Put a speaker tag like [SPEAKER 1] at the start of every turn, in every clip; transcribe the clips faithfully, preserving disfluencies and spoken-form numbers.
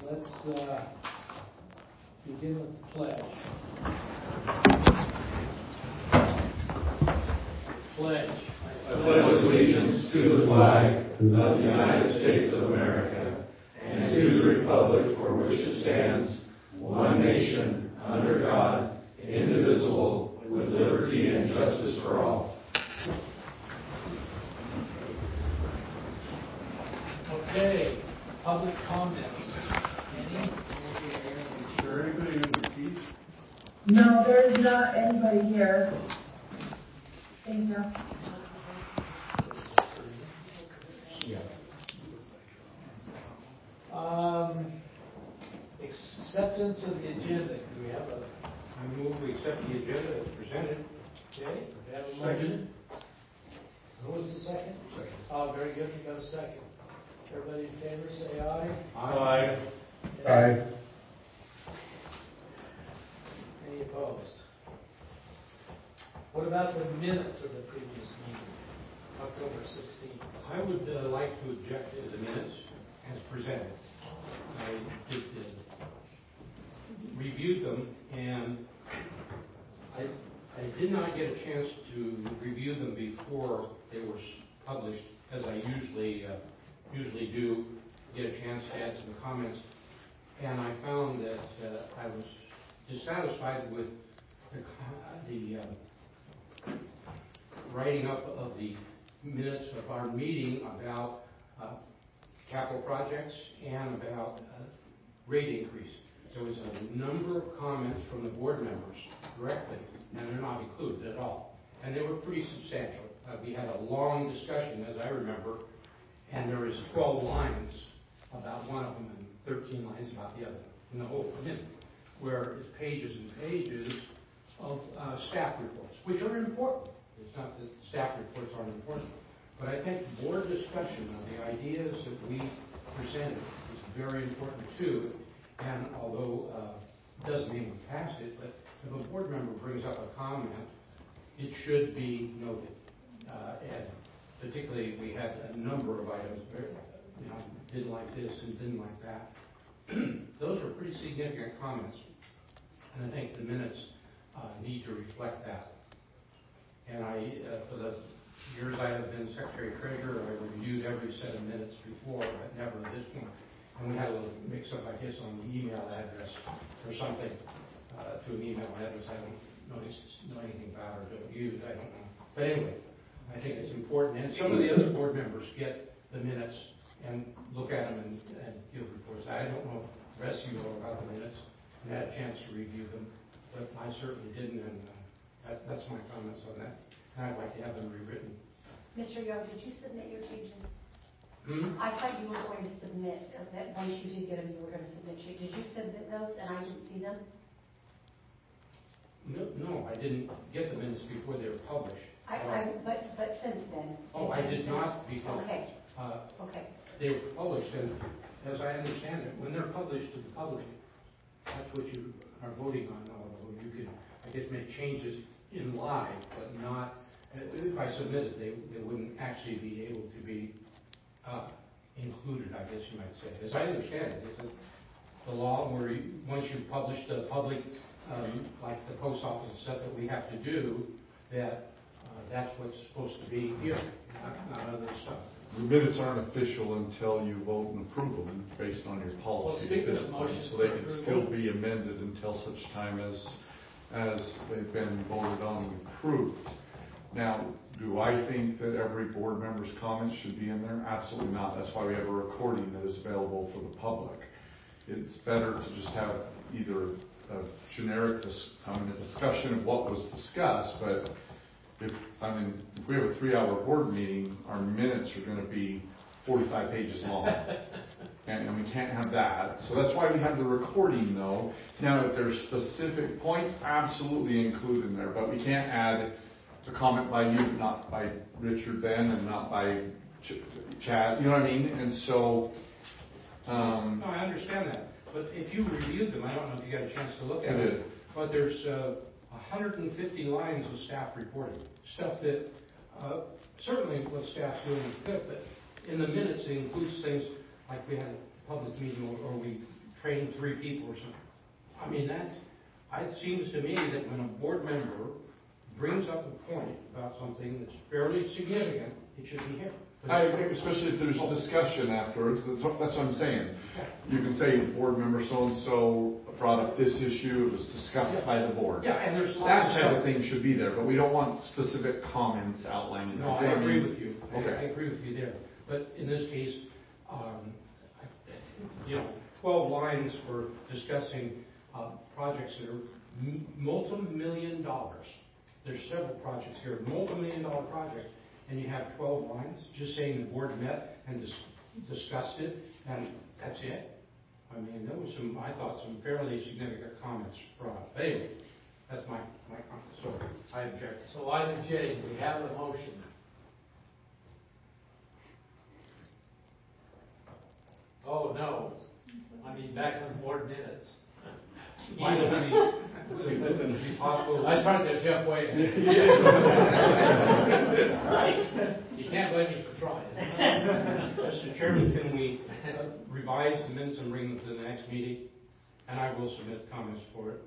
[SPEAKER 1] Let's uh, begin with the pledge. Pledge.
[SPEAKER 2] I pledge allegiance to the flag of the United States of America and to the republic for which it stands, one nation, under God, indivisible, with liberty and justice for all.
[SPEAKER 1] Okay, public comments. Any?
[SPEAKER 2] Is there anybody in the seat?
[SPEAKER 3] No, there's not anybody here. Thank you.
[SPEAKER 2] Yeah.
[SPEAKER 1] Um, acceptance of the agenda. Do we have a?
[SPEAKER 4] I move we accept the agenda as presented.
[SPEAKER 1] Okay, we have a motion. Who was the second?
[SPEAKER 4] Second.
[SPEAKER 1] Oh, very good. We got a second. Everybody in favor, say aye.
[SPEAKER 4] Aye.
[SPEAKER 2] Aye.
[SPEAKER 1] Any opposed? What about the minutes of the previous meeting, October sixteenth?
[SPEAKER 4] I would uh, like to object to the minutes as presented. I did, uh, reviewed them, and I, I did not get a chance to review them before they were published, as I usually uh, usually do. Get a chance to add some comments, and I found that uh, I was dissatisfied with the, the uh, writing up of the minutes of our meeting about uh, capital projects and about uh, rate increase. There was a number of comments from the board members directly, and they're not included at all. And they were pretty substantial. Uh, we had a long discussion, as I remember, and there was twelve lines about one of them and thirteen lines about the other in the whole minute, where it's pages and pages of uh, staff reports, which are important. It's not that staff reports aren't important, but I think board discussion of the ideas that we presented is very important too. And although uh, it doesn't mean we passed it, but if a board member brings up a comment, it should be noted. Uh, and particularly, we had a number of items, where, you know, didn't like this and didn't like that. Those are pretty significant comments, and I think the minutes uh, need to reflect that. And I, uh, for the years I have been Secretary Treasurer, I reviewed every set of minutes before, but never this one. And we had a little mix-up, I guess, on the email address or something uh, to an email address I don't know, know anything about or don't use. I don't know. But anyway, I think it's important. And some of the other board members get the minutes and look at them and, and give reports. I don't know if the rest of you know about the minutes and had a chance to review them, but I certainly didn't. And uh, that, that's my comments on that. And I'd like to have them rewritten.
[SPEAKER 5] Mister Young, did you submit your changes?
[SPEAKER 4] Hmm?
[SPEAKER 5] I thought you were going to submit, uh, that once you did get them, you were going to submit. Did you submit those and I didn't see them?
[SPEAKER 4] No, no, I didn't get the minutes before they were published.
[SPEAKER 5] I, I, but, but since then.
[SPEAKER 4] Oh, I did not, because
[SPEAKER 5] Okay,
[SPEAKER 4] uh,
[SPEAKER 5] okay.
[SPEAKER 4] they were published, and as I understand it, when they're published to the public, that's what you are voting on, although you can, I guess, make changes in live, but not, if I submitted, they, they wouldn't actually be able to be uh, included, I guess you might say. As I understand it, is the law where you, once you publish the public, um, like the post office and stuff that we have to do, that uh, that's what's supposed to be here, not, not other stuff.
[SPEAKER 6] The minutes aren't official until you vote and approve them based on your policy
[SPEAKER 1] Well,
[SPEAKER 6] at this
[SPEAKER 1] speaking of
[SPEAKER 6] point,
[SPEAKER 1] motions
[SPEAKER 6] so they
[SPEAKER 1] for
[SPEAKER 6] can
[SPEAKER 1] approval.
[SPEAKER 6] still be amended until such time as as they've been voted on and approved. Now, do I think that every board member's comments should be in there? Absolutely not. That's why we have a recording that is available for the public. It's better to just have either a generic dis- I mean, a discussion of what was discussed, but if I mean if we have a three-hour board meeting, our minutes are going to be forty-five pages long, and, and we can't have that. So that's why we have the recording, though. Now, if there's specific points, absolutely include in there, but we can't add a comment by you, not by Richard then, and not by Ch- Chad. You know what I mean? And so. Um,
[SPEAKER 4] no, I understand that. But if you reviewed them, I don't know if you got a chance to look at
[SPEAKER 6] I
[SPEAKER 4] it.
[SPEAKER 6] did.
[SPEAKER 4] But there's uh, one hundred fifty lines of staff reporting, stuff that uh, certainly what staff's doing is good, but in the minutes it includes things like we had a public meeting or, or we train three people or something. I mean, that, it seems to me that when a board member brings up a point about something that's fairly significant, it should be here.
[SPEAKER 6] I agree, especially if there's discussion afterwards. That's what, that's what I'm saying. You can say board member so-and-so brought up this issue, it was discussed
[SPEAKER 4] Yeah.
[SPEAKER 6] by the board.
[SPEAKER 4] Yeah, and there's
[SPEAKER 6] That
[SPEAKER 4] lots of
[SPEAKER 6] type
[SPEAKER 4] stuff.
[SPEAKER 6] of thing should be there, but we don't want specific comments outlined.
[SPEAKER 4] No, I agree with you. I-
[SPEAKER 6] Okay.
[SPEAKER 4] I agree with you there. But in this case, um, I- you know, twelve lines for discussing uh, projects that are m- multi-million dollars. There's several projects here, multi-million dollar projects, and you have twelve lines just saying the board met and dis- discussed it, and that's it. I mean, there was some, I thought, some fairly significant comments brought up. But anyway, that's my, my comment, so I object.
[SPEAKER 1] So item J, we have a motion. Oh, no. I mean, back on the board minutes.
[SPEAKER 4] Mine would be, would it- would it be possible?
[SPEAKER 1] I tried to jump way ahead. Right. You can't blame me for trying.
[SPEAKER 4] Mister Chairman, can we uh, revise the minutes and bring them to the next meeting? And I will submit comments for it.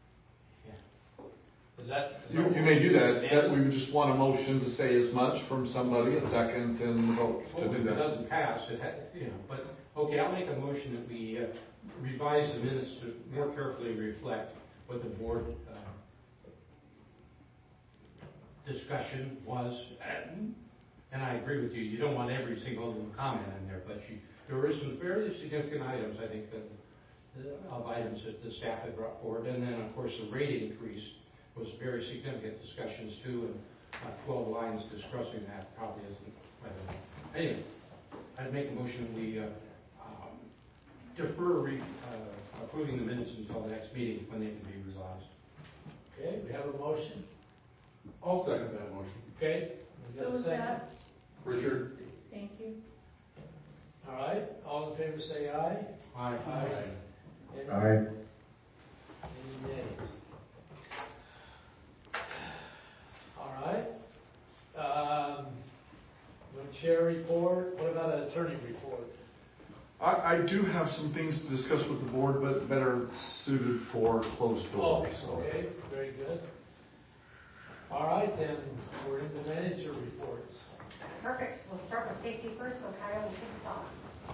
[SPEAKER 1] Is that? is
[SPEAKER 6] You,
[SPEAKER 1] that
[SPEAKER 6] you may do that,
[SPEAKER 1] what
[SPEAKER 6] that we would just want a motion to say as much from somebody, a second, and vote to
[SPEAKER 4] Well,
[SPEAKER 6] do
[SPEAKER 4] if it
[SPEAKER 6] that.
[SPEAKER 4] doesn't pass, it ha you know, but, okay, I'll make a motion that we uh, revise the minutes to more carefully reflect what the board uh, discussion was. And and I agree with you, you don't want every single little comment in there, but you, there were some fairly significant items, I think, that, uh, of items that the staff had brought forward. And then, of course, the rate increase was very significant discussions too, and uh, twelve lines discussing that probably isn't, I don't know. Anyway, I'd make a motion we uh, um, defer re, uh, approving the minutes until the next meeting when they can be revised.
[SPEAKER 1] Okay, we have a motion.
[SPEAKER 2] I'll second that motion.
[SPEAKER 1] Okay, we got
[SPEAKER 3] Who
[SPEAKER 1] a
[SPEAKER 3] was
[SPEAKER 1] second.
[SPEAKER 3] that?
[SPEAKER 2] Richard?
[SPEAKER 3] Thank you.
[SPEAKER 1] All right, all in favor say aye.
[SPEAKER 4] Aye.
[SPEAKER 1] Any-
[SPEAKER 7] Aye.
[SPEAKER 1] Any nays? All right. Um, no chair report. What about an attorney report?
[SPEAKER 6] I, I do have some things to discuss with the board, but better suited for closed
[SPEAKER 1] Oh,
[SPEAKER 6] doors. so.
[SPEAKER 1] okay, very good. All right, then, we're in the manager reports.
[SPEAKER 5] Perfect. We'll start with safety first, so Kyle will kick us off.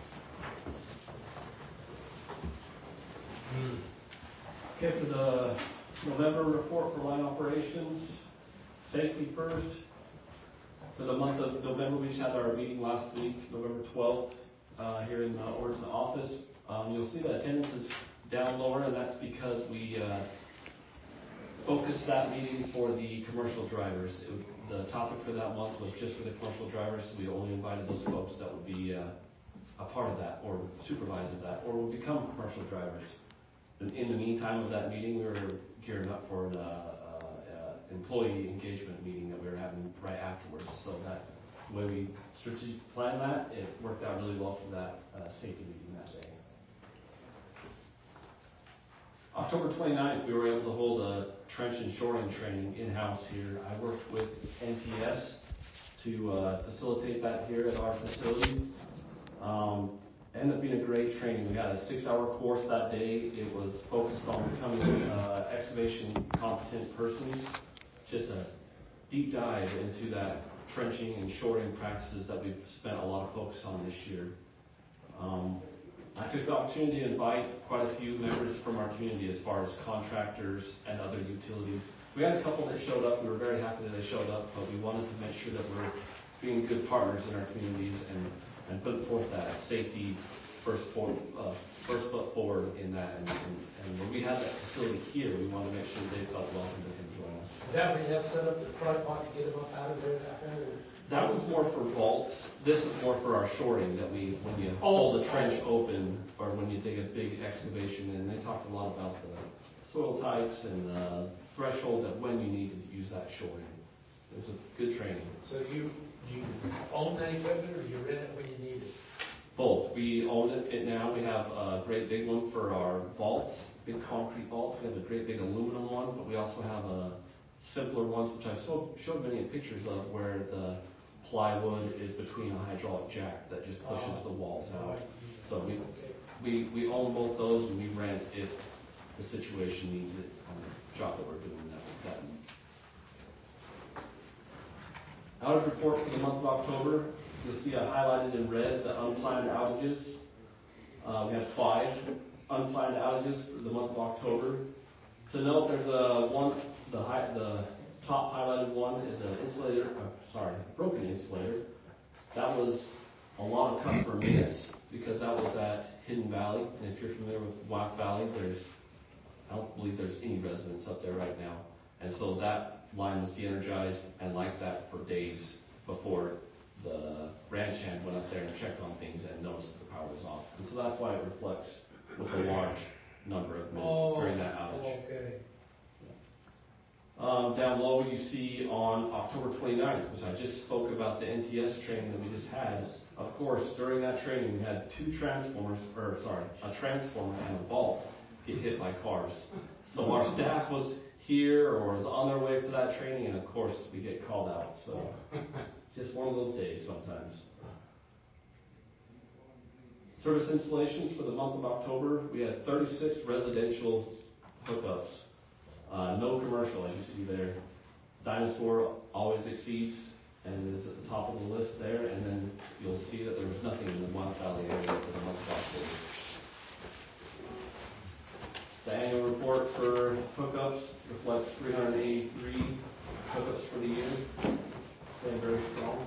[SPEAKER 8] Okay, for the November report for line operations, safety first. For the month of November, we just had our meeting last week, November twelfth, uh, here in the Orton office. Um, you'll see that attendance is down lower, and that's because we uh, focused that meeting for the commercial drivers. It, the topic for that month was just for the commercial drivers, so we only invited those folks that would be uh, a part of that, or supervise of that, or would become commercial drivers. In, in the meantime of that meeting, we were gearing up for the uh, uh, employee engagement meeting that we were having right afterwards. So that when we strategically planned that, it worked out really well for that uh, safety meeting that day. October twenty-ninth, we were able to hold a trench and shoring training in-house here. I worked with N T S to uh, facilitate that here at our facility. Um, ended up being a great training. We had a six-hour course that day. It was focused on becoming uh, excavation competent persons. Just a deep dive into that trenching and shoring practices that we've spent a lot of focus on this year. Um, I took the opportunity to invite quite a few members from our community as far as contractors and other utilities. We had a couple that showed up. We were very happy that they showed up, but we wanted to make sure that we're being good partners in our communities and, and put forth that safety first, for, uh, first foot forward in that. And, and, and when we had that facility here, we wanted to make sure they felt welcome to come join us.
[SPEAKER 1] Is that when you have set up the tripod to get them up out of there that hole?
[SPEAKER 8] That one's more for vaults. This is more for our shoring that we, when you hold the trench open or when you dig a big excavation. And they talked a lot about the soil types and uh, thresholds of when you need to use that shoring. It was a good training.
[SPEAKER 1] So you, you own that equipment or you rent it when you need it?
[SPEAKER 8] Both. We own it, it now. We have a great big one for our vaults, big concrete vaults. We have a great big aluminum one, but we also have a simpler ones, which I've so, showed many pictures of, where the plywood is between a hydraulic jack that just pushes the walls out. So we
[SPEAKER 1] Okay.
[SPEAKER 8] we We, we own both those and we rent if the situation needs it on the job that we're doing that, that week. Outage report for the month of October. You'll see I highlighted in red the unplanned outages. Uh, we had five unplanned outages for the month of October. To note, there's a one, the high, the top highlighted one is an insulator, uh, sorry, broken insulator. That was a lot of customer minutes because that was at Hidden Valley. And if you're familiar with Wack Valley, there's, I don't believe there's any residents up there right now. And so that line was de-energized and like that for days before the ranch hand went up there and checked on things and noticed that the power was off. And so that's why it reflects with a large number of minutes
[SPEAKER 1] Oh,
[SPEAKER 8] during that outage.
[SPEAKER 1] okay.
[SPEAKER 8] Um, down low you see on October twenty-ninth, which I just spoke about the N T S training that we just had. Of course, during that training we had two transformers, or sorry, a transformer and a vault get hit by cars. So our staff was here or was on their way to that training, and of course we get called out. So just one of those days sometimes. Service installations for the month of October, we had thirty-six residential hookups. Uh, no commercial, as you see there. Dinosaur always exceeds and is at the top of the list there, and then you'll see that there was nothing in the Wack Valley area for the month of October. The annual report for hookups reflects three hundred eighty-three hookups for the year. Staying very strong.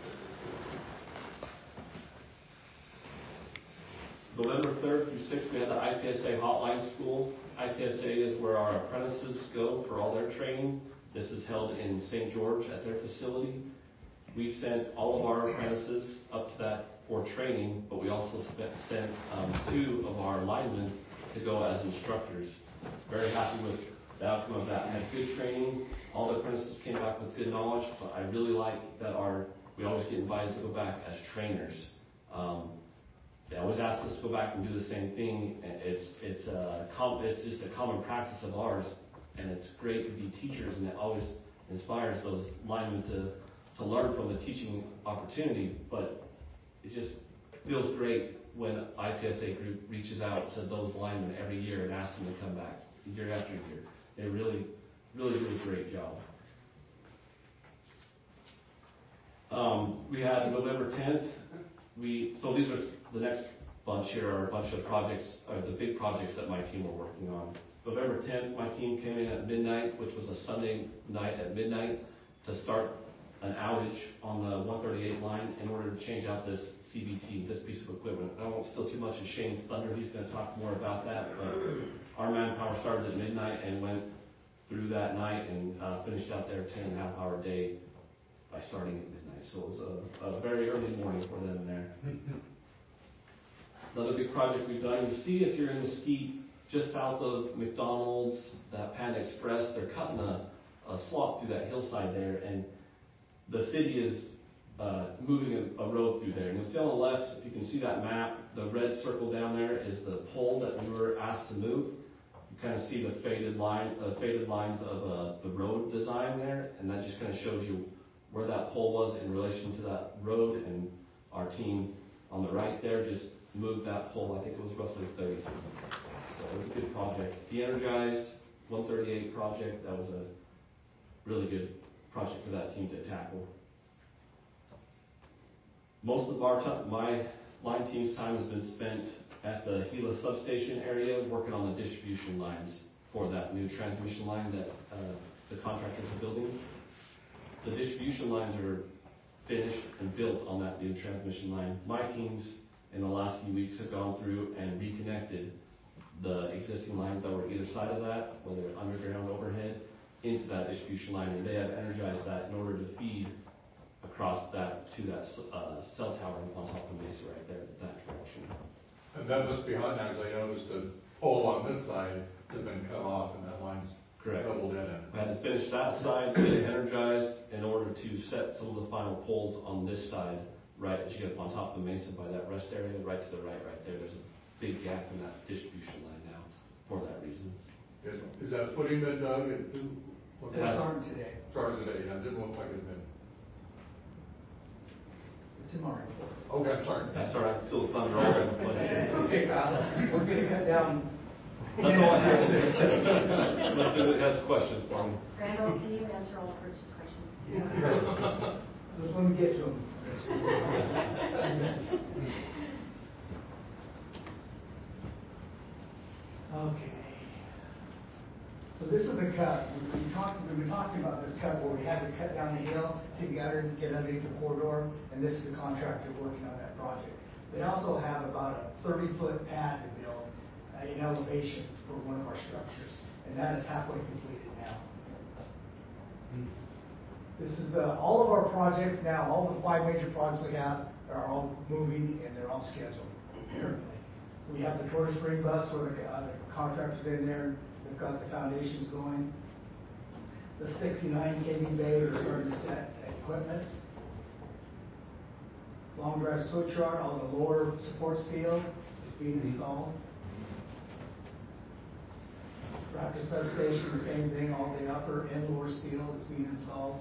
[SPEAKER 8] November third through sixth, we had the I P S A Hotline School. I P S A is where our apprentices go for all their training. This is held in Saint George at their facility. We sent all of our apprentices up to that for training, but we also spent, sent um, two of our linemen to go as instructors. Very happy with the outcome of that. Had good training. All the apprentices came back with good knowledge, but I really like that our we always get invited to go back as trainers. Um, They always ask us to go back and do the same thing. It's it's a com- it's just a common practice of ours, and it's great to be teachers, and it always inspires those linemen to to learn from the teaching opportunity. But it just feels great when I P S A Group reaches out to those linemen every year and asks them to come back year after year. They really, really do a great job. Um, we had November tenth. We so these are the next bunch here are a bunch of projects, or the big projects that my team were working on. November tenth, my team came in at midnight, which was a Sunday night at midnight, to start an outage on the one thirty-eight line in order to change out this C B T, this piece of equipment. I won't steal too much of Shane's thunder. He's going to talk more about that. But our manpower started at midnight and went through that night and uh, finished out their ten and a half hour day by starting at midnight. So it was a, a very early morning for them there. Another big project we've done, you see if you're in Mesquite, just south of McDonald's, that Panda Express, they're cutting a, a slot through that hillside there, and the city is uh, moving a, a road through there. And you'll see on the left, if you can see that map, the red circle down there is the pole that we were asked to move. You kind of see the faded line, uh, faded lines of uh, the road design there, and that just kind of shows you where that pole was in relation to that road, and our team on the right there just moved that pole. I think it was roughly thirty feet. So it was a good project. De-energized one thirty-eight project. That was a really good project for that team to tackle. Most of our time, my line team's time has been spent at the Gila substation area working on the distribution lines for that new transmission line that uh, the contractors are building. The distribution lines are finished and built on that new transmission line. My teams in the last few weeks have gone through and reconnected the existing lines that were either side of that, whether underground, overhead, into that distribution line, and they have energized that in order to feed across that to that uh, cell tower on top of the mesa right there, that direction.
[SPEAKER 6] And that was behind that, as I noticed, the pole on this side has been cut off, and that line's
[SPEAKER 8] Correct.
[SPEAKER 6] double dead end.
[SPEAKER 8] We had to finish that side, get it energized in order to set some of the final poles on this side, right as you get up on top of the mesa by that rest area, right to the right, right there. There's a big gap in that distribution line now for that reason.
[SPEAKER 6] Is, is that footing been dug? And who, what
[SPEAKER 7] It's starting today.
[SPEAKER 6] started today? Yeah, it didn't look like it's been.
[SPEAKER 7] It's in my report.
[SPEAKER 6] Okay, I'm sorry.
[SPEAKER 8] That's all right. Still thunder all over the place.
[SPEAKER 7] It's okay. I Yeah, we're gonna cut down.
[SPEAKER 8] That's all I have to say. Unless anybody has questions for me.
[SPEAKER 5] Randall, can you answer all Rich's questions?
[SPEAKER 7] Yeah. Just let me get to them. Okay. So this is the cut. We've been talking, we've been talking about this cut where we had to cut down the hill to get under, get underneath the corridor, and this is the contractor working on that project. They also have about a thirty-foot pad to build uh, in elevation for one of our structures, and that is halfway completed now. This is the, all of our projects now, all the five major projects we have are all moving and they're on schedule currently. We have the Tortoise Spring bus where the, uh, the contractor's in there, they've got the foundations going. The sixty-nine K V bay are starting to set equipment. Long drive switch yard, all the lower support steel is being installed. Raptor substation, the same thing, all the upper and lower steel is being installed.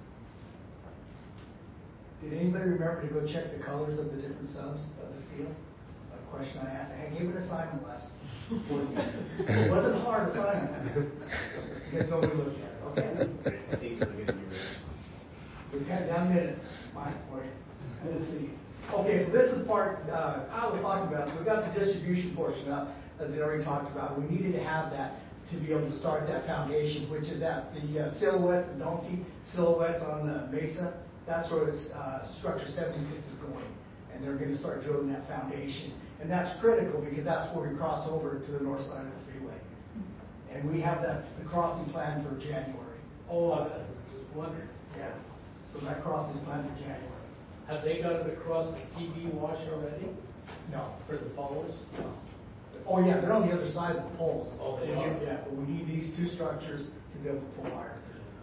[SPEAKER 7] Did anybody remember to go check the colors of the different subs of the steel? A question I asked. I gave an assignment last week. It wasn't a hard assignment. I guess nobody looked at it. Okay.
[SPEAKER 8] I think you're going to be
[SPEAKER 7] We've had down minutes, Mike, for you. Let's see. Okay, so this is part uh, I was talking about. So we got the distribution portion up, as I already talked about. We needed to have that to be able to start that foundation, which is at the uh, silhouettes, the donkey silhouettes on the mesa. That's where it's, uh, structure seventy-six is going, and they're going to start drilling that foundation. And that's critical because that's where we cross over to the north side of the freeway. And we have that the crossing plan for January.
[SPEAKER 1] Oh, I was just wondering.
[SPEAKER 7] Yeah. So that crossing is planned for January.
[SPEAKER 1] Have they got it across the T V wash already
[SPEAKER 7] No.
[SPEAKER 1] for the poles?
[SPEAKER 7] No. Oh, yeah, they're on the other side of the poles.
[SPEAKER 1] Oh, they
[SPEAKER 7] We
[SPEAKER 1] are?
[SPEAKER 7] need- Yeah, but we need these two structures to be able to pull wire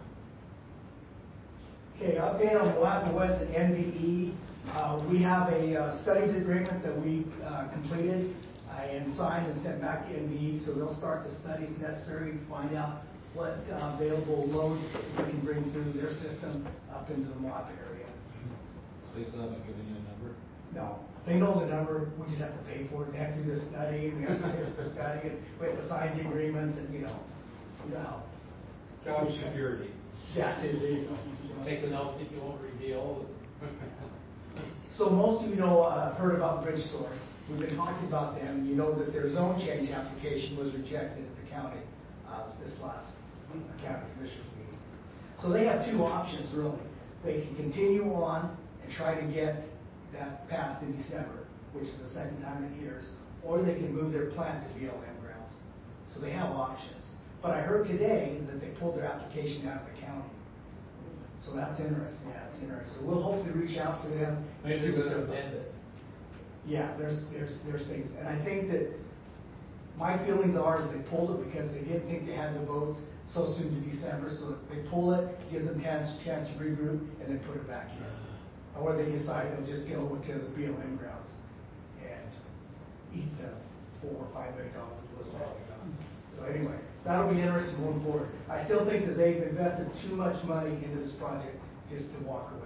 [SPEAKER 7] through. Okay, update on Moab West and N V E. Uh, we have a uh, studies agreement that we uh, completed uh, and signed and sent back to N V E, so they'll start the studies necessary to find out what uh, available loads we can bring through their system up into the Moab area.
[SPEAKER 9] So they still haven't given you a number?
[SPEAKER 7] No, they know the number, we just have to pay for it, they have to do the study, and we have to pay for the study, and we have to sign the agreements, and, you know, you know.
[SPEAKER 4] Job security.
[SPEAKER 7] Yeah, it is.
[SPEAKER 1] Take a note that you won't reveal.
[SPEAKER 7] So most of you know, uh, heard about Bridge Source. We've been talking about them. You know that their zone change application was rejected at the county, uh, this last uh, county commissioners meeting. So they have two options, really. They can continue on and try to get that passed in December, which is the second time in years, or they can move their plant to B L M grounds. So they have options. But I heard today that they pulled their application out of the county. So that's interesting. Yeah, it's interesting. So we'll hopefully reach out to them. and see what they're
[SPEAKER 1] End it.
[SPEAKER 7] Yeah, there's there's there's things, and I think that my feelings are is they pulled it because they didn't think they had the votes so soon to December. So they pull it, gives them chance chance to regroup, and then put it back in. Or they decide they'll just go to the B L M grounds and eat the four or five million dollars that was talking about. So anyway, that'll be interesting going forward. I still think that they've invested too much money into this project just to walk away.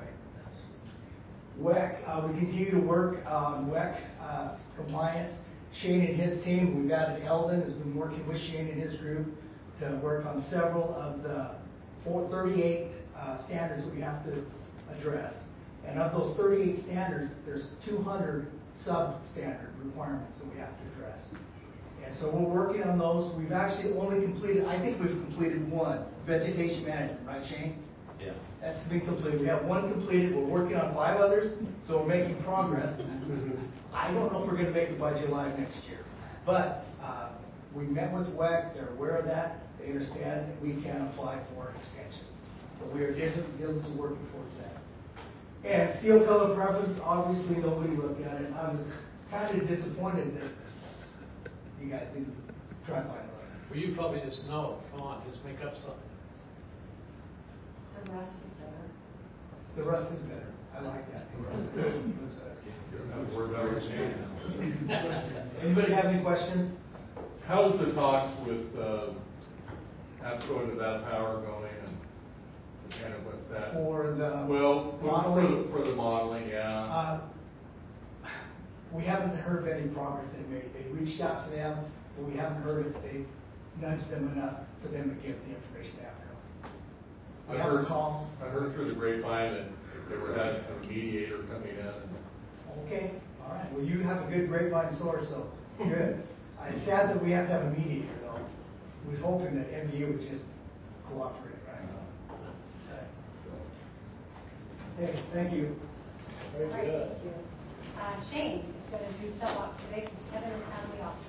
[SPEAKER 7] W E C, uh, we continue to work on W E C uh, compliance. Shane and his team, we've added Eldon, has been working with Shane and his group to work on several of the four thirty-eight uh, standards that we have to address. And of those thirty-eight standards, there's two hundred sub-standard requirements that we have to address. And so we're working on those. We've actually only completed, I think we've completed one, vegetation management, right, Shane?
[SPEAKER 8] Yeah.
[SPEAKER 7] That's been completed. We have one completed. We're working on five others, so we're making progress. I don't know if we're going to make it by July of next year. But uh, we met with W E C. They're aware of that. They understand that we can apply for extensions. But we are diligently working towards that. And steel color preference, obviously nobody looked at it. I was kind of disappointed that you guys didn't try to find it.
[SPEAKER 1] Well, you probably just know. Come on, just make up something.
[SPEAKER 5] The rest is better.
[SPEAKER 7] The rust is better. I like that. The rust looks better. Anybody have any questions?
[SPEAKER 2] How's the talks with uh, APCO and Nevada Power going, and kind of what's that?
[SPEAKER 7] For the
[SPEAKER 2] Well, for-
[SPEAKER 7] modeling?
[SPEAKER 2] for, for the modeling, yeah.
[SPEAKER 7] Uh, we haven't heard of any progress they made. They reached out to them, but we haven't heard if they've nudged them enough for them to give the information out. We
[SPEAKER 10] I
[SPEAKER 7] have a
[SPEAKER 10] heard,
[SPEAKER 7] call.
[SPEAKER 10] I heard through the grapevine that they were had a mediator coming in. And
[SPEAKER 7] Okay, all right. Well, you have a good grapevine source, so good. Uh, It's sad that we have to have a mediator, though. We was hoping that M D A would just cooperate, right? Okay, thank you.
[SPEAKER 1] Very
[SPEAKER 5] All right,
[SPEAKER 1] good.
[SPEAKER 5] thank you. Uh, Shane is going to do cell blocks today because Kevin is out of the office.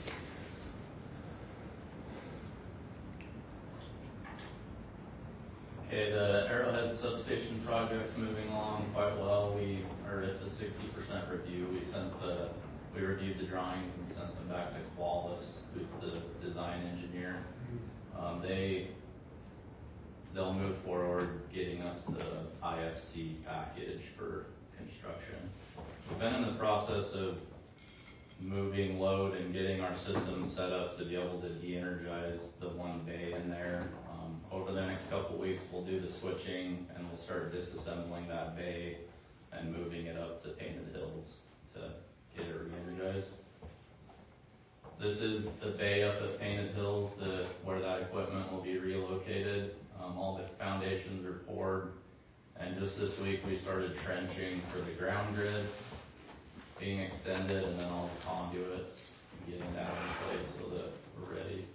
[SPEAKER 11] Okay, the Arrowhead substation project's moving along quite well. We are at the sixty percent review. We sent the, we reviewed the drawings and sent them back to Qualis, who's the design engineer. Um, they, they'll move forward getting us the I F C package for construction. We've been in the process of moving load and getting our system set up to be able to de-energize the one bay in there. Um, over the next couple weeks, we'll do the switching and we'll start disassembling that bay and moving it up to Painted Hills to get it re-energized. This is the bay up at Painted Hills, the, where that equipment will be relocated. Um, all the foundations are poured, and just this week we started trenching for the ground grid being extended, and then all the conduits getting that in place so that we're ready.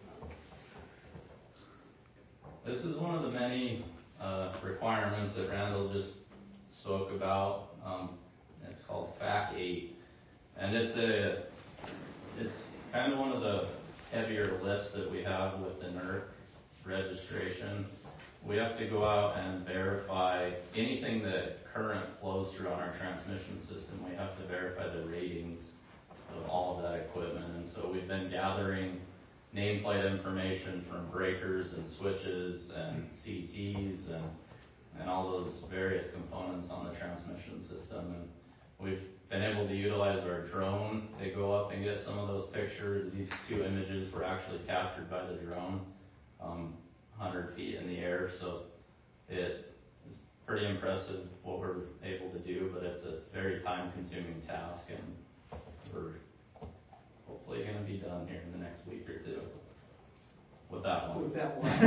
[SPEAKER 11] This is one of the many uh, requirements that Randall just spoke about. Um, it's called F A C eight, and it's a it's kind of one of the heavier lifts that we have with the N E R C registration. We have to go out and verify anything that current flows through on our transmission system. We have to verify the ratings of all of that equipment. And so we've been gathering nameplate information from breakers and switches and C Ts and, and all those various components on the transmission system. And we've been able to utilize our drone to go up and get some of those pictures. These two images were actually captured by the drone. Um, one hundred feet in the air, so it is pretty impressive what we're able to do, but it's a very time-consuming task, and we're hopefully going to be done here in the next week or two with that one.
[SPEAKER 7] With that one.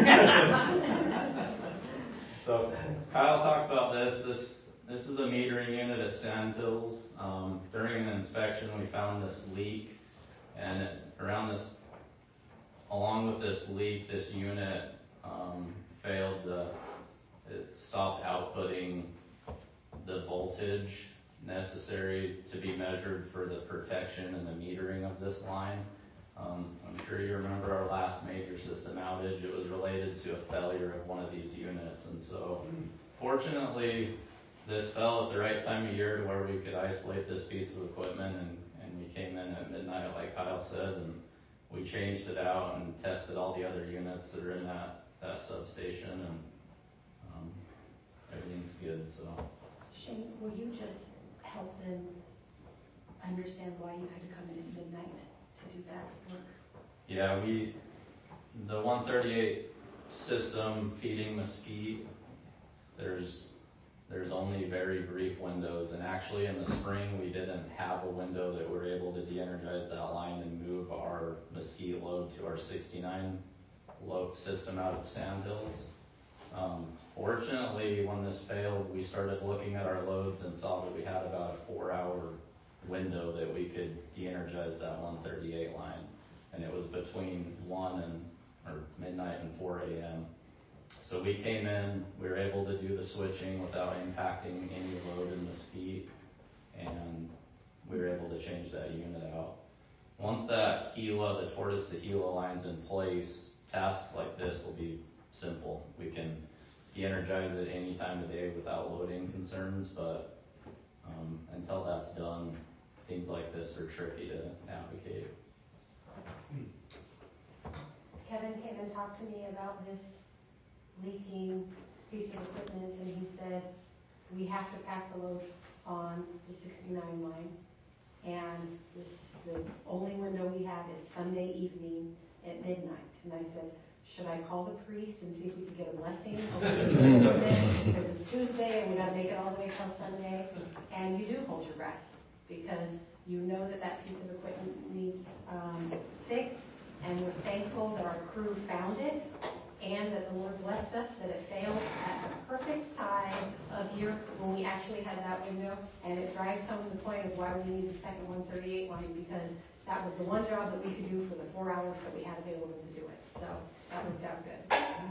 [SPEAKER 11] So Kyle talked about this. This this is a metering unit at Sand Hills. Um, during an inspection, we found this leak, and it, around this, along with this leak, this unit Um, failed to, it stopped outputting the voltage necessary to be measured for the protection and the metering of this line. Um, I'm sure you remember our last major system outage. It was related to a failure of one of these units, and so fortunately this fell at the right time of year to where we could isolate this piece of equipment, and, and we came in at midnight like Kyle said, and we changed it out and tested all the other units that are in that that substation, and um, everything's good. So,
[SPEAKER 5] Shane, will you just help them understand why you had to come in at midnight to do that work?
[SPEAKER 11] yeah, we the one thirty-eight system feeding Mesquite. There's there's only very brief windows, and actually in the spring we didn't have a window that we're able to de-energize that line and move our Mesquite load to our sixty-nine load system out of Sand Hills. Um, fortunately, when this failed, we started looking at our loads and saw that we had about a four-hour window that we could de-energize that one thirty-eight line, and it was between one and or midnight and four a.m. So we came in, we were able to do the switching without impacting any load in Mesquite, and we were able to change that unit out. Once that Gila, the Tortoise to Gila line's in place, tasks like this will be simple. We can de-energize it any time of day without loading concerns, but um, until that's done, things like this are tricky to navigate.
[SPEAKER 5] Kevin came and talked to me about this leaking piece of equipment, and he said we have to pack the load on the sixty-nine line, and this, the only window we have is Sunday evening at midnight. And I said, should I call the priest and see if we could get a blessing over the equipment, because it's Tuesday and we got to make it all the way till Sunday? And you do hold your breath, because You know that that piece of equipment needs um, fixed, and we're thankful that our crew found it, and that the Lord blessed us that it failed at the perfect time of year when we actually had that window, and it drives home the point of why we need the second one thirty-eight line, because that was the one job that we could do for the four hours that we had available to do it. So that worked out good.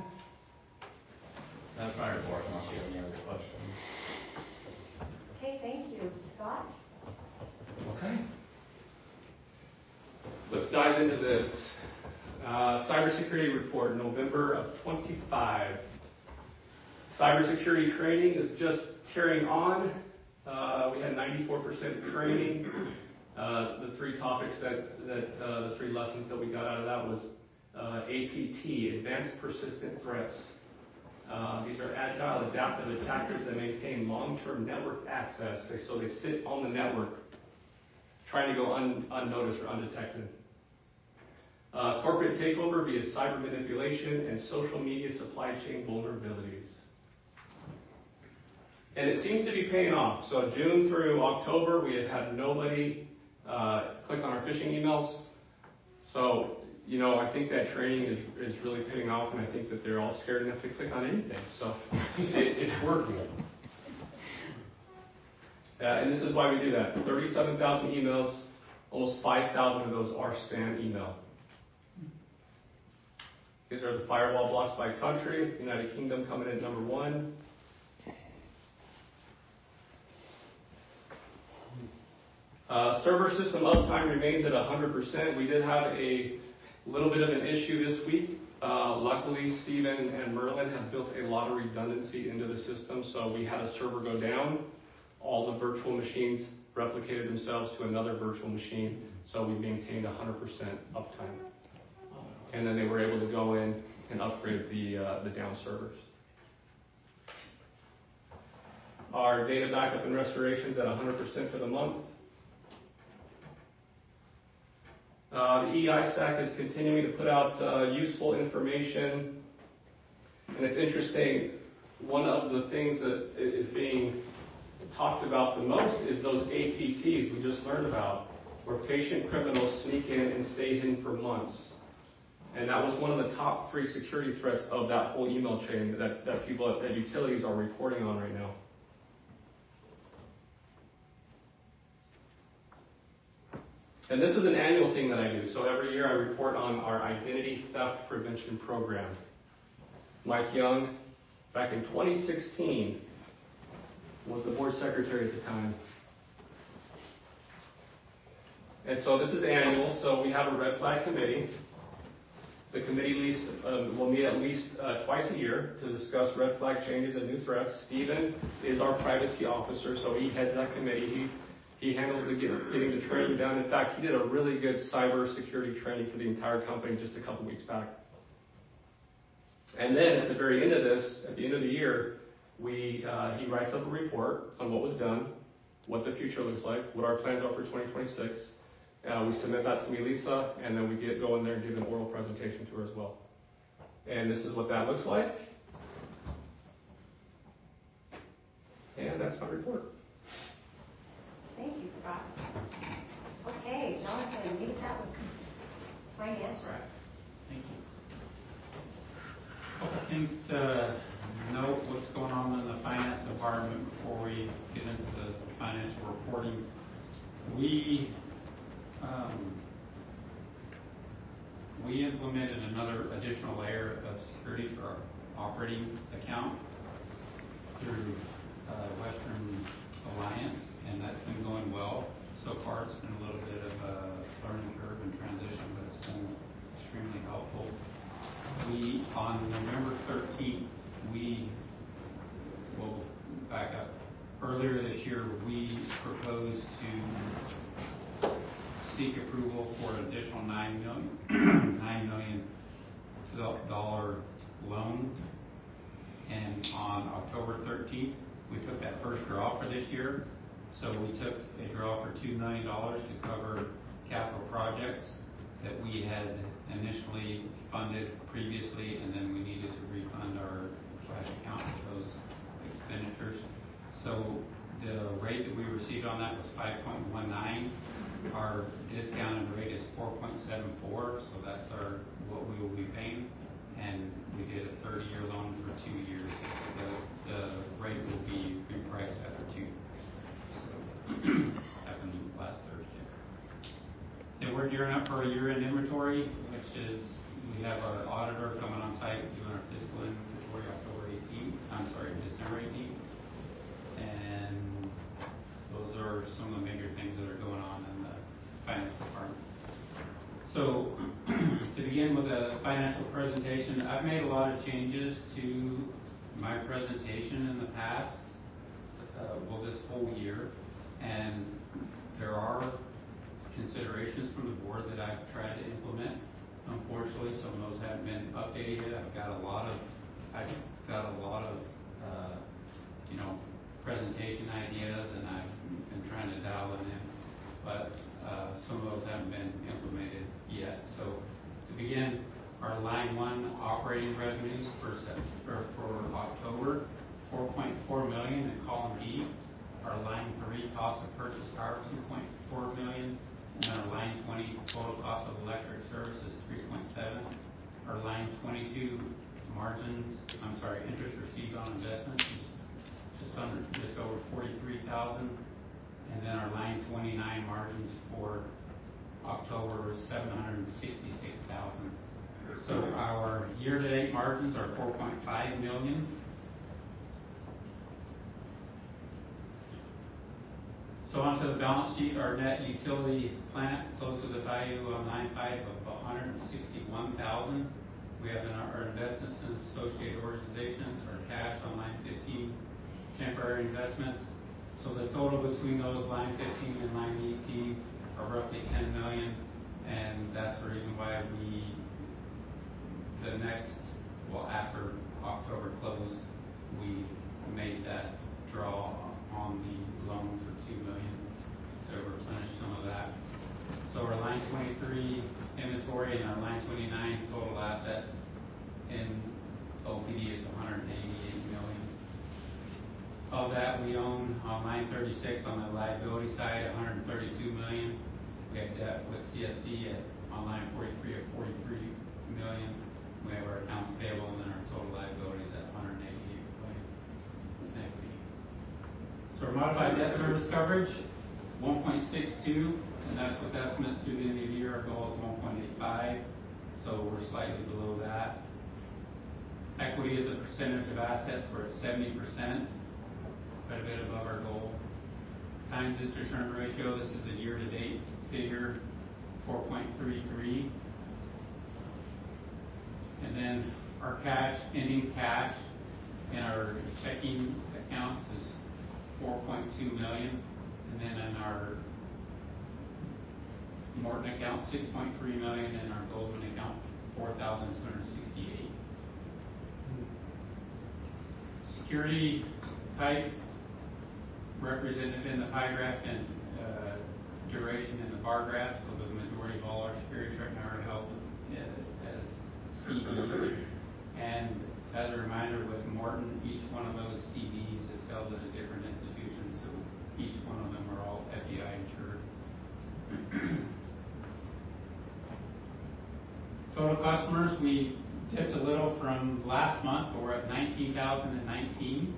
[SPEAKER 11] That's my report, unless you have any other questions.
[SPEAKER 5] Okay, thank you. Scott?
[SPEAKER 8] Okay. Let's dive into this. Uh, cybersecurity report, November of twenty-five. Cybersecurity training is just carrying on. Uh, we had ninety-four percent training. Uh, the three topics that, that uh, the three lessons that we got out of that was uh, A P T, Advanced Persistent Threats. Uh, these are agile, adaptive attackers that maintain long-term network access. They, so they sit on the network, trying to go un, unnoticed or undetected. Uh, corporate takeover via cyber manipulation and social media supply chain vulnerabilities. And it seems to be paying off. So June through October, we have had nobody uh, click on our phishing emails. So, you know, I think that training is, is really paying off, and I think that they're all scared enough to click on anything. So it, it's working. Uh, and this is why we do that. thirty-seven thousand emails, almost five thousand of those are spam email. These are the firewall blocks by country. United Kingdom coming in at number one. Uh, server system uptime remains at one hundred percent. We did have a little bit of an issue this week. Uh, luckily, Stephen and Merlin have built a lot of redundancy into the system, so we had a server go down. All the virtual machines replicated themselves to another virtual machine, so we maintained one hundred percent uptime. And then they were able to go in and upgrade the uh, the down servers. Our data backup and restorations at one hundred percent for the month. Uh, the E I stack is continuing to put out uh, useful information, and it's interesting. One of the things that is being talked about the most is those A P Ts we just learned about, where patient criminals sneak in and stay hidden for months. And that was one of the top three security threats of that whole email chain that, that people at utilities are reporting on right now. And this is an annual thing that I do. So every year I report on our identity theft prevention program. Mike Young, back in twenty sixteen, was the board secretary at the time. And so this is annual, so we have a red flag committee. The committee least, uh, will meet at least uh, twice a year to discuss red flag changes and new threats. Stephen is our privacy officer, so he heads that committee. He He handles the get, getting the training done. In fact, he did a really good cyber security training for the entire company just a couple weeks back. And then at the very end of this, at the end of the year, we uh, he writes up a report on what was done, what the future looks like, what our plans are for twenty twenty-six. Uh, we submit that to Melissa, and then we get go in there and give an oral presentation to her as well. And this is what that looks like. And that's my report.
[SPEAKER 5] Thank you, Scott. Okay, Jonathan, leave that with finance.
[SPEAKER 9] Right. Thank you. Couple things to note what's going on in the finance department before we get into the financial reporting. We um, we implemented another additional layer of security for our operating account through uh, Western Alliance, and that's been going well. So far, it's been a little bit of a learning curve and transition, but it's been extremely helpful. We, on November thirteenth, we will back up. Earlier this year, we proposed to seek approval for an additional nine million, nine million dollar loan, and on October thirteenth, we took that first draw for this year. So we took a draw for two million dollars to cover capital projects that we had initially funded previously, and then we needed to refund our cash account for those expenditures. So the rate that we received on that was five point one nine. discounted rate is four point seven four, so that's our, what we will be paying. And we did a thirty-year loan for two years. The, the rate will be repriced after two. So, happened last Thursday. Then we're gearing up for a year-end inventory, which is, we have our auditor coming on site doing our fiscal inventory October eighteenth, I'm sorry, December eighteenth. And those are some of the major things that are going on in the finance department. So, to begin with a financial presentation, I've made a lot of changes to my presentation in the past, uh, well, this whole year, and there are considerations from the board that I've tried to implement. Unfortunately, some of those haven't been updated. I've got a lot of, I've got a lot of, uh, you know, presentation ideas, and I've been trying to dial them in, but uh, some of those haven't been implemented yet. So to begin, our line one operating revenues for for, for October, four point four million in column D. Our line three cost of purchase power, two point four million, and our line twenty total cost of electric service is three point seven. Our line twenty-two margins, I'm sorry, interest received on investments is just under, just over forty-three thousand, and then our line twenty-nine margins for October is seven hundred sixty-six thousand. So our year-to-date margins are four point five million. So onto the balance sheet, our net utility plant closed with a value on line five of one hundred sixty-one thousand. We have in our, our investments in associated organizations, our cash on line fifteen, temporary investments. So the total between those line fifteen and line eighteen are roughly ten million, and that's the reason why we, the next, well, after October closed, we made that draw on the loan for two million to replenish some of that. So our line twenty-three inventory and our line twenty-nine total assets in O P D is one hundred eighty-eight million. Of that, we own on line thirty-six on the liability side, one hundred thirty-two million. We have debt with C S C at on line forty-three at forty-three million. We have our accounts payable, and then our total liabilities at one hundred eighty-eight million in equity. So our modified debt service coverage, one point six two, and that's with estimates through the end of the year. Our goal is one point eight five, so we're slightly below that. Equity as a percentage of assets, we're at seventy percent, quite a bit above our goal. Times interest earned ratio, this is a year-to-date figure, four point three three. And then our cash, ending cash in our checking accounts is four point two million. And then in our Morton account, six point three million, and our Goldman account, four thousand two hundred sixty-eight. Security type represented in the pie graph and uh, duration in the bar graph. So the majority of all our securities right now are held uh, as C Ds. And as a reminder, with Morton, each one of those C Ds is held at a different institution. So each one of them are all F D I insured. Total customers, we dipped a little from last month, but we're at nineteen thousand nineteen.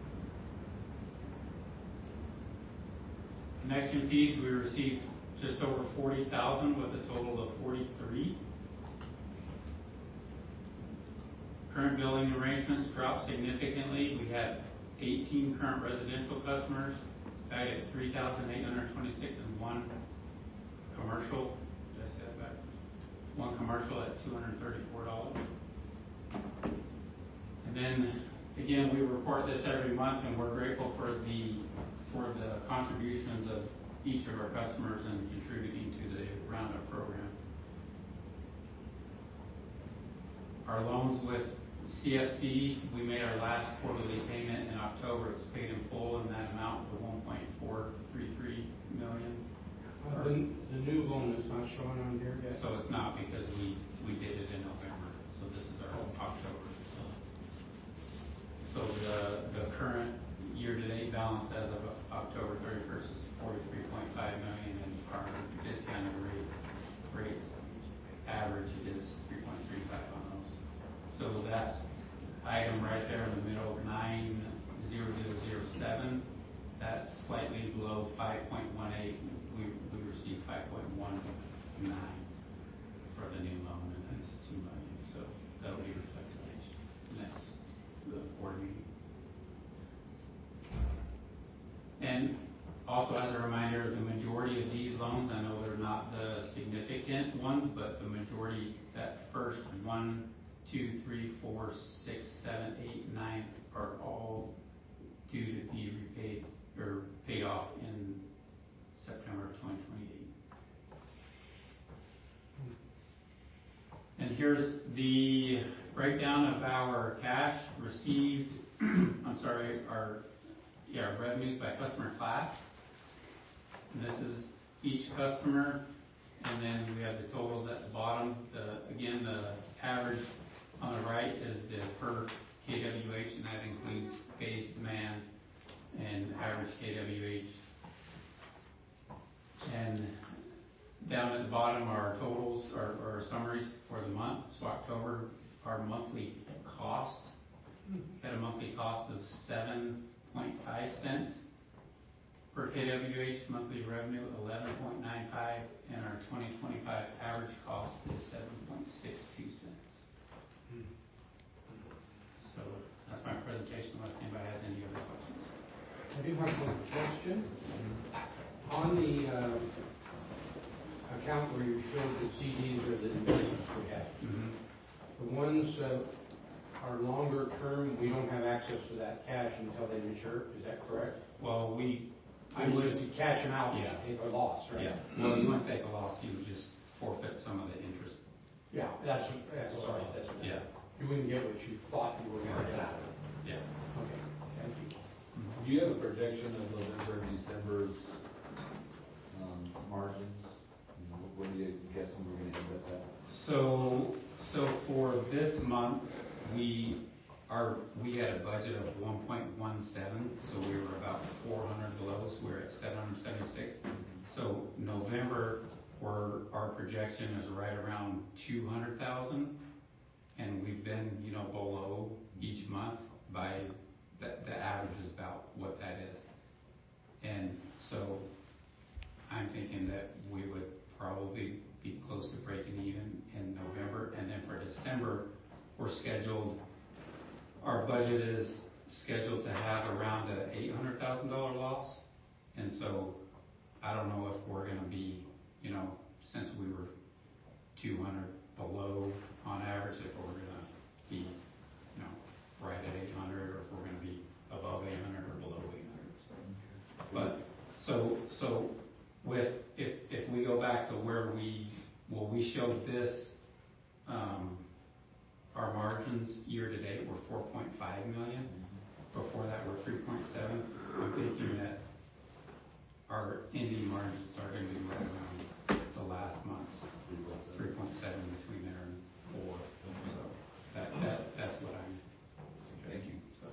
[SPEAKER 9] Connection fees, we received just over forty thousand with a total of forty-three. Current billing arrangements dropped significantly. We had eighteen current residential customers, valued at three thousand eight hundred twenty-six, and one commercial. Did I say that back? One commercial at two hundred thirty-four dollars. And then again, we report this every month, and we're grateful for the for the contributions of each of our customers and contributing to the Roundup program. Our loans with C F C, we made our last quarterly payment in October. It's paid in full, and that amount for one point four three three million.
[SPEAKER 4] Uh, the, the new loan is not showing on here yet.
[SPEAKER 9] So it's not, because we, we did it in November. So this is our October. So the the current year-to-date balance as of October thirty-first is forty-three point five million, and our discounted rate new loan, and that's two million, so that'll be reflected next, next, the board meeting. And also, as a reminder, the majority of these loans, I know they're not the significant ones, but the majority, that first one, two, three, four, six, seven, eight, nine, are all due to be repaid or paid off in September of twenty twenty-eight. And here's the breakdown of our cash received, I'm sorry, our, yeah, revenues by customer class. And this is each customer, and then we have the totals at the bottom. The, again, the average on the right is the per K W H, and that includes base, demand, and average K W H. And down at the bottom are totals or, or summaries for the month. So October, our monthly cost had a monthly cost of seven point five cents per K W H, monthly revenue eleven point nine five, and our twenty twenty-five average cost is seven point six two cents. So that's my presentation, unless anybody has any other questions.
[SPEAKER 4] I do have one question. On the uh, account where you showed the C Ds or the investments we have,
[SPEAKER 9] Mm-hmm.
[SPEAKER 4] the ones that are longer term, we don't have access to that cash until they mature, is that correct?
[SPEAKER 9] Well, we,
[SPEAKER 4] I mean, if you cash them out, you
[SPEAKER 9] Yeah.
[SPEAKER 4] take a loss, right?
[SPEAKER 9] yeah, well, you wouldn't take a loss, you would just forfeit some of the interest.
[SPEAKER 4] Yeah, that's, that's all right, that's,
[SPEAKER 9] Yeah,
[SPEAKER 4] you wouldn't get what you thought you were going to get out of it.
[SPEAKER 9] yeah.
[SPEAKER 4] Okay, thank you.
[SPEAKER 2] Do you have a projection of November and December's um, margins? You know, What are you guessing we're going to end up at?
[SPEAKER 9] So, so for this month, we are, we had a budget of one point one seven, so we were about four hundred below, so we're at seven hundred seventy-six. So November, we're, our projection is right around two hundred thousand, and we've been, you know, below each month by, the, the average is about what that is. And so I'm thinking that we would probably be close to breaking even in November, and then for December, we're scheduled, our budget is scheduled to have around an eight hundred thousand dollar loss, and so I don't know if we're gonna be, you know, since we were two hundred below on average, if we're gonna be, you know, right at eight hundred, or if we're gonna be above eight hundred or below eight hundred. But, so, so with, if, if we go back to where we, well, we showed this, um, our margins year to date were four point five million. Before that were three point seven. I'm thinking that our ending margins are going to be right around the last month's three point seven, between there and four. So that, that that's what I'm.
[SPEAKER 2] Thank you.
[SPEAKER 9] So,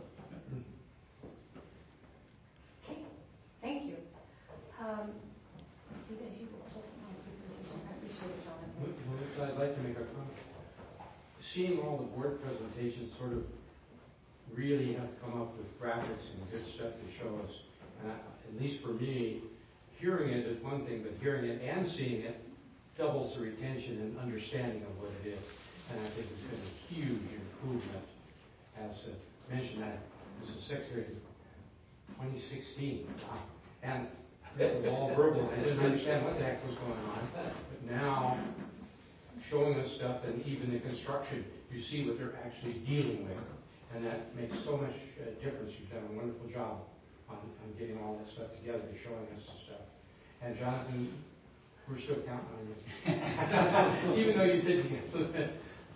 [SPEAKER 5] Okay, thank you. Um, Steve, as you hold my presentation, I appreciate it, Jonathan.
[SPEAKER 4] Melissa, I'd like to make a comment. Seeing all the board presentations sort of really have come up with graphics and good stuff to show us. And I, at least for me, hearing it is one thing, but hearing it and seeing it doubles the retention and understanding of what it is. And I think it's been a huge improvement. As uh, mentioned, I was the secretary in twenty sixteen. And it was all verbal. I didn't understand what the heck was going on. But now, showing us stuff, and even the construction, you see what they're actually dealing with, and that makes so much uh, difference. You've done a wonderful job on, on getting all that stuff together, showing us the stuff. And Jonathan, we're still counting on you, even though you didn't get so that.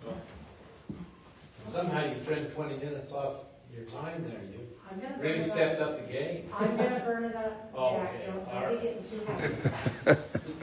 [SPEAKER 1] Somehow you trimmed twenty minutes off your time there. You
[SPEAKER 5] I'm gonna burn
[SPEAKER 1] really
[SPEAKER 5] it
[SPEAKER 1] stepped
[SPEAKER 5] up.
[SPEAKER 1] up the game.
[SPEAKER 5] I'm gonna burn it up,
[SPEAKER 1] Oh,
[SPEAKER 5] Jack,
[SPEAKER 1] okay.
[SPEAKER 5] don't,
[SPEAKER 1] All
[SPEAKER 5] don't be
[SPEAKER 1] right.
[SPEAKER 5] getting too happy.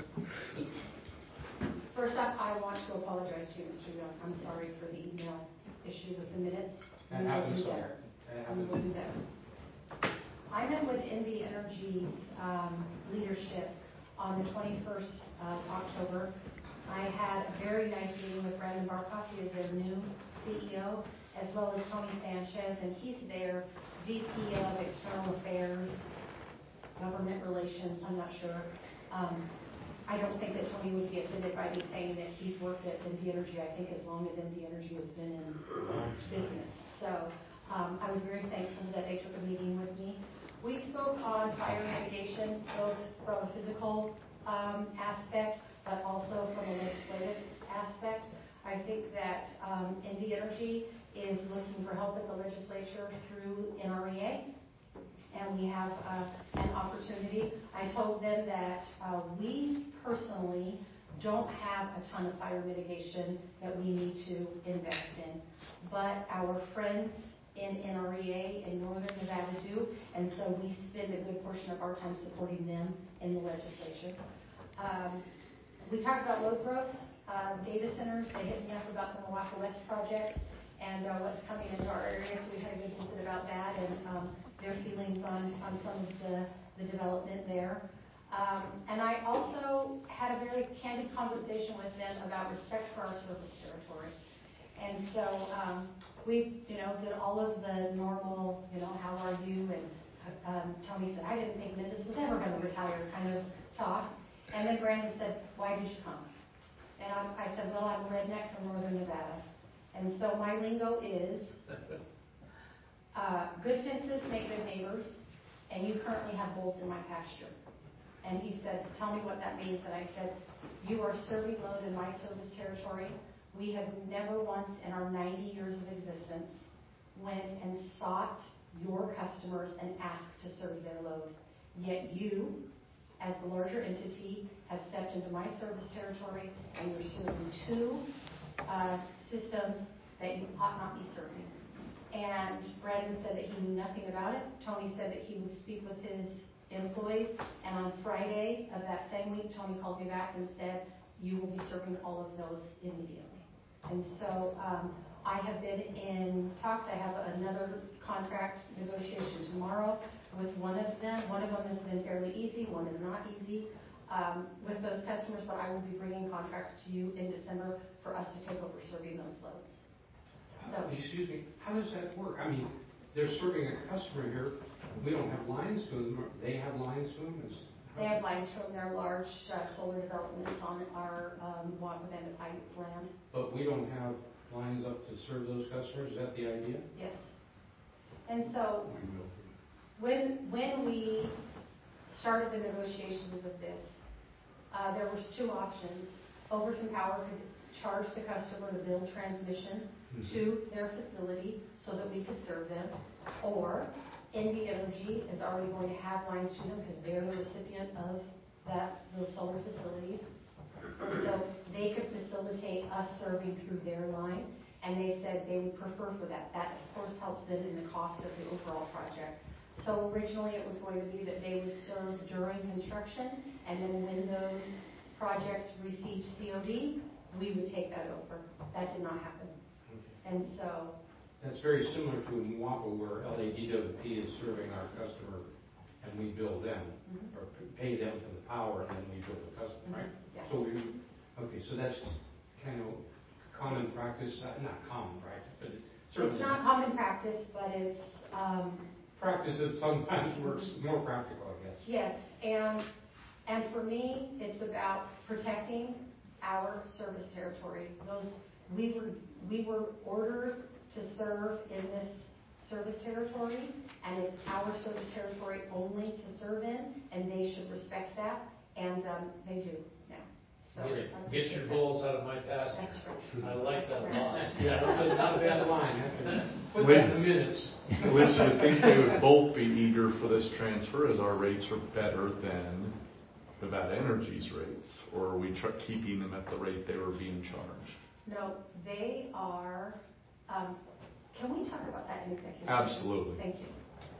[SPEAKER 5] First off, I want to apologize to you, Mister Young. I'm sorry for the email issue with the minutes.
[SPEAKER 4] That
[SPEAKER 5] We will
[SPEAKER 4] happens.
[SPEAKER 5] do better.
[SPEAKER 4] That
[SPEAKER 5] We will
[SPEAKER 4] happens.
[SPEAKER 5] do better. I met with N V Energy's um, leadership on the twenty-first of October. I had a very nice meeting with Brandon Barkoff, he is their new C E O, as well as Tony Sanchez, and he's their V P of External Affairs, Government Relations, I'm not sure. Um, I don't think that Tony would be offended by me saying that he's worked at M D Energy, I think, as long as M D Energy has been in business. So um, I was very thankful that they took a meeting with me. We spoke on fire mitigation, both from a physical um, aspect, but also from a legislative aspect. I think that um, M D Energy is looking for help with the legislature through N R E A, and we have uh, an opportunity. I told them that uh, we personally don't have a ton of fire mitigation that we need to invest in, but our friends in N R E A in Northern Nevada do, and so we spend a good portion of our time supporting them in the legislature. Um, we talked about load growth, uh, data centers. They hit me up about the Milwaukee West project and uh, what's coming into our area, so we had a good visit about that and um, their feelings on, on some of the, the development there. Um, and I also had a very candid conversation with them about respect for our service territory. And so um, we, you know, did all of the normal, you know, how are you? And um, Tony said, I didn't think Mendes was ever going to retire kind of talk. And then Brandon said, why did you come? And I, I said, well, I'm a redneck from Northern Nevada. And so my lingo is, uh, good fences make good neighbors, and you currently have bulls in my pasture. And he said, tell me what that means. And I said, you are serving load in my service territory. We have never once in our ninety years of existence went and sought your customers and asked to serve their load. Yet you, as the larger entity, have stepped into my service territory and you're serving two uh, systems that you ought not be serving. And Brandon said that he knew nothing about it. Tony said that he would speak with his employees, and on Friday of that same week, Tony called me back and said, you will be serving all of those immediately. And so um, I have been in talks. I have another contract negotiation tomorrow with one of them. One of them has been fairly easy, one is not easy um, with those customers, but I will be bringing contracts to you in December for us to take over serving those loads. So,
[SPEAKER 4] excuse me, how does that work? I mean, they're serving a customer here. We don't have lines to them. They have lines to them. Is,
[SPEAKER 5] they have lines from their large uh, solar developments on our um, Waka Bandit Heights land.
[SPEAKER 4] But we don't have lines up to serve those customers. Is that the idea?
[SPEAKER 5] Yes. And so, when when we started the negotiations of this, uh, there was two options. Overson Power could charge the customer to build transmission mm-hmm. to their facility so that we could serve them, or N V Energy is already going to have lines to them because they're the recipient of that those solar facilities. And so they could facilitate us serving through their line, and they said they would prefer for that. That, of course, helps them in the cost of the overall project. So originally it was going to be that they would serve during construction, and then when those projects received C O D, we would take that over. That did not happen. Okay. And so...
[SPEAKER 4] That's very similar to Mwapa, where L A D W P is serving our customer, and we bill them, mm-hmm. or pay them for the power, and then we bill the customer, mm-hmm. right?
[SPEAKER 5] Yeah.
[SPEAKER 4] So we, okay, so that's kind of common practice, uh, not common practice, but certainly...
[SPEAKER 5] It's not common practice, but it's... Um,
[SPEAKER 4] practice that sometimes works more practical, I guess.
[SPEAKER 5] Yes, and and for me, it's about protecting our service territory. Those we were we were ordered to serve in this service territory, and it's our service territory only to serve in, and they should respect that, and um, they do now. So
[SPEAKER 1] get, get your bulls out of my pasture.
[SPEAKER 5] That's right.
[SPEAKER 1] I like that a lot.
[SPEAKER 4] Yeah, that's not a bad line. Put that in the minutes.
[SPEAKER 6] Which I think they would both be eager for this transfer, as our rates are better than Nevada Energy's rates, or are we tr- keeping them at the rate they were being charged?
[SPEAKER 5] No, they are. Um, can we talk about that in executive?
[SPEAKER 6] Absolutely.
[SPEAKER 5] Thank you.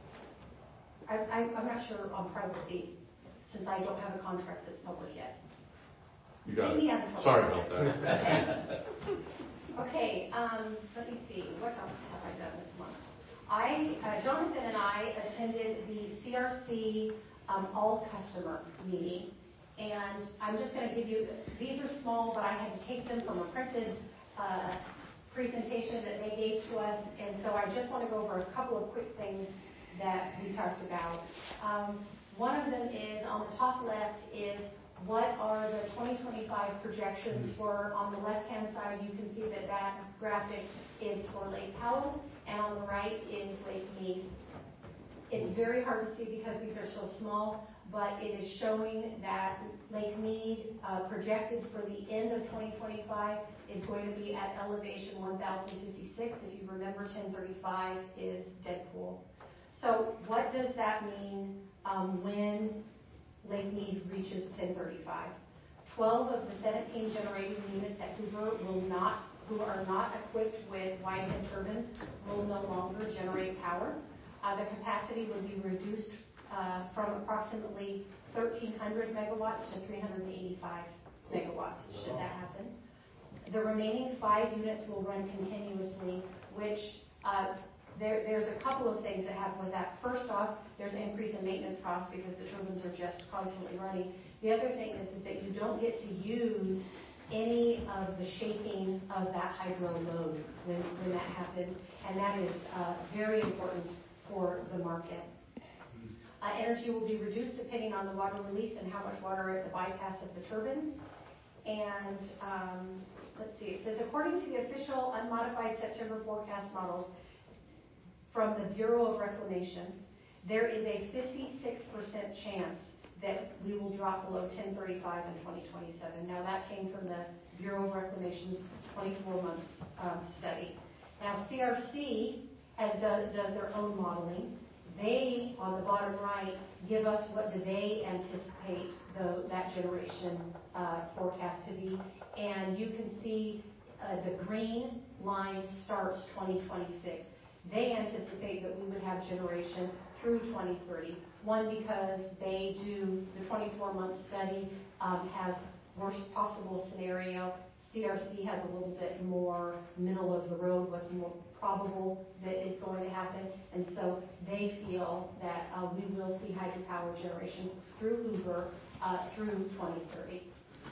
[SPEAKER 5] I, I, I'm not sure on privacy, since I don't have a contract that's public yet.
[SPEAKER 6] You got
[SPEAKER 5] Keep
[SPEAKER 6] it. Sorry about that.
[SPEAKER 5] Okay. Okay, um, let me see. What else have I done this month? I, uh, Jonathan and I attended the C R C um, all customer meeting, and I'm just going to give you, these are small, but I had to take them from a printed uh, presentation that they gave to us, and so I just want to go over a couple of quick things that we talked about. Um, one of them is, on the top left, is what are the twenty twenty-five projections for, on the left-hand side, you can see that that graphic is for Lake Powell, and on the right is Lake Mead. It's very hard to see because these are so small, but it is showing that Lake Mead, uh, projected for the end of twenty twenty-five, is going to be at elevation one thousand fifty-six. If you remember, ten thirty-five is dead pool. So what does that mean um, when Lake Mead reaches ten thirty-five? twelve of the seventeen generating units at Hoover will not, who are not equipped with Whitehead turbines, will no longer generate power. Uh, the capacity would be reduced uh, from approximately thirteen hundred megawatts to three hundred eighty-five megawatts, should that happen. The remaining five units will run continuously, which uh, there, there's a couple of things that happen with that. First off, there's an increase in maintenance costs because the turbines are just constantly running. The other thing is, is that you don't get to use any of the shaping of that hydro load when, when that happens, and that is uh, very important for the market. Uh, energy will be reduced depending on the water release and how much water at the bypass of the turbines. And um, let's see, it says, according to the official unmodified September forecast models from the Bureau of Reclamation, there is a fifty-six percent chance that we will drop below ten thirty-five in twenty twenty-seven. Now that came from the Bureau of Reclamation's twenty-four month um, study. Now C R C has done, does their own modeling. They, on the bottom right, give us what do they anticipate the, that generation uh, forecast to be. And you can see uh, the green line starts twenty twenty-six. They anticipate that we would have generation through twenty thirty. One, because they do the twenty-four month study, um, has worst possible scenario. C R C has a little bit more middle of the road, what's more probable that is going to happen. And so they feel that uh, we will see hydropower generation through Hoover uh, through twenty thirty.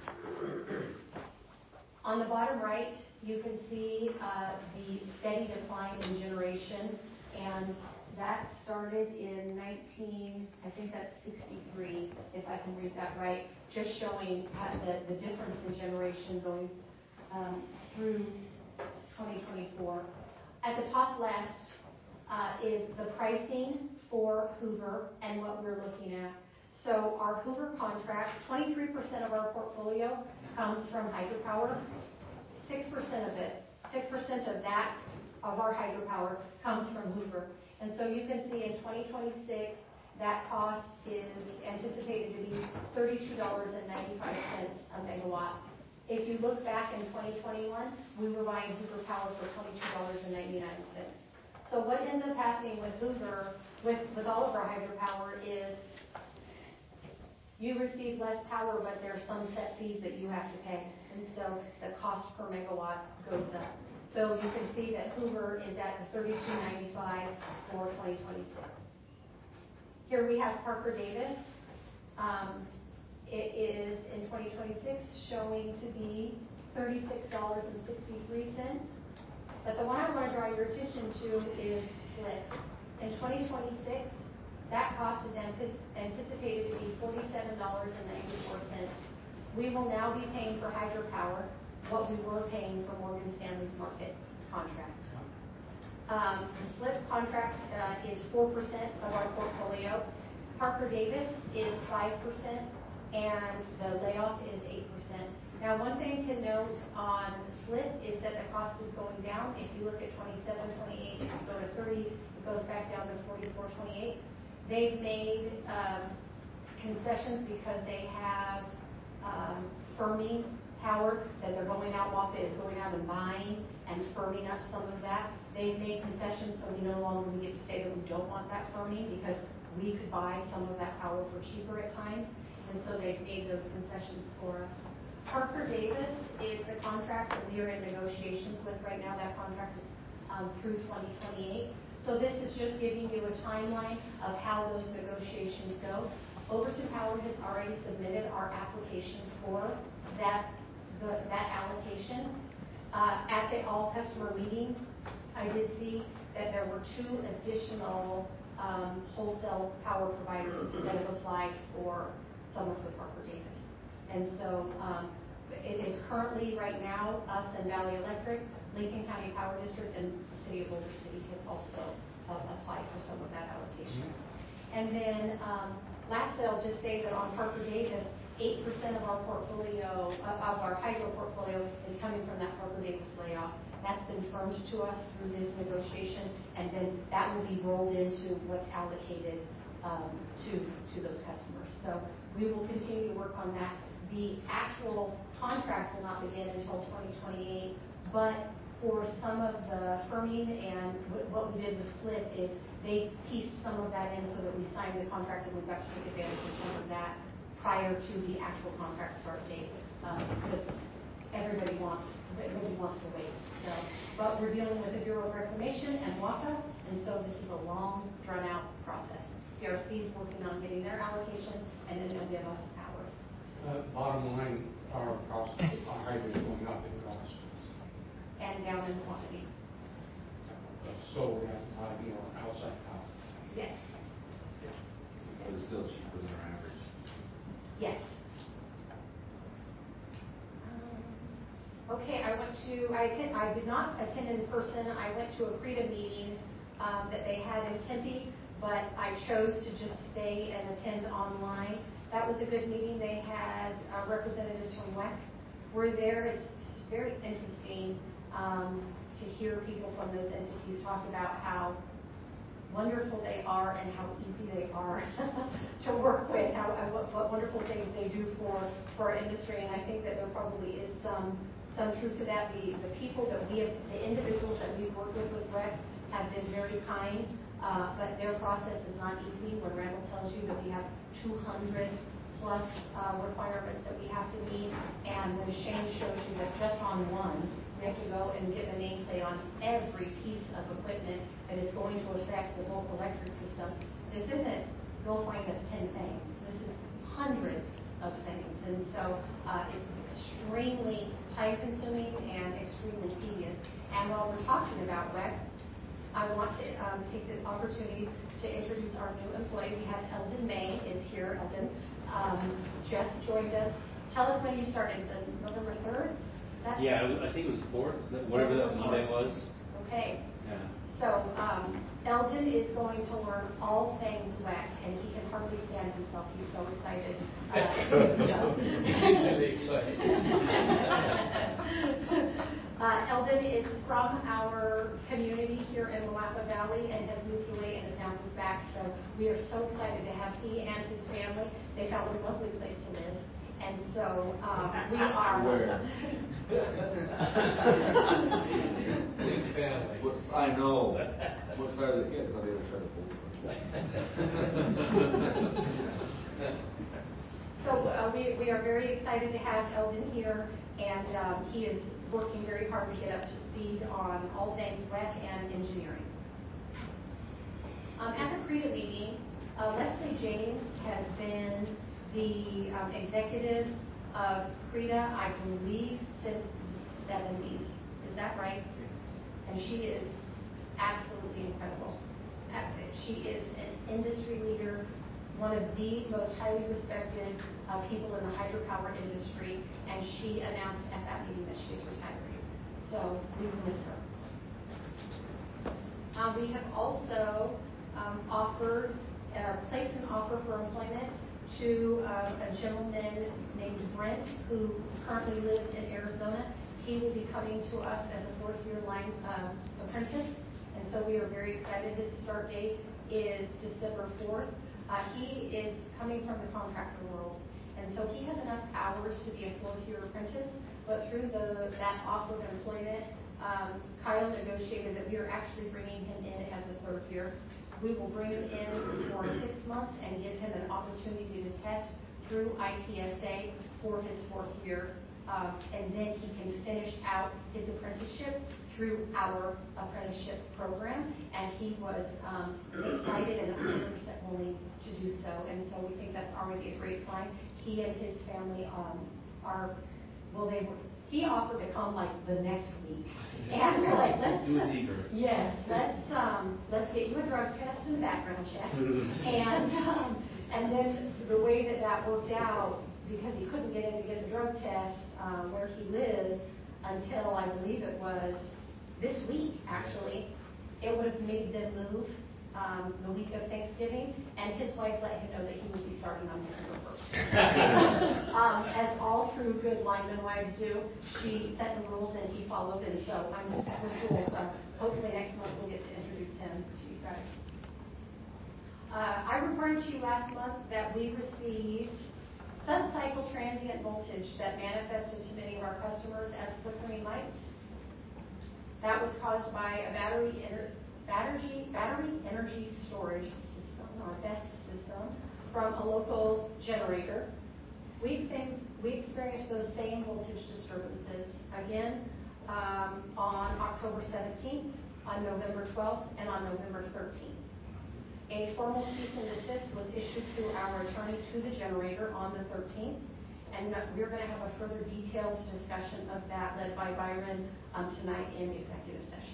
[SPEAKER 5] On the bottom right, you can see uh, the steady decline in generation, and that started in nineteen, I think that's sixty-three, if I can read that right, just showing uh, the, the difference in generation going um, through twenty twenty-four. At the top left uh, is the pricing for Hoover and what we're looking at. So our Hoover contract, twenty-three percent of our portfolio comes from hydropower. six percent of it, six percent of that, of our hydropower comes from Hoover. And so you can see in twenty twenty-six, that cost is anticipated to be thirty-two dollars and ninety-five cents a megawatt. If you look back in twenty twenty-one, we were buying Hoover power for twenty-two dollars and ninety-nine cents. So what ends up happening with Hoover, with, with all of our hydropower, is you receive less power, but there are some set fees that you have to pay. And so the cost per megawatt goes up. So you can see that Hoover is at the thirty-two ninety-five for twenty twenty-six. Here we have Parker Davis. Um, it is in twenty twenty-six showing to be thirty-six dollars and sixty-three cents. But the one I want to draw your attention to is Slip. In twenty twenty-six, that cost is anticipated to be forty-seven dollars and ninety-four cents. We will now be paying for hydropower what we were paying for Morgan Stanley's market contract. Um, the Slip contract uh, is four percent of our portfolio. Parker Davis is five percent, and the layoff is eight percent. Now, one thing to note on Slip is that the cost is going down. If you look at twenty-seven, twenty-eight, if you go to thirty, it goes back down to forty-four, twenty-eight. They've made um, concessions because they have um, firming power that they're going out, WAPA is going out and buying and firming up some of that. They've made concessions, so we no longer we get to say that we don't want that firming because we could buy some of that power for cheaper at times, and so they've made those concessions for us. Parker Davis is the contract that we are in negotiations with right now. That contract is um, through twenty twenty-eight. So this is just giving you a timeline of how those negotiations go. Overton Power has already submitted our application for that, the, that allocation. Uh, at the all-customer meeting, I did see that there were two additional um, wholesale power providers that have applied for some of the Parker Davis. And so um, it is currently, right now, us and Valley Electric, Lincoln County Power District, and the City of Boulder City has also uh, applied for some of that allocation. Mm-hmm. And then um, lastly, I'll just say that on Parker Davis, eight percent of our portfolio, uh, of our hydro portfolio, is coming from that Parker Davis layoff. That's been firmed to us through this negotiation, and then that will be rolled into what's allocated um, to, to those customers. So we will continue to work on that. The actual contract will not begin until twenty twenty-eight, but for some of the firming and what we did with SLIP is they pieced some of that in so that we signed the contract and we got to take advantage of some of that prior to the actual contract start date, uh, because everybody wants everybody wants to wait. So, but we're dealing with the Bureau of Reclamation and WACA, and so this is a long, drawn-out process. C R C is working on getting their allocation, and then they'll give us ours.
[SPEAKER 4] Uh, bottom line, our cost, our hydro is going up in cost.
[SPEAKER 5] And down in quantity.
[SPEAKER 4] So we have to buy more outside power.
[SPEAKER 5] Yes.
[SPEAKER 2] But it's still cheaper than our average.
[SPEAKER 5] Yes. Okay, I went to, I attend, I did not attend in person. I went to a CREDA meeting um, that they had in Tempe, but I chose to just stay and attend online. That was a good meeting. They had uh, representatives from W E C were there. It's, it's very interesting um, to hear people from those entities talk about how wonderful they are and how easy they are to work with, how, what, what wonderful things they do for, for our industry. And I think that there probably is some some truth to that. The, the people that we have, the individuals that we've worked with with W E C have been very kind, uh, but their process is not easy. When Randall tells you that we have two hundred plus uh, requirements that we have to meet, and when Shane shows you that just on one, we have to go and get the nameplate on every piece of equipment that is going to affect the bulk electric system. This isn't go find us ten things. This is hundreds of things. And so uh, it's extremely time consuming and extremely tedious. And while we're talking about W E C, I want to um, take the opportunity to introduce our new employee. We have Eldon May is here. Eldon um, just joined us. Tell us when you started, the November third?
[SPEAKER 8] Yeah, I think it was fourth, whatever that Monday was.
[SPEAKER 5] Okay.
[SPEAKER 8] Yeah.
[SPEAKER 5] So um, Eldon is going to learn all things W E C, and he can hardly stand himself. He's so excited. Uh,
[SPEAKER 1] Really excited.
[SPEAKER 5] uh, Eldon is from our community here in the Napa Valley and has moved away and has now moved back. So we are so excited to have he and his family. They found a lovely place to live. And so um, we are.
[SPEAKER 2] Where?
[SPEAKER 1] Big family.
[SPEAKER 2] What's, I know. What side of the kid? But they were trying to fool me.
[SPEAKER 5] So uh, we, we are very excited to have Eldon here, and um, he is working very hard to get up to speed on all things W E C and engineering. Um, at the CREDA meeting, uh, Leslie James has been the um, executive of CREDA, I believe, since the seventies. Is that right? And she is absolutely incredible. She is an industry leader, one of the most highly respected uh, people in the hydropower industry, and she announced at that meeting that she is retiring. So we will miss her. Um, we have also um, offered, uh, placed an offer for employment to um, a gentleman named Brent, who currently lives in Arizona. He will be coming to us as a fourth-year line um, apprentice, and so we are very excited. His start date is December fourth. Uh, he is coming from the contractor world, and so he has enough hours to be a fourth-year apprentice, but through the, that offer of employment, um, Kyle negotiated that we are actually bringing him in as a third year. We will bring him in for six months and give him an opportunity to test through I P S A for his fourth year, um, and then he can finish out his apprenticeship through our apprenticeship program. And he was um, excited and one hundred percent willing to do so, and so we think that's already a great sign. He and his family um, are, well, they were, he offered to come like the next week. And we're like, let's,
[SPEAKER 8] He was eager.
[SPEAKER 5] yes, let's, um, let's get you a drug test and a background check. and, um, and then the way that that worked out, because he couldn't get in to get the drug test um, where he lives until I believe it was this week, actually, it would have made them move um, the week of Thanksgiving, and his wife let him know that he would be starting on December first. um, as all true good lineman wives do, she set the rules and he followed, and so I'm this will, uh, hopefully next month we'll get to introduce him to you guys. Uh, I reported to you last month that we received sub-cycle transient voltage that manifested to many of our customers as flickering lights. That was caused by a battery, battery, battery energy storage system, or B E S system, from a local generator. We, same, we experienced those same voltage disturbances again um, on October seventeenth, on November twelfth, and on November thirteenth. A formal cease and desist was issued to our attorney to the generator on the thirteenth, and we're going to have a further detailed discussion of that led by Byron um, tonight in executive session.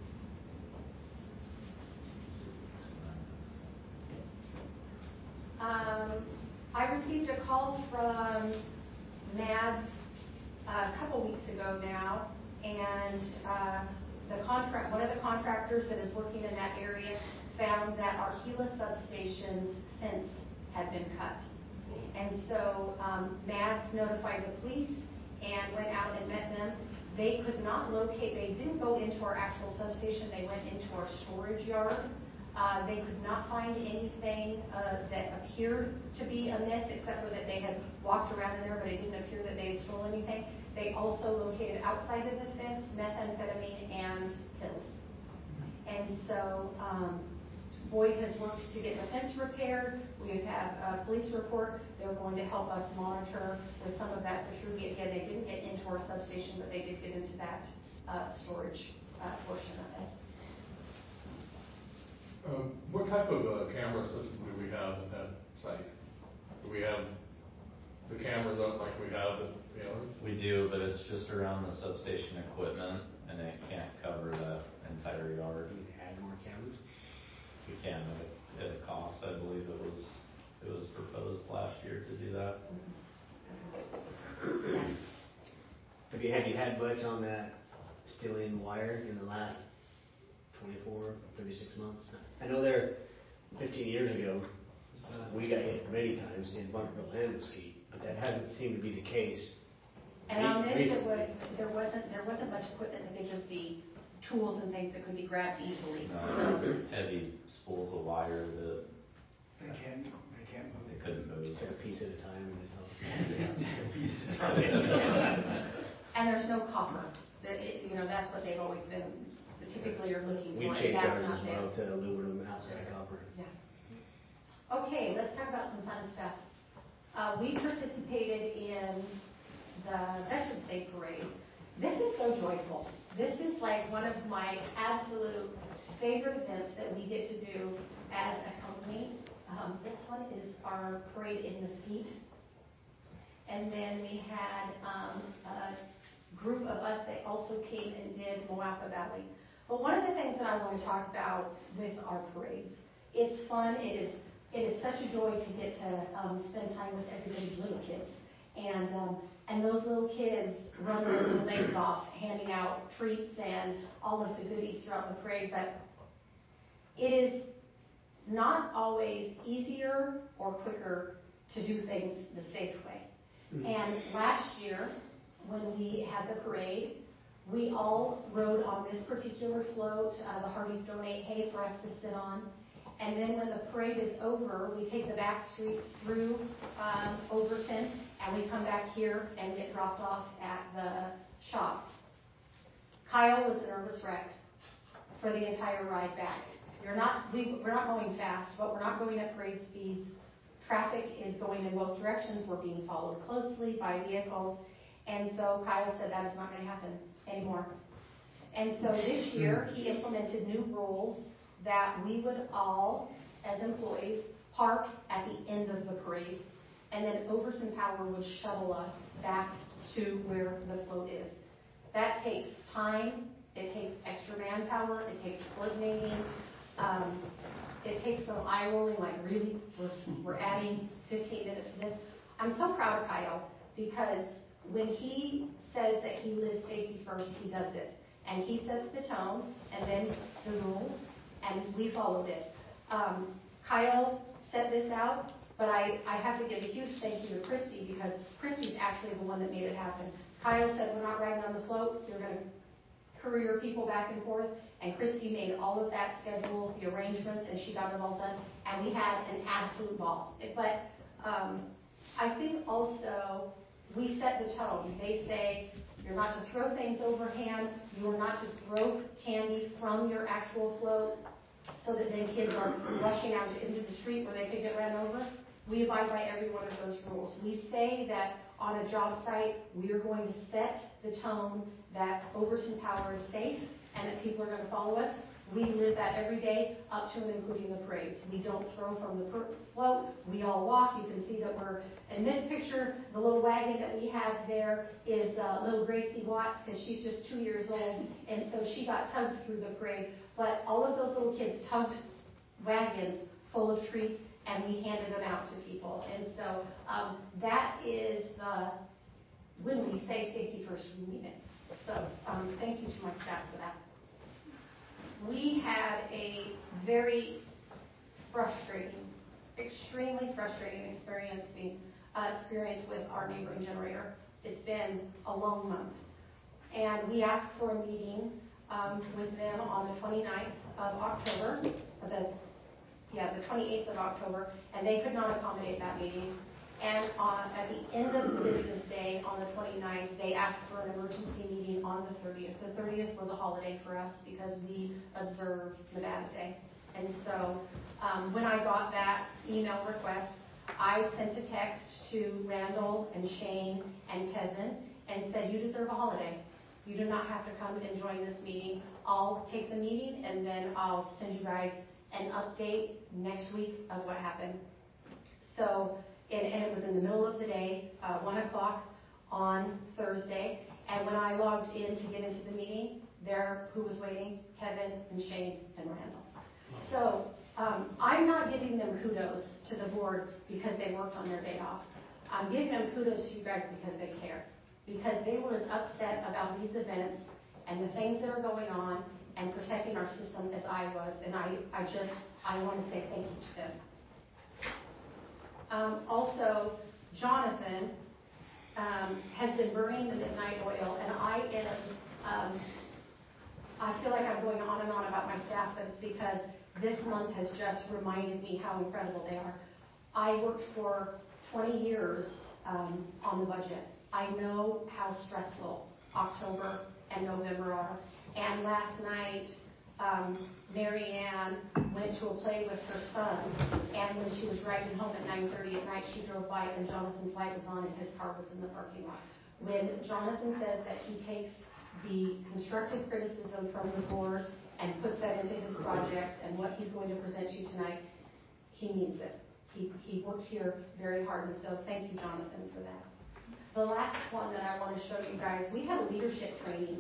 [SPEAKER 5] Um, I received a call from Mads uh, a couple weeks ago now, and uh, the contract, one of the contractors that is working in that area found that our Gila substation's fence had been cut. And so um, Mads notified the police and went out and met them. They could not locate, they didn't go into our actual substation, they went into our storage yard. Uh, they could not find anything uh, that appeared to be amiss, except for that they had walked around in there, but it didn't appear that they had stolen anything. They also located outside of the fence methamphetamine and pills. And so um, Boyd has worked to get the fence repaired. We have a police report. They're going to help us monitor with some of that security. Again, they didn't get into our substation, but they did get into that uh, storage uh, portion of it.
[SPEAKER 10] Um, what type of uh, camera system do we have at that site? Do we have the cameras up like we have at the others?
[SPEAKER 11] We do, but it's just around the substation equipment, and it can't cover that entire yard.
[SPEAKER 12] We can add more cameras.
[SPEAKER 11] We can at, at a cost. I believe it was it was proposed last year to do that.
[SPEAKER 12] Have you have you had much on that still in wire in the last twenty-four, thirty-six months? I know there fifteen years ago uh, we got hit many times in Bunkerville and Mesquite, but that hasn't seemed to be the case.
[SPEAKER 5] And on this, it was there wasn't there wasn't much equipment. It could just be tools and things that could be grabbed easily.
[SPEAKER 11] No, it was heavy spools of wire that
[SPEAKER 7] They can't, they can't move.
[SPEAKER 11] they couldn't move.
[SPEAKER 12] Take a piece at a time and just
[SPEAKER 7] A piece at a time.
[SPEAKER 5] And there's no copper. The, it, you know, that's what they've always been typically are looking
[SPEAKER 12] we
[SPEAKER 5] for.
[SPEAKER 12] changed
[SPEAKER 5] and that's
[SPEAKER 12] ours
[SPEAKER 5] not
[SPEAKER 12] as
[SPEAKER 5] there.
[SPEAKER 12] well to aluminum outside copper.
[SPEAKER 5] Yeah. Okay, let's talk about some fun stuff. Uh, we participated in the Veterans Day Parade. This is so joyful. This is like one of my absolute favorite events that we get to do as a company. Um, this one is our parade in Mesquite. And then we had um, a group of us that also came and did Moapa Valley. But one of the things that I want to talk about with our parades, it's fun. It is it is such a joy to get to um, spend time with everybody's little kids. And um, and those little kids run their little legs off, handing out treats and all of the goodies throughout the parade. But it is not always easier or quicker to do things the safe way. Mm-hmm. And last year, when we had the parade, we all rode on this particular float. Uh, the Hardys donate hay for us to sit on. And then when the parade is over, we take the back streets through um, Overton, and we come back here and get dropped off at the shop. Kyle was a nervous wreck for the entire ride back. We're not, we, we're not going fast, but we're not going at parade speeds. Traffic is going in both directions. We're being followed closely by vehicles. And so Kyle said that is not going to happen anymore. And so this year, he implemented new rules that we would all, as employees, park at the end of the parade, and then Overton Power would shuttle us back to where the float is. That takes time, it takes extra manpower, it takes coordinating, um, it takes some eye rolling, like really, we're, we're adding fifteen minutes to this. I'm so proud of Kyle because when he says that he lives safety first, he does it. And he sets the tone and then the rules, and we followed it. Um, Kyle set this out, but I, I have to give a huge thank you to Christy because Christy's actually the one that made it happen. Kyle said, we're not riding on the float, you're going to courier people back and forth, and Christy made all of that schedules, the arrangements, and she got it all done, and we had an absolute ball. But um, I think also we set the tone. They say you're not to throw things overhand, you are not to throw candy from your actual float so that then kids are rushing out into the street where they could get run over. We abide by every one of those rules. We say that on a job site, we are going to set the tone that Overton Power is safe and that people are going to follow us. We live that every day, up to and including the parades. We don't throw from the float. We all walk. You can see that we're, in this picture, the little wagon that we have there is uh, little Gracie Watts, because she's just two years old, and so she got tugged through the parade. But all of those little kids tugged wagons full of treats, and we handed them out to people. And so um, that is the, when we say safety first, we mean it. So um, thank you to my staff for that. We had a very frustrating, extremely frustrating experience, uh, experience with our neighboring generator. It's been a long month. And we asked for a meeting um, with them on the twenty-ninth of October, or the, yeah, the twenty-eighth of October, and they could not accommodate that meeting. And on, at the end of the business day on the twenty-ninth, they asked for an emergency meeting on the thirtieth. The thirtieth was a holiday for us because we observed Nevada Day. And so um, when I got that email request, I sent a text to Randall and Shane and Kevin and said, you deserve a holiday. You do not have to come and join this meeting. I'll take the meeting and then I'll send you guys an update next week of what happened. So, and, and it was in the middle of the day, uh, one o'clock on Thursday. And when I logged in to get into the meeting, there, who was waiting? Kevin and Shane and Randall. So um, I'm not giving them kudos to the board because they worked on their day off. I'm giving them kudos to you guys because they care. Because they were as upset about these events and the things that are going on and protecting our system as I was. And I, I just, I want to say thank you to them. Um, also, Jonathan um, has been burning the midnight oil, and I am, um, I feel like I'm going on and on about my staff, but it's because this month has just reminded me how incredible they are. I worked for twenty years um, on the budget. I know how stressful October and November are. And last night, um, Mary Ann went to a play with her son, and when she was driving home at nine thirty at night, she drove by and Jonathan's light was on and his car was in the parking lot. When Jonathan says that he takes the constructive criticism from the board and puts that into his projects and what he's going to present you tonight, he means it. He, he worked here very hard, and so thank you, Jonathan, for that. The last one that I want to show you guys, we had a leadership training.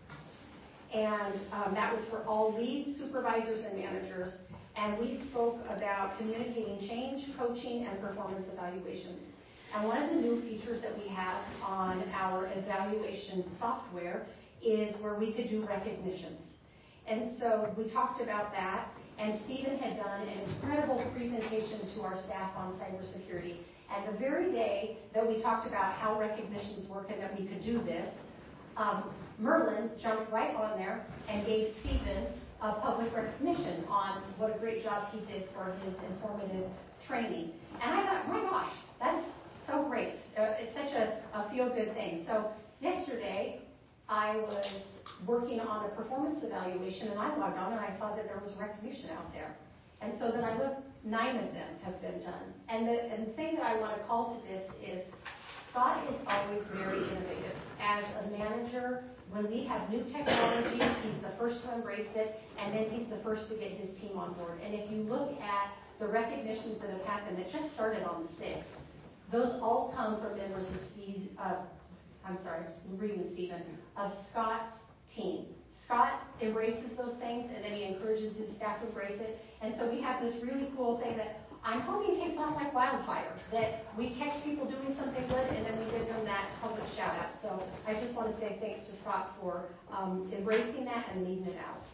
[SPEAKER 5] And um, that was for all lead supervisors and managers. And we spoke about communicating change, coaching, and performance evaluations. And one of the new features that we have on our evaluation software is where we could do recognitions. And so we talked about that, and Stephen had done an incredible presentation to our staff on cybersecurity. And the very day that we talked about how recognitions work and that we could do this, um, Merlin jumped right on there and gave Stephen a public recognition on what a great job he did for his informative training. And I thought, my gosh, that's so great. Uh, it's such a, a feel-good thing. So yesterday, I was working on a performance evaluation, and I logged on and I saw that there was recognition out there. And so then I looked, nine of them have been done. And the, and the thing that I want to call to this is Scott is always very innovative. As a manager, when we have new technology, he's the first to embrace it, and then he's the first to get his team on board. And if you look at the recognitions that have happened that just started on the sixth, those all come from members of Steve's, uh, I'm sorry, reading Stephen, of Scott's team. Scott embraces those things, and then he encourages his staff to embrace it. And so we have this really cool thing that I'm hoping takes off like wildfire, that we catch people doing something good and then we give them that public shout out. So I just want to say thanks to Scott for um, embracing that and leading it out.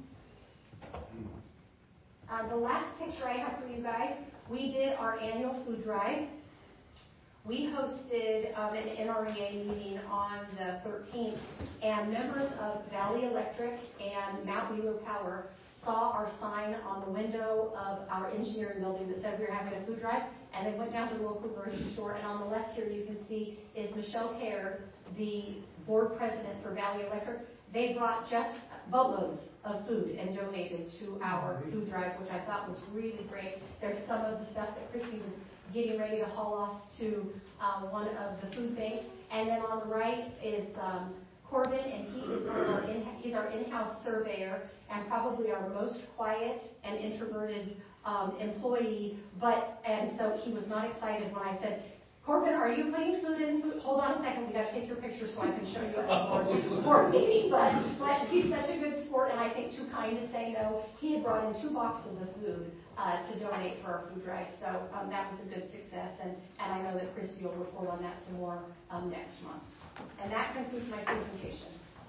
[SPEAKER 5] Uh, the last picture I have for you guys, we did our annual food drive. We hosted um, an N R E A meeting on the thirteenth, and members of Valley Electric and Mount Wheeler Power saw our sign on the window of our engineering building that said we were having a food drive, and they went down to the local grocery store, and on the left here you can see is Michelle Caird, the board president for Valley Electric. They brought just boatloads of food and donated to our food drive, which I thought was really great. There's some of the stuff that Christy was getting ready to haul off to um, one of the food banks. And then on the right is um, Corbin, and he is our in, he's our in-house surveyor and probably our most quiet and introverted um, employee. But and so he was not excited when I said, Corbin, are you putting food in food? Hold on a second, we got to take your picture so I can show you at the board, board meeting. But, but he's such a good sport, and I think too kind to say no. He had brought in two boxes of food uh, to donate for our food drive, so um, that was a good success. And, and I know that Christy will report on that some more um, next month. And that concludes my presentation.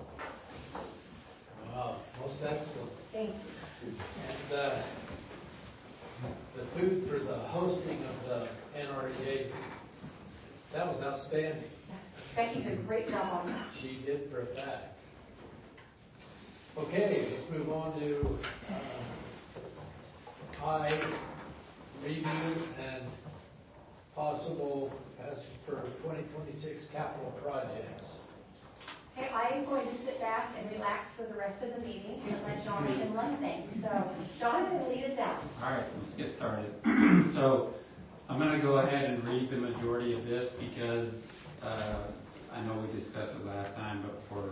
[SPEAKER 1] Wow, most excellent.
[SPEAKER 5] Thank you.
[SPEAKER 1] And uh, the food for the hosting of the N R E A, that was outstanding.
[SPEAKER 5] Becky did a great job on that.
[SPEAKER 1] She did for a fact. Okay, let's move on to uh, I review and possible as for twenty twenty-six capital projects.
[SPEAKER 5] Okay, I am going to sit back and relax for the rest of the meeting and let Jonathan run things. So, Jonathan, lead us out.
[SPEAKER 9] All right, let's get started. So, I'm going to go ahead and read the majority of this because uh, I know we discussed it last time, but for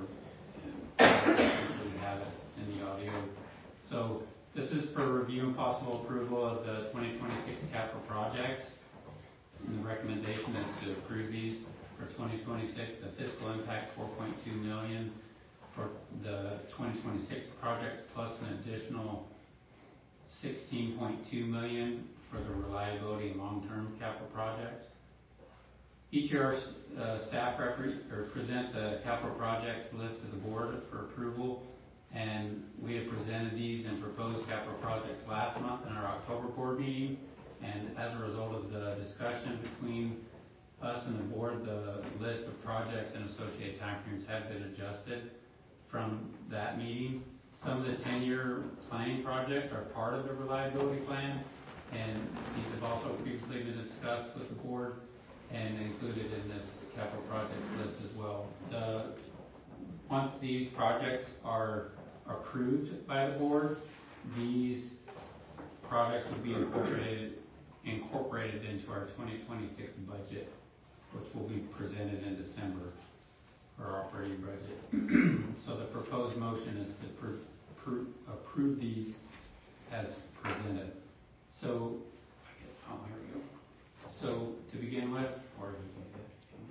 [SPEAKER 9] we have it in the audio. So, this is for review and possible approval of the twenty twenty-six capital projects. And the recommendation is to approve these for twenty twenty-six. The fiscal impact four point two million dollars for the twenty twenty-six projects, plus an additional sixteen point two million dollars for the reliability and long-term capital projects. Each year, our uh, staff repre- or presents a capital projects list to the board for approval, and we have presented these and proposed capital projects last month in our October board meeting. And as a result of the discussion between us and the board, the list of projects and associated timeframes have been adjusted from that meeting. Some of the ten-year planning projects are part of the reliability plan, and these have also previously been discussed with the board and included in this capital project list as well. The, once these projects are approved by the board, these projects will be incorporated incorporated into our twenty twenty-six budget, which will be presented in December for our operating budget. So the proposed motion is to pr- pr- approve these as presented. So, oh, here we go. So to begin with, or you can get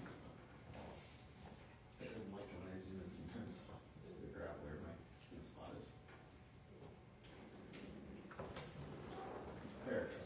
[SPEAKER 2] I don't like when I zoom in sometimes to figure out where my screen spot is. There it is.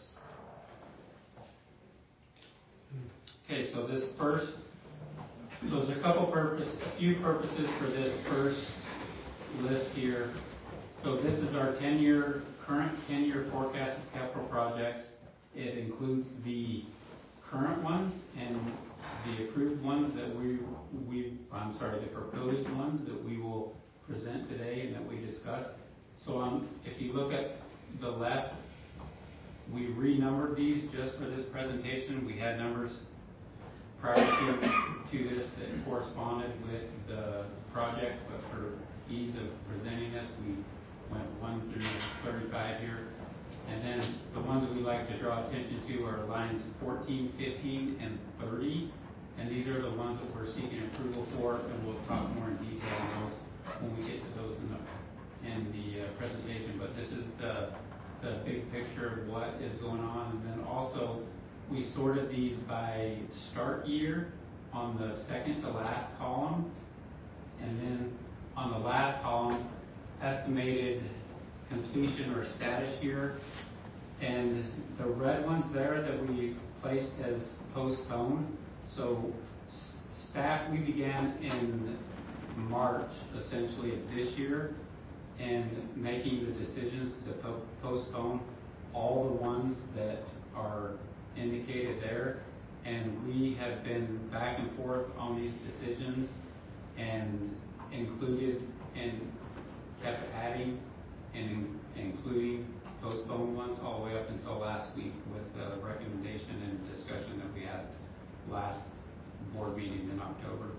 [SPEAKER 9] Okay, so this first, so there's a couple purpose, a few purposes for this first list here. So this is our ten-year, current ten-year forecast of capital projects. It includes the current ones and the approved ones that we, we, I'm sorry, the proposed ones that we will present today and that we discussed. So um, if you look at the left, we renumbered these just for this presentation. We had numbers prior to, to this that corresponded with the projects, but for ease of presenting this, we went one through thirty-five here. And then the ones that we like to draw attention to are lines fourteen, fifteen, and thirty. And these are the ones that we're seeking approval for, and we'll talk more in detail on those when we get to those in the, in the uh, presentation. But this is the, the big picture of what is going on. And then also, we sorted these by start year on the second to last column. And then on the last column, estimated completion or status year. And the red ones there that we placed as postponed, so s- staff, we began in March, essentially, of this year, and making the decisions to po- postpone all the ones that are indicated there. And we have been back and forth on these decisions and included and kept adding and including postponed ones all the way up until last week with the recommendation and discussion that we had last board meeting in October.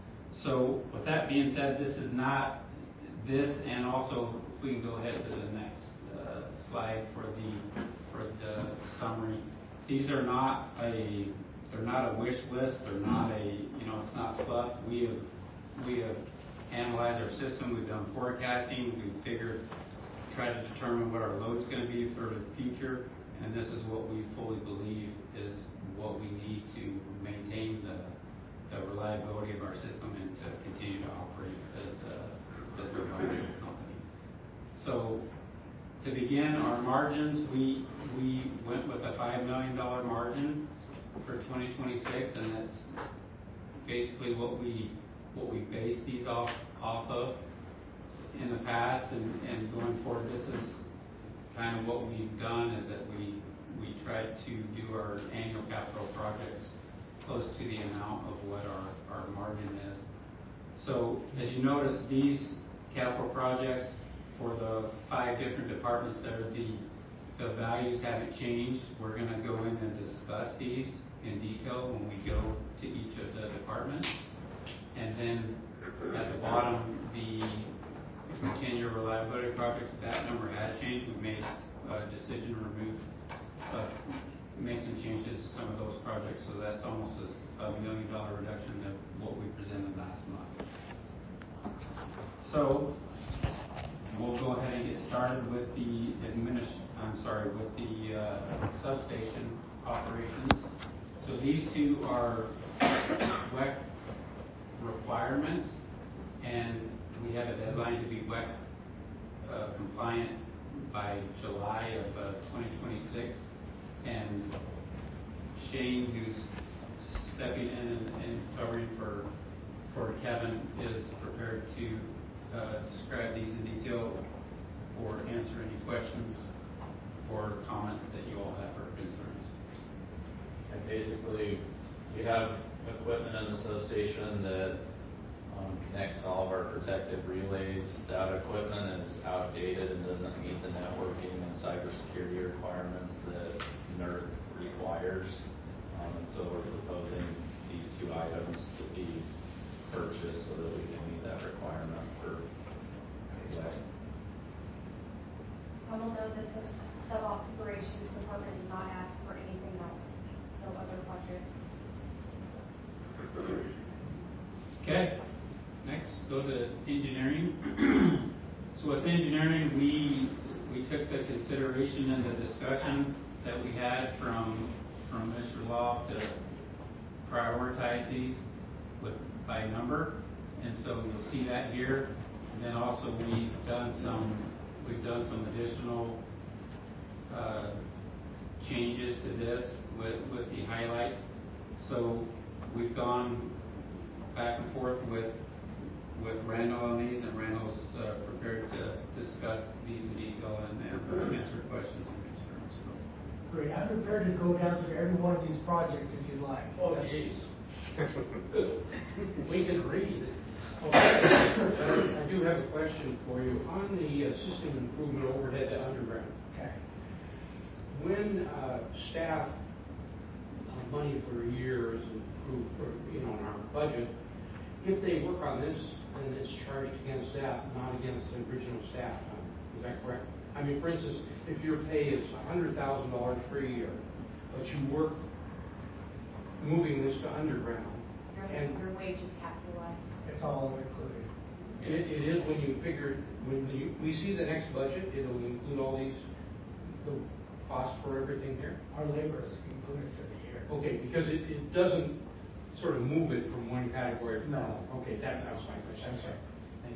[SPEAKER 9] So with that being said, this is not this, and also if we can go ahead to the next uh, slide for the for the summary. These are not a they're not a wish list. They're not a you know it's not fluff. We have we have analyzed our system. We've done forecasting. We've figured try to determine what our load's going to be for the future, and this is what we fully believe is what we need to maintain the, the reliability of our system and to continue to operate as a, as a reliable company. So to begin our margins, we we went with a five million dollars margin for twenty twenty-six, and that's basically what we what we base these off off of. In the past and, and going forward, this is kind of what we've done is that we we tried to do our annual capital projects close to the amount of what our, our margin is. So as you notice, these capital projects for the five different departments there, the the values haven't changed. We're going to go in and discuss these in detail when we go to each of the departments. And then at the bottom, the ten-year reliability projects, that number has changed. We've made a decision to remove, uh, make some changes to some of those projects, so that's almost a, a million dollar reduction of what we presented last month. So we'll go ahead and get started with the adminis- I'm sorry, with the uh, substation operations. So these two are W E C requirements, and we have a deadline to be W E C uh, compliant by July of uh, twenty twenty-six. And Shane, who's stepping in and, and covering for for Kevin, is prepared to uh, describe these in detail or answer any questions or comments that you all have or concerns.
[SPEAKER 11] And basically, we have equipment in the substation that um, connects to all of our protective relays. That equipment is outdated and doesn't meet the networking and cybersecurity requirements that N E R C requires. Um, and so we're proposing these two items to be purchased so that we can meet that requirement for W E C.
[SPEAKER 5] I will note that the sub-operations department did not ask for anything else, no other projects.
[SPEAKER 9] Okay, next go to engineering. So with engineering, we we took the consideration and the discussion that we had from from Mister Law to prioritize these with by number, and so you'll see that here. And then also we've done some we've done some additional uh, changes to this with with the highlights. So we've gone back and forth with with Randall on these, and Randall's uh, prepared to discuss these in detail and, and answer questions and concerns. So.
[SPEAKER 7] Great, I'm prepared to go down through every one of these projects if you'd like.
[SPEAKER 4] Oh, jeez. We can read. Okay. I do have a question for you. On the uh, system improvement overhead to underground,
[SPEAKER 7] Okay.
[SPEAKER 4] when uh, staff uh, money for years and approved for, you know, in our budget, if they work on this, then it's charged against that, not against the original staff time. Is that correct? I mean, for instance, if your pay is one hundred thousand dollars for a year, but you work moving this to underground,
[SPEAKER 5] Your,
[SPEAKER 4] and
[SPEAKER 5] your wage is capitalized.
[SPEAKER 7] It's all included.
[SPEAKER 4] it, it is when you figure, when you, we see the next budget, it'll include all these, the cost for everything here?
[SPEAKER 7] Our labor is included for the year.
[SPEAKER 4] Okay, because it, it doesn't sort of move it from one category to
[SPEAKER 7] No.
[SPEAKER 4] another. Okay, that, that was my question.
[SPEAKER 7] That's right.
[SPEAKER 4] Thank you.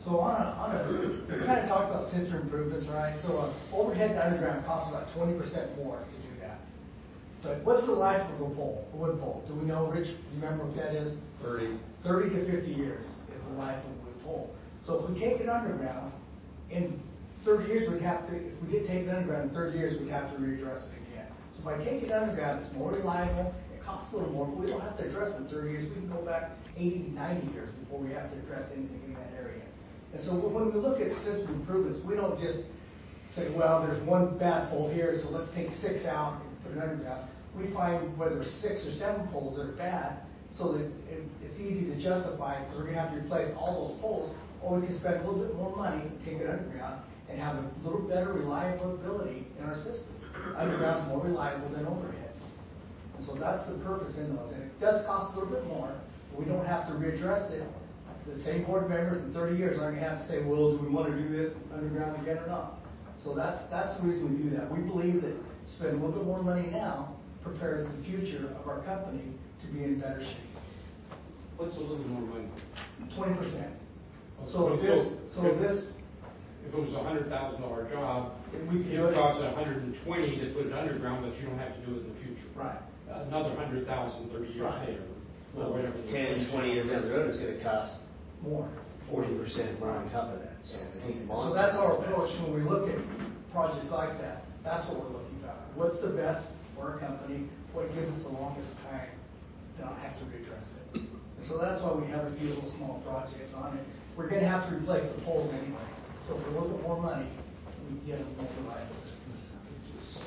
[SPEAKER 7] So on a, on a, we kind of talked about system improvements, right? So uh, overhead to underground costs about twenty percent more to do that. But what's the life of a pole, a wood pole? Do we know, Rich, do you remember what that is?
[SPEAKER 10] Thirty.
[SPEAKER 7] thirty to fifty years is the life of a wood pole. So if we take it underground, in thirty years, we'd have to, if we did take it underground in thirty years, we'd have to readdress it again. So if I take it underground, it's more reliable, it costs a little more, but we don't have to address it in thirty years. We can go back eighty, ninety years before we have to address anything in that area. And so when we look at system improvements, we don't just say, well, there's one bad pole here, so let's take six out and put it underground. We find whether six or seven poles that are bad, so that it, it's easy to justify, because we're going to have to replace all those poles, or we can spend a little bit more money, take it underground, and have a little better reliability in our system. Underground's more reliable than overhead. And so that's the purpose in those. And it does cost a little bit more, but we don't have to readdress it. The same board members in thirty years aren't going to have to say, well, do we want to do this underground again or not? So that's that's the reason we do that. We believe that spend a little bit more money now prepares the future of our company to be in better shape.
[SPEAKER 4] What's a little more money?
[SPEAKER 7] twenty percent.
[SPEAKER 4] So
[SPEAKER 7] So this, so
[SPEAKER 4] if-
[SPEAKER 7] this,
[SPEAKER 4] If it was a hundred thousand dollar job,
[SPEAKER 7] we could
[SPEAKER 4] it
[SPEAKER 7] do it.
[SPEAKER 4] costs a hundred and twenty to put it underground, but you don't have to do it in the future.
[SPEAKER 7] Right.
[SPEAKER 4] Another hundred thousand thirty years
[SPEAKER 7] Right.
[SPEAKER 4] later, or
[SPEAKER 12] Well,
[SPEAKER 4] whatever.
[SPEAKER 12] ten, twenty years down the road, it's gonna cost
[SPEAKER 7] More.
[SPEAKER 12] forty percent more on top of that, so I think.
[SPEAKER 7] So that's our approach when we look at projects like that. That's what we're looking at. What's the best for our company? What gives us the longest time to not have to redress it? And so that's why we have a few little small projects on it. We're gonna have to replace the poles anyway. So for a little bit more money, we get a more reliable system.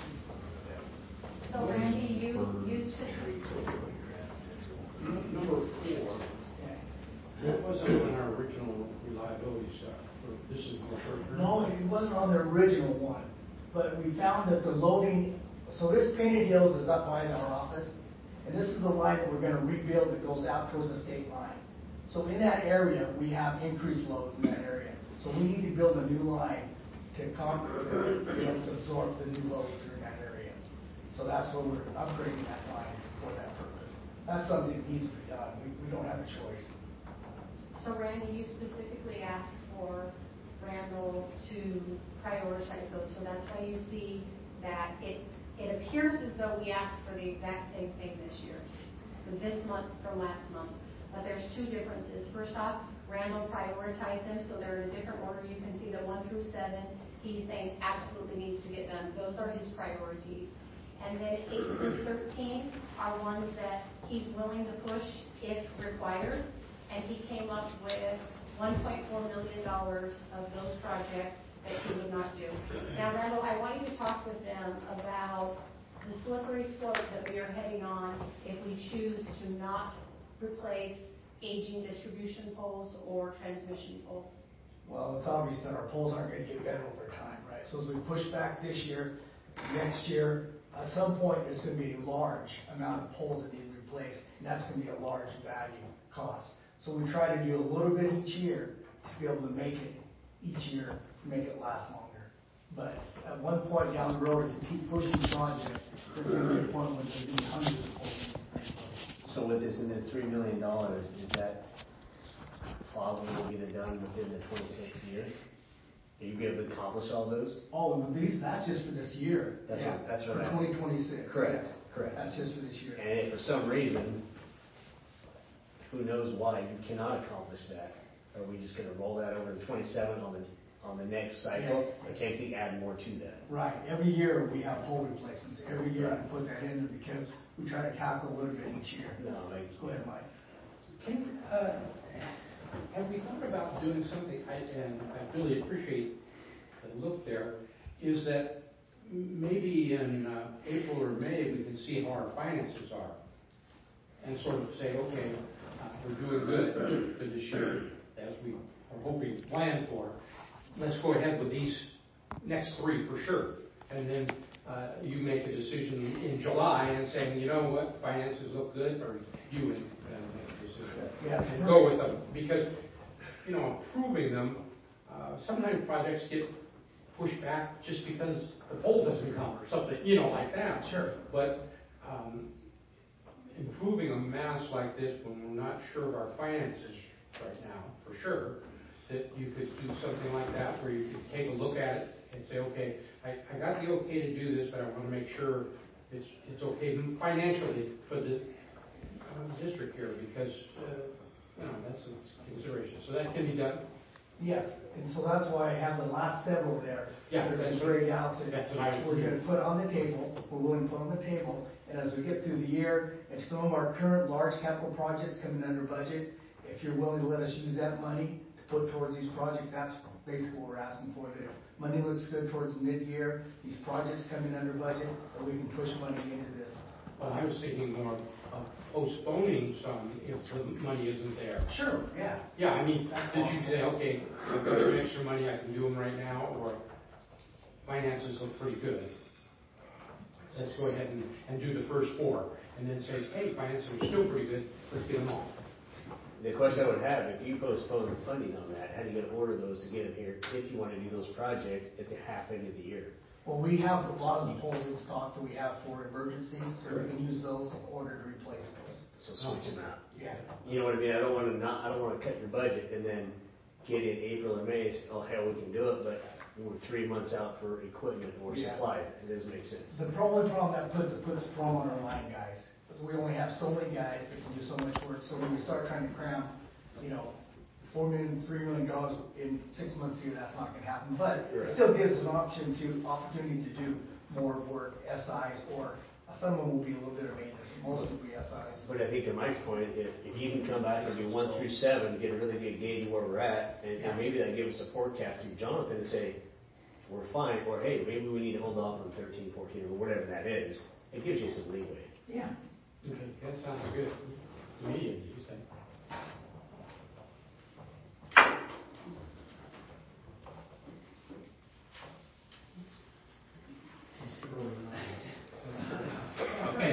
[SPEAKER 5] So Randy, you, you specifically,
[SPEAKER 4] Number four, that wasn't on our original reliability stuff, or this is more short term?
[SPEAKER 7] No, it wasn't on the original one, but we found that the loading, so this Painted Hills is up by our office, and this is the line that we're gonna rebuild that goes out towards the state line. So in that area, we have increased loads in that area. So we need to build a new line to con, to be able to absorb the new loads that are in that area. So that's where we're upgrading that line for that purpose. That's something that needs to be done. We, we don't have a choice.
[SPEAKER 5] so Randy, you specifically asked for Randall to prioritize those, so that's why you see that it, it appears as though we asked for the exact same thing this year, this month from last month. But there's two differences. First off, Randall prioritized them, so they're in a different order. You can see that one through seven, he's saying absolutely needs to get done. Those are his priorities. And then eight through thirteen are ones that he's willing to push if required. And he came up with one point four million dollars of those projects that he would not do. Now, Randall, I want you to talk with them about the slippery slope that we are heading on if we choose to not replace aging distribution poles or transmission poles.
[SPEAKER 7] Well, it's obvious that our poles aren't going to get better over time, right? So as we push back this year, next year, at some point, there's going to be a large amount of poles that need replaced, and that's going to be a large value cost. So we try to do a little bit each year to be able to make it each year, to make it last longer. But at one point down the road, if you keep pushing the project, there's going to be a point when there's going to be hundreds of poles.
[SPEAKER 12] So with this, in this three million dollars, is that plausible to get it done within the twenty-six years? Are you be able to accomplish all those?
[SPEAKER 7] Oh, well, these, that's just for this year.
[SPEAKER 12] That's
[SPEAKER 7] Yeah,
[SPEAKER 12] what- that's what
[SPEAKER 7] for
[SPEAKER 12] I'm
[SPEAKER 7] twenty twenty-six.
[SPEAKER 12] Correct,
[SPEAKER 7] yes.
[SPEAKER 12] correct.
[SPEAKER 7] That's just for this year.
[SPEAKER 12] And if for some reason, who knows why, you cannot accomplish that, are we just gonna roll that over to twenty-seven on the, on the next cycle? Or can't you add more to that?
[SPEAKER 7] Right, every year we have pole replacements, every year I put that in there because we try to calculate a little bit each year.
[SPEAKER 12] No, like,
[SPEAKER 7] Go ahead, Mike.
[SPEAKER 4] Can, uh, have we thought about doing something, I, and I really appreciate the look there, is that m- maybe in uh, April or May, we can see how our finances are. And sort of say, okay, uh, we're doing good for this year, as we are hoping, planned for. Let's go ahead with these next three for sure. And then uh, you make a decision in July and saying, you know what, finances look good, or you and, and make a decision.
[SPEAKER 7] Yeah,
[SPEAKER 4] And go with them. Because, you know, approving them, uh, sometimes projects get pushed back just because the pole doesn't come or something, you know, like that.
[SPEAKER 7] Sure.
[SPEAKER 4] But um, improving a mass like this when we're not sure of our finances right now, for sure, that you could draft where you could take a look at it and say, okay, I, I got the okay to do this, but I want to make sure it's, it's okay financially for the uh, district here because, uh, you know, that's a consideration. So that can be done.
[SPEAKER 7] Yes, and so that's why I have the last several there.
[SPEAKER 4] Yeah,
[SPEAKER 7] that are
[SPEAKER 4] that's
[SPEAKER 7] grayed out that
[SPEAKER 4] that's what I was
[SPEAKER 7] we're
[SPEAKER 4] doing.
[SPEAKER 7] gonna put on the table, we're willing to put on the table, and as we get through the year, if some of our current large capital projects come in under budget, if you're willing to let us use that money to put towards these projects, that's basically what we're asking for. That if money looks good towards mid-year, these projects come in under budget, that we can push money into this.
[SPEAKER 4] Well, I was thinking more of postponing some if the money isn't there.
[SPEAKER 7] Sure, yeah.
[SPEAKER 4] Yeah, I mean, did you say, okay, I've got some extra money, I can do them right now, or finances look pretty good? Let's go ahead and, and do the first four, and then say, hey, finances are still pretty good, let's get them all.
[SPEAKER 12] The question I would have, if you postpone the funding on that, how do you get to order those to get them here if you want to do those projects at the half end of the year?
[SPEAKER 7] Well, we have a lot of the poles in stock that we have for emergencies, so we can use those in order to replace those.
[SPEAKER 12] So switch them out.
[SPEAKER 7] Yeah.
[SPEAKER 12] You know what I mean? I don't want to not, I don't want to cut your budget and then get in April or May, say, oh, hell, we can do it, but we're three months out for equipment or
[SPEAKER 7] Yeah.
[SPEAKER 12] supplies. It doesn't make sense.
[SPEAKER 7] The only problem that puts, it puts a problem on our line guys, because we only have so many guys that can do so much work, so when we start trying to cram, you know, four million, three million dollars in six months a year, that's not gonna happen, but it still gives us an option to, opportunity to do more work, S Is, or some of them will be a little bit of maintenance, most will be S Is.
[SPEAKER 12] But I think to Mike's point, if, if you can come back and do one through seven, get a really good gauge of where we're at, and, and maybe that gives us a forecast through Jonathan and say, we're fine, or hey, maybe we need to hold off on thirteen, fourteen, or whatever that is. It gives you some leeway.
[SPEAKER 7] Yeah.
[SPEAKER 4] Okay, that sounds good to me, at least.
[SPEAKER 9] Okay.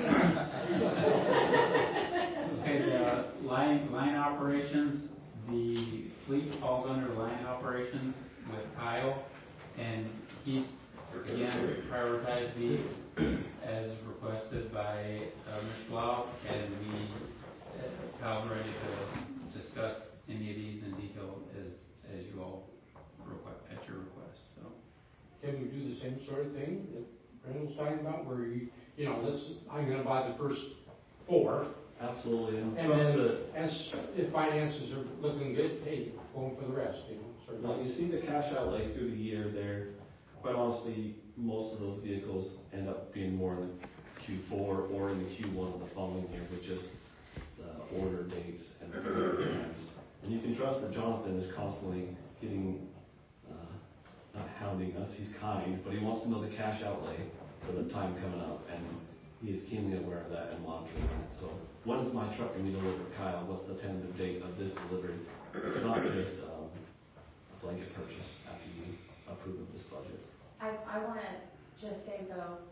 [SPEAKER 9] Okay, the line, line operations, the fleet falls under line operations with Kyle, and he's, again, prioritized these as requested by uh, Miz Blau, and we, uh, Kyle's ready to discuss any of these in detail as, as you all request, at your request, so.
[SPEAKER 4] Can we do the same sort of thing that Randall's talking about, where you, you know, let's, I'm gonna buy the first four,
[SPEAKER 8] Absolutely, and
[SPEAKER 4] and
[SPEAKER 8] trust
[SPEAKER 4] then
[SPEAKER 8] that,
[SPEAKER 4] as, if finances are looking good, hey, going for the rest, you know, sort of.
[SPEAKER 8] when you see the cash outlay through the year there, quite honestly, most of those vehicles end up being more in the Q four or in the Q one of the following year with just the order dates and delivery times. And you can trust that Jonathan is constantly getting, uh, not hounding us, he's kind, but he wants to know the cash outlay for the time coming up, and he is keenly aware of that and monitoring that. So, when is my truck going to be delivered, Kyle? What's the tentative date of this delivery? It's not just um, a blanket purchase after you approve of this budget.
[SPEAKER 5] I, I want to just say though,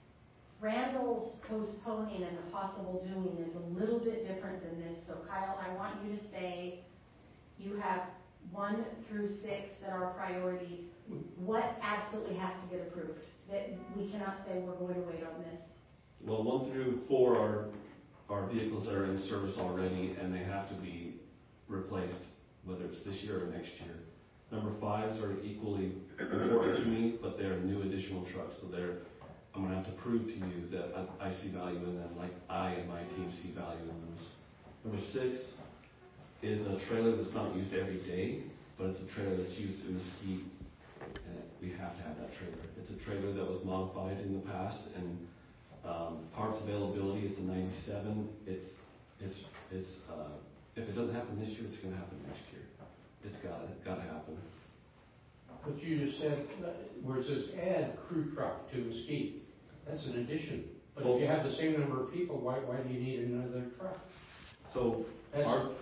[SPEAKER 5] Randall's postponing and the possible doing is a little bit different than this. So Kyle, I want you to say you have one through six that are priorities. What absolutely has to get approved? That we cannot say we're going to wait on this.
[SPEAKER 8] Well, one through four are, are vehicles that are in service already, and they have to be replaced, whether it's this year or next year. Number fives are equally important to me, but they're new additional trucks, so they're, I'm gonna have to prove to you that I, I see value in them, like I and my team see value in those. Number six is a trailer that's not used every day, but it's a trailer that's used in Mesquite, and we have to have that trailer. It's a trailer that was modified in the past, and um, parts availability, it's a ninety-seven. It's, it's, it's, uh, if it doesn't happen this year, it's gonna happen next year. It's gotta, gotta happen.
[SPEAKER 4] But you just said, uh, where it says add crew truck to Mesquite, that's an addition. But
[SPEAKER 8] Well,
[SPEAKER 4] if you have the same number of people, why, why do you need another truck?
[SPEAKER 8] So,
[SPEAKER 4] That's,
[SPEAKER 8] our,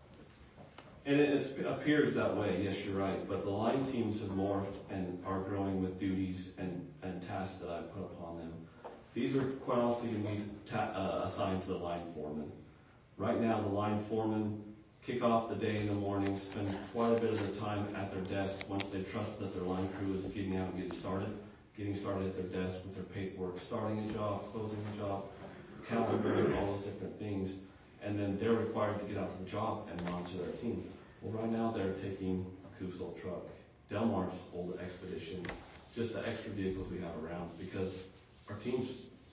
[SPEAKER 8] and it, it appears that way, yes, you're right, but the line teams have morphed and are growing with duties and, and tasks that I put upon them. These are quite honestly going to be ta- uh, assigned to the line foreman. Right now, the line foreman kick off the day in the morning, spend quite a bit of their time at their desk once they trust that their line crew is getting out and getting started, getting started at their desk with their paperwork, starting a job, closing a job, calendar, all those different things. And then they're required to get out to the job and monitor their team. Well, right now they're taking Coop's old truck Del Mar's old Expedition, just the extra vehicles we have around, because our teams,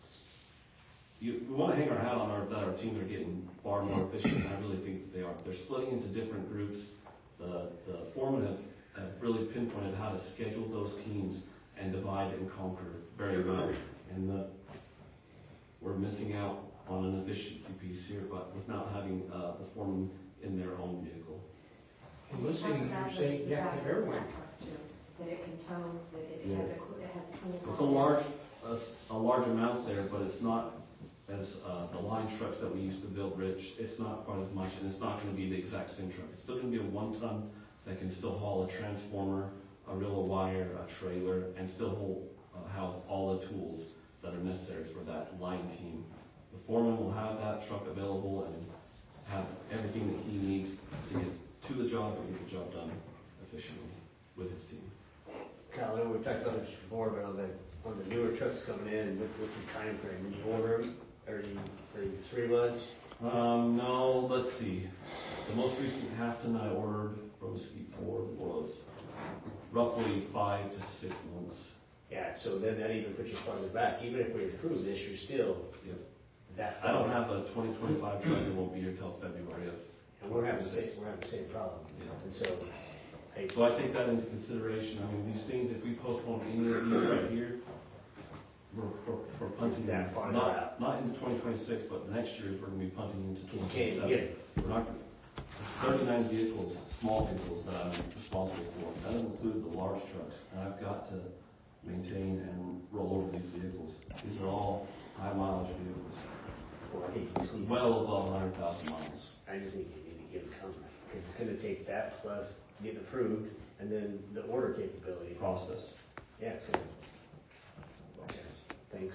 [SPEAKER 8] you, we want to hang our hat on our, that our teams are getting far more efficient, and I really think they are. They're splitting into different groups. The, the foremen have, have really pinpointed how to schedule those teams and divide and conquer very well. And the, we're missing out on an efficiency piece here, but with not having uh, the foreman in their own vehicle.
[SPEAKER 4] And listening, you're saying you have to have everyone.
[SPEAKER 5] That it can tow, that it
[SPEAKER 8] Yeah.
[SPEAKER 5] has a, it has tools.
[SPEAKER 8] It's a large, a, a large amount there, but it's not as uh, the line trucks that we used to build, Rich. It's not quite as much, and it's not going to be the exact same truck. It's still going to be a one-ton that can still haul a transformer, a reel of wire, a trailer, and still hold, uh, house all the tools that are necessary for that line team. The foreman will have that truck available and have everything that he needs to get to the job and get the job done efficiently with his team.
[SPEAKER 12] Kyle, I know we've talked about this before, but on the, on the newer trucks coming in, what, what's the time frame? When you order them, are you, are you three months?
[SPEAKER 8] Um, no, let's see. The most recent half ton I ordered from Ski Ford was roughly five to six months.
[SPEAKER 12] Yeah, so then that even puts you farther back. Even if we approve this, you're still
[SPEAKER 8] Yep.
[SPEAKER 12] that
[SPEAKER 8] I don't
[SPEAKER 12] far.
[SPEAKER 8] have a twenty twenty-five truck that won't be here till February of.
[SPEAKER 12] And we're having the same, we're having the same problem.
[SPEAKER 8] Yeah.
[SPEAKER 12] And so, hey,
[SPEAKER 8] So I take that into consideration. I mean, these things, if we postpone any of these right here, we're, we're, we're punting
[SPEAKER 12] That far
[SPEAKER 8] not,
[SPEAKER 12] out.
[SPEAKER 8] not into twenty twenty-six, but next year we're gonna be punting into twenty
[SPEAKER 12] can't
[SPEAKER 8] twenty-seven.
[SPEAKER 12] get it.
[SPEAKER 8] We're not, gonna- thirty-nine vehicles, small vehicles that I'm responsible for. That doesn't include the large trucks. And I've got to maintain and roll over these vehicles. These are all high mileage vehicles.
[SPEAKER 12] well, I think you just need,
[SPEAKER 8] Well above one hundred thousand miles.
[SPEAKER 12] I just think you need to give it coming. Because it's gonna take that plus getting approved and then the order capability.
[SPEAKER 8] Process.
[SPEAKER 12] Yeah, so. Okay, thanks.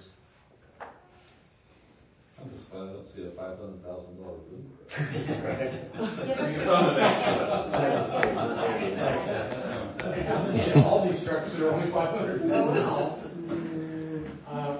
[SPEAKER 2] I'm just glad I don't see a five hundred thousand dollar boom.
[SPEAKER 4] Yeah, all these trucks are only five hundred.
[SPEAKER 5] Oh, wow.
[SPEAKER 4] Uh,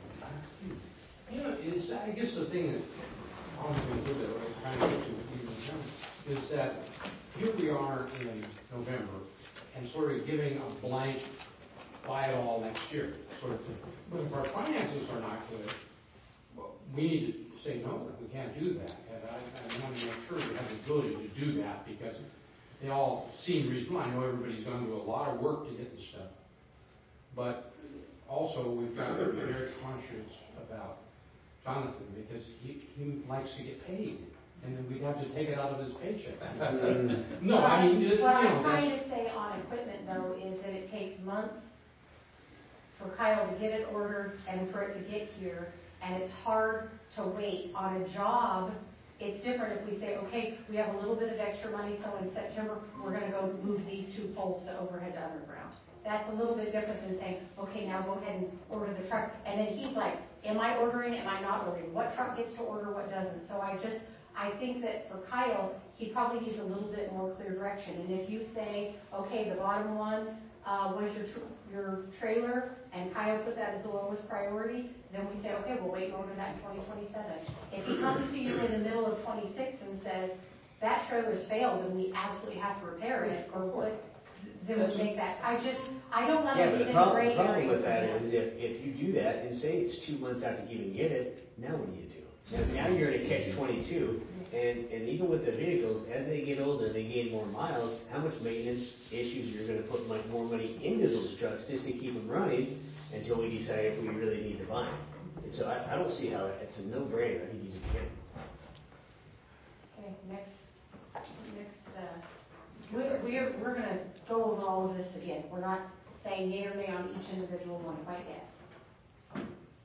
[SPEAKER 4] You know, it's, I guess the thing that, honestly, a little bit, what I'm trying to get to with you and Jim, is that here we are in November, and sort of giving a blank, buy it all next year, sort of thing. But if our finances are not good, well, we need to say, no, we can't do that. And I, I want to make sure we have the ability to do that, because they all seem reasonable. I know everybody's gone through a lot of work to get this stuff. But also, we've got to be very conscious about Jonathan, because he, he likes to get paid, and then we'd have to take it out of his paycheck. No, I mean, just, you
[SPEAKER 5] What
[SPEAKER 4] know,
[SPEAKER 5] I'm trying
[SPEAKER 4] that's,
[SPEAKER 5] to say on equipment though is that it takes months for Kyle to get it ordered and for it to get here, and it's hard to wait on a job. It's different if we say, okay, we have a little bit of extra money, so in September, we're gonna go move these two poles to overhead to underground. That's a little bit different than saying, okay, now go ahead and order the truck. And then he's like, am I ordering, am I not ordering? What truck gets to order, what doesn't? So I just, I think that for Kyle, he probably needs a little bit more clear direction. And if you say, okay, the bottom one uh, was your tr- your trailer, and Kyle put that as the lowest priority, then we say, okay, we'll wait and order that in twenty twenty-seven. If he comes to you in the middle of twenty-six and says, that trailer's failed and we absolutely have to repair it, or what, then we make that. I just, I don't want
[SPEAKER 12] Yeah,
[SPEAKER 5] to
[SPEAKER 12] but
[SPEAKER 5] get
[SPEAKER 12] the
[SPEAKER 5] in the
[SPEAKER 12] problem,
[SPEAKER 5] gray
[SPEAKER 12] the problem
[SPEAKER 5] area.
[SPEAKER 12] with that is if, if you do that and say it's two months after you even get it, now what do you do? Now, now you're in a catch twenty-two, and, and even with the vehicles, as they get older, they gain more miles, how much maintenance issues you're gonna put like more money into those trucks just to keep them running until we decide if we really need to buy them. And so I, I don't see how, it's a no-brainer, I think you just get it.
[SPEAKER 5] Okay, next, next, uh, we're, we're, we're gonna go over all of this again. We're not saying yea or nay on each individual one quite yet.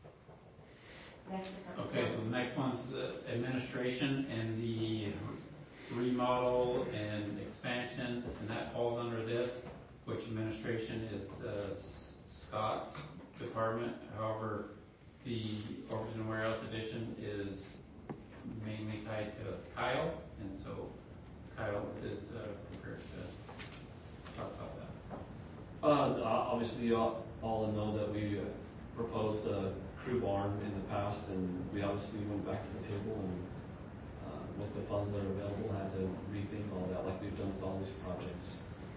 [SPEAKER 5] Next.
[SPEAKER 9] Okay, so the next one's the administration and the remodel and expansion, and that falls under this, which administration is uh, Scott's department. However, the Overton and Warehouse Division is mainly tied to Kyle, and so Kyle is uh, prepared to talk about that.
[SPEAKER 8] Uh, obviously, you all, all know that we uh, proposed a crew barn in the past, and we obviously went back to the table and uh, with the funds that are available, had to rethink all that, like we've done with all these projects.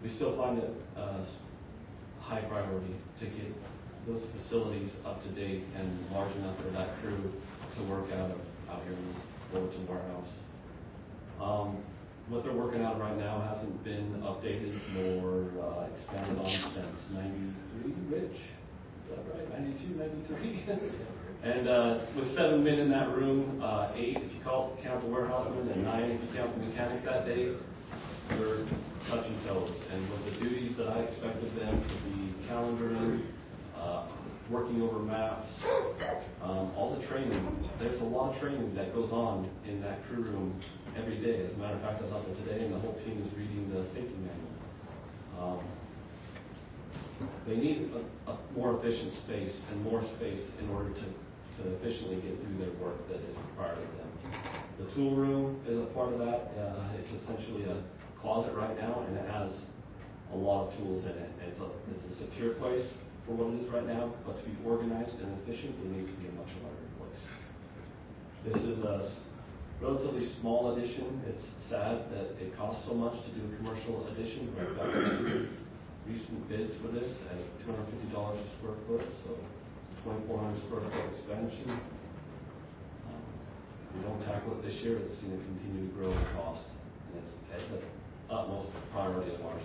[SPEAKER 8] we still find it uh, high priority to get those facilities up to date and large enough for that crew to work out of out here in this Fullerton warehouse. Um, what they're working out right now hasn't been updated nor uh, expanded on since ninety-three, Rich? Is that right? ninety-two, ninety-three? And uh, with seven men in that room, uh, eight if you call, count the warehouseman, and nine if you count the mechanic that day, they're touching toes. And with the duties that I expected them to be calendaring, uh, working over maps, um, all the training, there's a lot of training that goes on in that crew room every day. As a matter of fact, I was out there today and the whole team is reading the safety manual. Um, they need a, a more efficient space and more space in order to to efficiently get through their work that is required of them. The tool room is a part of that. Uh, it's essentially a closet right now, and it has a lot of tools in it. It's a, it's a secure place for what it is right now, but to be organized and efficient, it needs to be a much larger place. This is a relatively small addition. It's sad that it costs so much to do a commercial addition. We've got recent bids for this at two hundred fifty dollars a square foot, so twenty-four hundred square foot expansion. Um, if we don't tackle it this year, it's going to continue to grow in cost, and it's, it's an utmost priority of ours.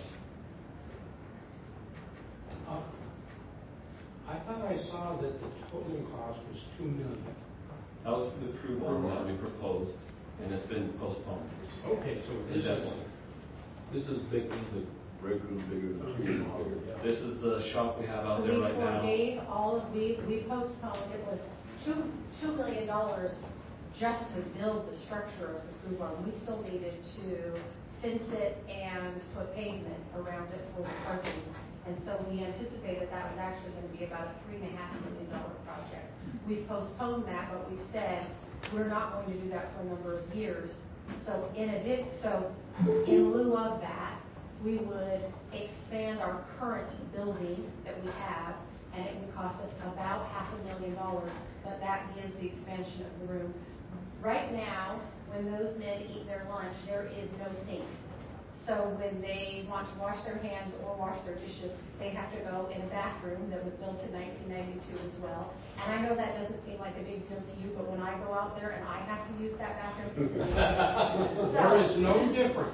[SPEAKER 4] Uh, I thought I saw that the total cost was two million dollars.
[SPEAKER 8] That was the crew room that we proposed, and it's been postponed.
[SPEAKER 4] Okay, so this is,
[SPEAKER 2] This is big, the break room bigger than three bigger.
[SPEAKER 8] This is the shop we have out
[SPEAKER 5] So
[SPEAKER 8] there
[SPEAKER 5] we
[SPEAKER 8] right now.
[SPEAKER 5] forgave all of, we, we postponed, it was two, two million dollars just to build the structure of the food barn. We still needed to fence it and put pavement around it for the parking. And so we anticipated that was actually going to be about a three and a half million dollar project. We've postponed that, but we've said we're not going to do that for a number of years. So in addition, so in lieu of that, we would expand our current building that we have, and it would cost us about half a million dollars, but that is the expansion of the room. Right now, when those men eat their lunch, there is no sink. So when they want to wash their hands or wash their dishes, they have to go in a bathroom that was built in nineteen ninety-two as well. And I know that doesn't seem like a big deal to you, but when I go out there and I have to use that bathroom, so,
[SPEAKER 4] there is no difference.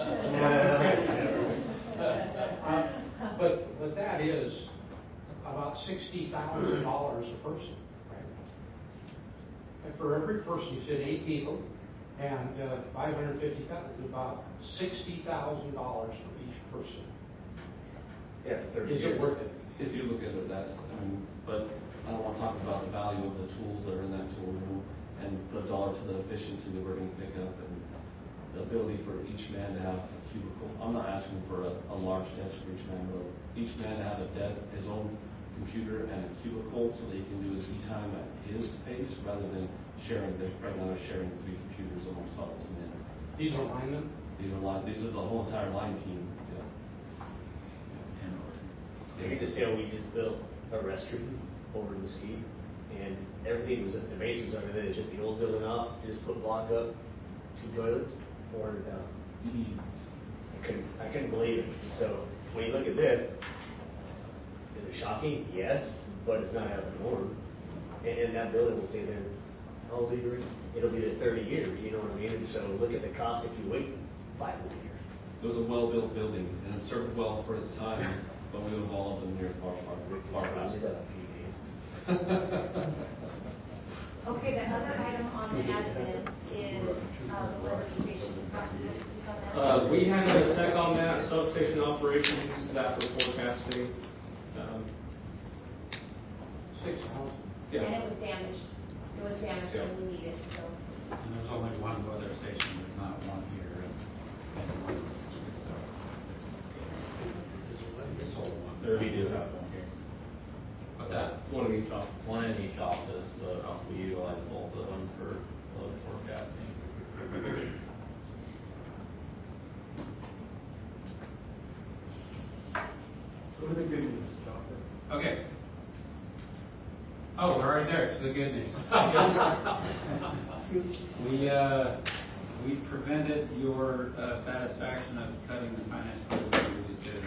[SPEAKER 4] uh, but but that is about sixty thousand dollars a person, right? And for every person, you said eight people, and uh, five hundred fifty thousand, about sixty thousand dollars for each person.
[SPEAKER 12] Yeah, for thirty
[SPEAKER 4] Is
[SPEAKER 12] years.
[SPEAKER 4] it worth it?
[SPEAKER 8] If you look at it, that's, I mean, but I don't want to talk about the value of the tools that are in that tool room and the dollar to the efficiency that we're going to pick up and the ability for each man to have a cubicle. I'm not asking for a, a large desk for each man, but each man to have a desk, his own computer and a cubicle so that he can do his e-time at his pace rather than sharing. Right now they're sharing three computers amongst all those men.
[SPEAKER 4] These are linemen?
[SPEAKER 8] These are line, these are the whole entire line team. Yeah.
[SPEAKER 12] You can just tell we just built a restroom over the ski, and everything was, the base was under there. They took the old building off, just put block up, two toilets, four hundred thousand. I couldn't, I couldn't believe it. So when you look at this, is it shocking? Yes, but it's not out of the norm. And, and that building will stay there. How old are you? It'll be there thirty years. You know what I mean? And so look at the cost if you wait five more years.
[SPEAKER 8] It was a well-built building, and it served well for its time, but we would have all of them here far, far, far past that.
[SPEAKER 5] Okay, the other item on the admin is uh, the weather station. Scott, do you want to speak on that?
[SPEAKER 8] Uh, we had a tech on that, substation operations, that for forecasting. Um,
[SPEAKER 4] Six thousand.
[SPEAKER 8] yeah.
[SPEAKER 5] And it was damaged. It was damaged
[SPEAKER 8] Yeah.
[SPEAKER 5] and we need it, so.
[SPEAKER 9] And there's only one weather station, there's not one here. And, and one, so it's all one.
[SPEAKER 8] There we do have one here.
[SPEAKER 9] What's that?
[SPEAKER 11] One in each office, one in each office, but we utilize both of them for load forecasting.
[SPEAKER 7] Go to the good news, Jonathan.
[SPEAKER 9] Okay. Oh, we're already there to the good news. we uh, we prevented your uh, satisfaction of cutting the finance bill. We just did it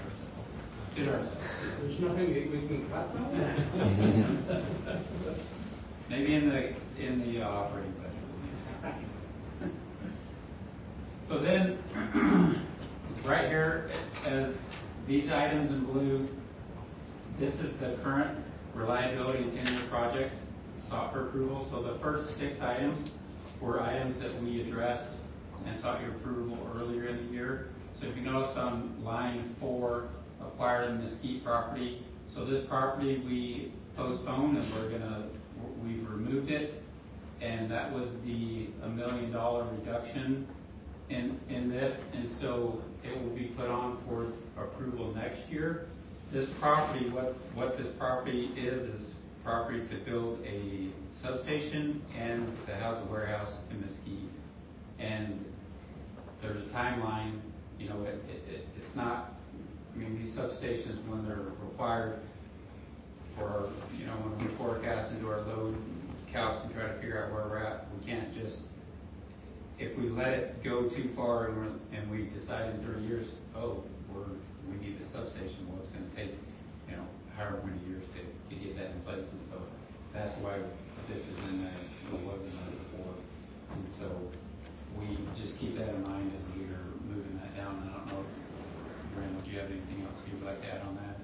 [SPEAKER 9] kid ourselves.
[SPEAKER 4] There's nothing that we can cut now?
[SPEAKER 9] Maybe in the, in the uh, operating budget. So then, right here, as these items in blue, this is the current reliability and ten-year projects sought for approval. So the first six items were items that we addressed and sought your approval earlier in the year. So if you notice on line four, acquire the Mesquite property. So this property we postponed and we're gonna, we've removed it. And that was the a million dollar reduction in, in this. And so it will be put on for approval next year. This property, what, what this property is, is property to build a substation and to house a warehouse in Mesquite. And there's a timeline, you know, it, it, it, it's not, I mean, these substations, when they're required for, you know, when we forecast into our load calcs and try to figure out where we're at, we can't just, if we let it go too far and, we're, and we decide in thirty years, oh, we're, we need the substation, well, it's going to take, you know, however many years to, to get that in place. And so that's why this is in there, it wasn't there before. And so we just keep that in mind as we are moving that down. And I don't know, Randall, do you have anything else you'd like to add on that?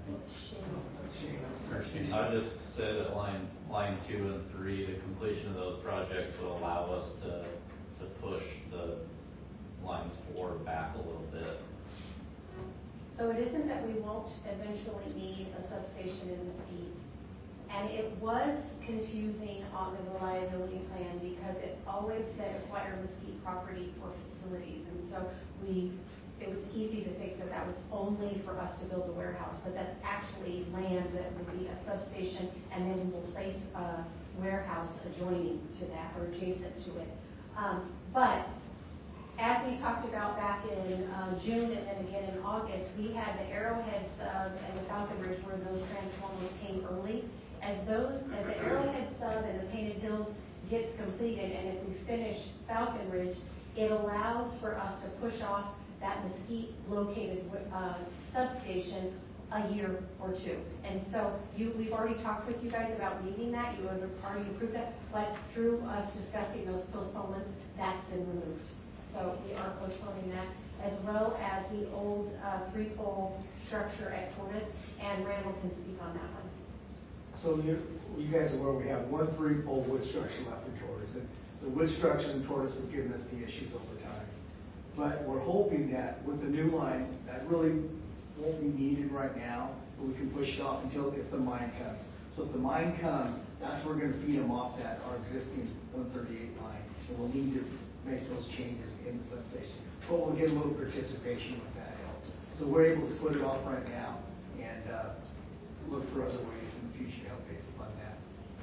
[SPEAKER 11] I'd just say that line line two and three, the completion of those projects will allow us to to push the line four back a little bit.
[SPEAKER 5] So it isn't that we won't eventually need a substation in Mesquite. And it was confusing on the reliability plan because it always said acquire Mesquite property for facilities. And so we, it was easy to think that that was only for us to build a warehouse, but that's actually land that would be a substation, and then we will place a warehouse adjoining to that or adjacent to it. Um, but as we talked about back in uh, June and then again in August, we had the Arrowhead sub and the Falcon Ridge where those transformers came early. As those, as the Arrowhead sub and the Painted Hills gets completed, and if we finish Falcon Ridge, it allows for us to push off that Mesquite located uh, substation a year or two. And so you, we've already talked with you guys about needing that. You have already approved that, but through us discussing those postponements, that's been removed. So we are postponing that, as well as the old uh, three-pole structure at Tortoise, and Randall can speak on that one.
[SPEAKER 7] So you, you guys are aware we have one three-pole wood structure left in Tortoise, and the wood structure in Tortoise have given us the issues over time. But we're hoping that with the new line, that really won't be needed right now, but we can push it off until if the mine comes. So if the mine comes, that's where we're going to feed them off that our existing one thirty-eight line, and we'll need to make those changes in the substation. But we'll get a little participation with that help. So we're able to put it off right now and uh, look for other ways in the future to help pay fund that.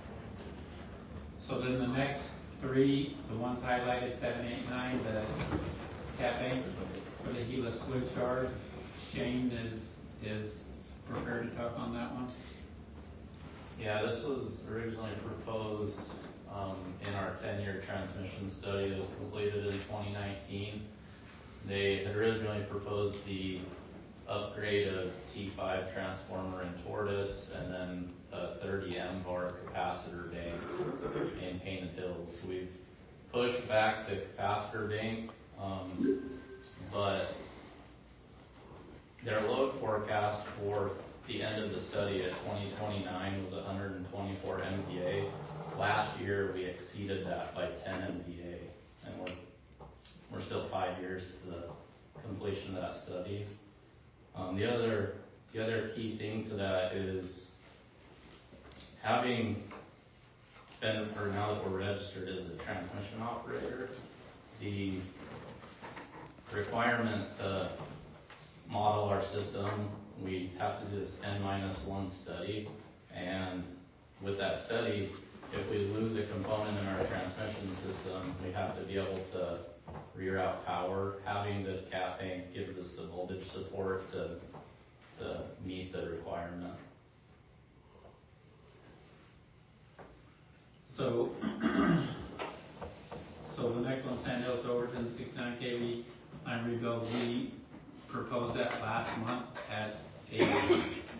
[SPEAKER 9] So then the next three, the ones highlighted, seven, eight, nine, the cafe for the Gila switch yard, Shane is is prepared to talk on that one.
[SPEAKER 11] Yeah, this was originally proposed um, in our ten-year transmission study that was completed in twenty nineteen. They had originally proposed the upgrade of T five transformer in Tortoise and then a thirty M bar capacitor bank in Painted Hills. We've pushed back the capacitor bank, um, but their load forecast for the end of the study at twenty twenty-nine was one hundred twenty-four M V A. Last year we exceeded that by ten M V A, and we're we're still five years to the completion of that study. Um, the other the other key thing to that is having been, or now that we're registered as a transmission operator, the requirement to model our system, we have to do this N minus one study, and with that study, if we lose a component in our transmission system, we have to be able to reroute power. Having this cap bank gives us the voltage support to to meet the requirement.
[SPEAKER 9] So, so the next one, Sand Hills Overton, sixty-nine K V line rebuild. We proposed that last month at a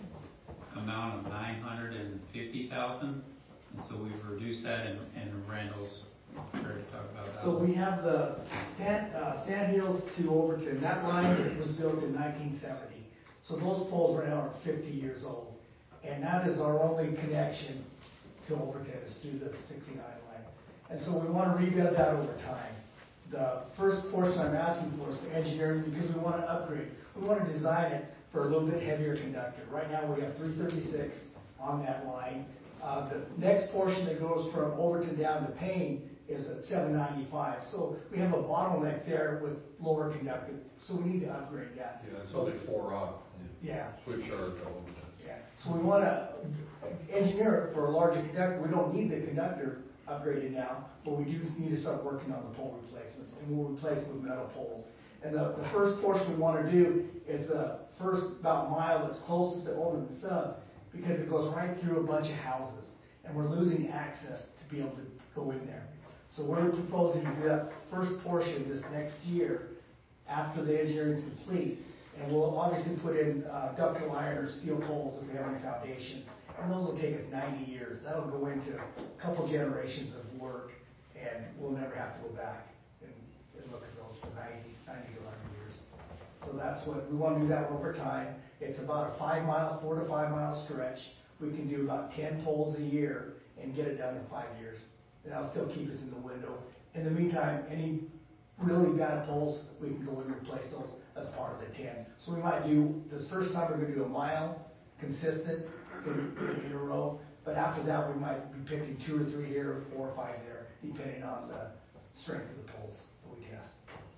[SPEAKER 9] that, and, and Randall's prepared to talk about that.
[SPEAKER 7] So we have the Sand, uh, Sand Hills to Overton. That line was built in nineteen seventy. So those poles right now are fifty years old. And that is our only connection to Overton, is through the sixty-nine line. And so we want to rebuild that over time. The first portion I'm asking for is for engineering, because we want to upgrade. We want to design it for a little bit heavier conductor. Right now we have three thirty-six on that line. Uh, the next portion that goes from Overton down to Payne is at seven ninety-five. So we have a bottleneck there with lower conductor. So we need to upgrade that.
[SPEAKER 10] Yeah, it's only four on.
[SPEAKER 7] Yeah.
[SPEAKER 10] Switch charge to Overton.
[SPEAKER 7] Yeah. So we want to engineer it for a larger conductor. We don't need the conductor upgraded now, but we do need to start working on the pole replacements, and we'll replace it with metal poles. And the, the first portion we want to do is the first about mile that's closest to Overton Sub, because it goes right through a bunch of houses, and we're losing access to be able to go in there. So we're proposing to do that first portion this next year after the engineering is complete, and we'll obviously put in uh, ductile iron or steel poles if we have any foundations, and those will take us ninety years. That'll go into a couple generations of work, and we'll never have to go back and, and look at those for ninety, ninety to one hundred years. So that's what, we want to do that over time. It's about a five mile, four to five mile stretch. We can do about ten poles a year and get it done in five years. And that'll still keep us in the window. In the meantime, any really bad poles, we can go and replace those as part of the ten. So we might do, this first time we're going to do a mile, consistent, in, in a row. But after that, we might be picking two or three here, four or five there, depending on the strength of the poles that we test.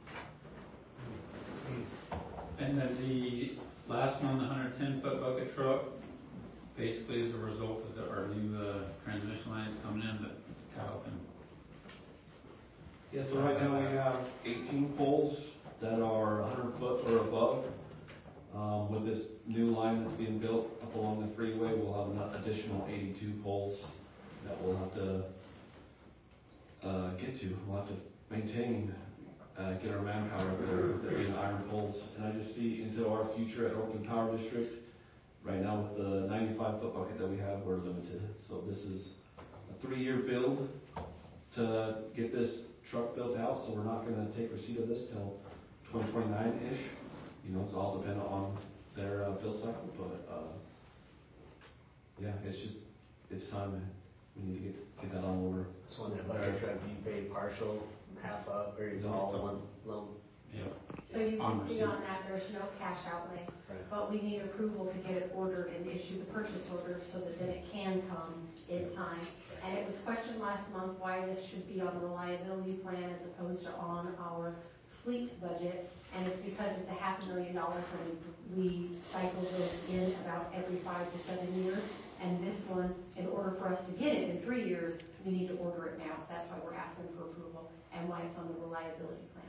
[SPEAKER 9] And then the last one, the one hundred ten foot bucket truck, basically is a result of the, our new uh, transmission lines coming in, but Kyle can.
[SPEAKER 8] Yeah, so right now we have eighteen poles that are one hundred foot or above. Um, with this new line that's being built up along the freeway, we'll have an additional eighty-two poles that we'll have to uh, get to. We'll have to maintain, uh, get our manpower up there with it being iron poles. And I just see into our future at Overton Power District. Right now with the ninety-five foot bucket that we have, we're limited. So this is a three-year build to get this truck built out. So we're not going to take receipt of this till twenty twenty-nine-ish. You know, it's all dependent on their uh, build cycle, but uh, yeah, it's just, it's time, man. We need to get get that on order.
[SPEAKER 12] So on that bucket truck, do you pay partial, half up, or it's
[SPEAKER 8] No,
[SPEAKER 12] all
[SPEAKER 8] it's all-
[SPEAKER 12] one loan?
[SPEAKER 9] Yeah.
[SPEAKER 5] So you
[SPEAKER 9] On
[SPEAKER 5] can see
[SPEAKER 9] receipt.
[SPEAKER 5] on that, there's no cash outlay,
[SPEAKER 12] Right.
[SPEAKER 5] but we need approval to get it ordered and issue the purchase order so that then it can come in time. And it was questioned last month why this should be on the reliability plan as opposed to on our fleet budget. And it's because it's a half a million dollars and we, we cycle those in about every five to seven years. And this one, in order for us to get it in three years, we need to order it now. That's why we're asking for approval and why it's on the reliability plan.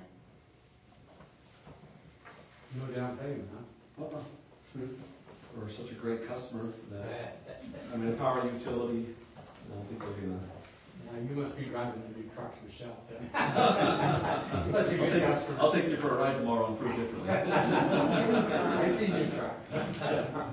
[SPEAKER 4] No down payment, huh?
[SPEAKER 8] Uh-uh. We're such a great customer that, I mean, a power utility, I don't think they're gonna.
[SPEAKER 4] Now, you must be driving the new truck yourself then.
[SPEAKER 8] I'll take, you, I'll take you for a ride tomorrow and prove differently.
[SPEAKER 4] I see your truck.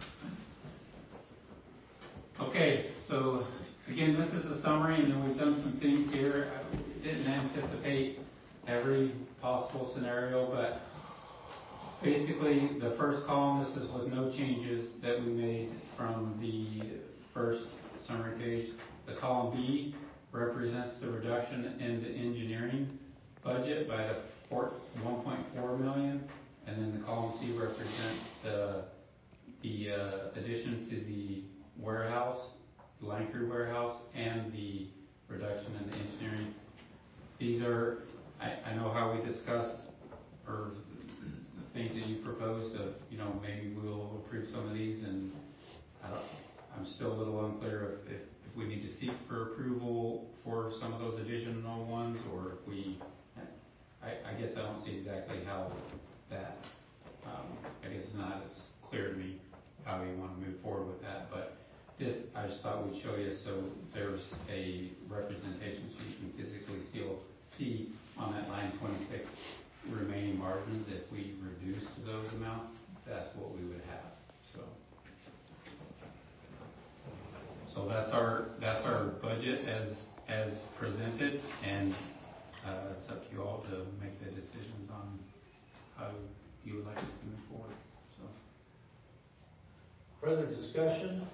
[SPEAKER 9] Okay, so again, this is a summary, and then we've done some things here. I didn't anticipate every possible scenario, but basically the first column, this is with no changes that we made from the first summary page. The column B represents the reduction in the engineering budget by the one point four million, and then the column C represents the the uh, addition to the warehouse, the line crew warehouse, and the reduction in the engineering. These are, I, I know how we discussed, or the things that you proposed of, you know, maybe we'll approve some of these, and I don't, I'm still a little unclear if, if, if we need to seek for approval for some of those additional ones, or if we, I, I guess I don't see exactly how that, um, I guess it's not as clear to me how you want to move forward with that, but this, I just thought we'd show you so there's a representation so you can physically still see on that line twenty-six remaining margins. If we reduce those amounts, that's what we would have. So, so that's our that's our budget as as presented, and uh, it's up to you all to make the decisions on how you would like us to move forward. So,
[SPEAKER 1] Further discussion?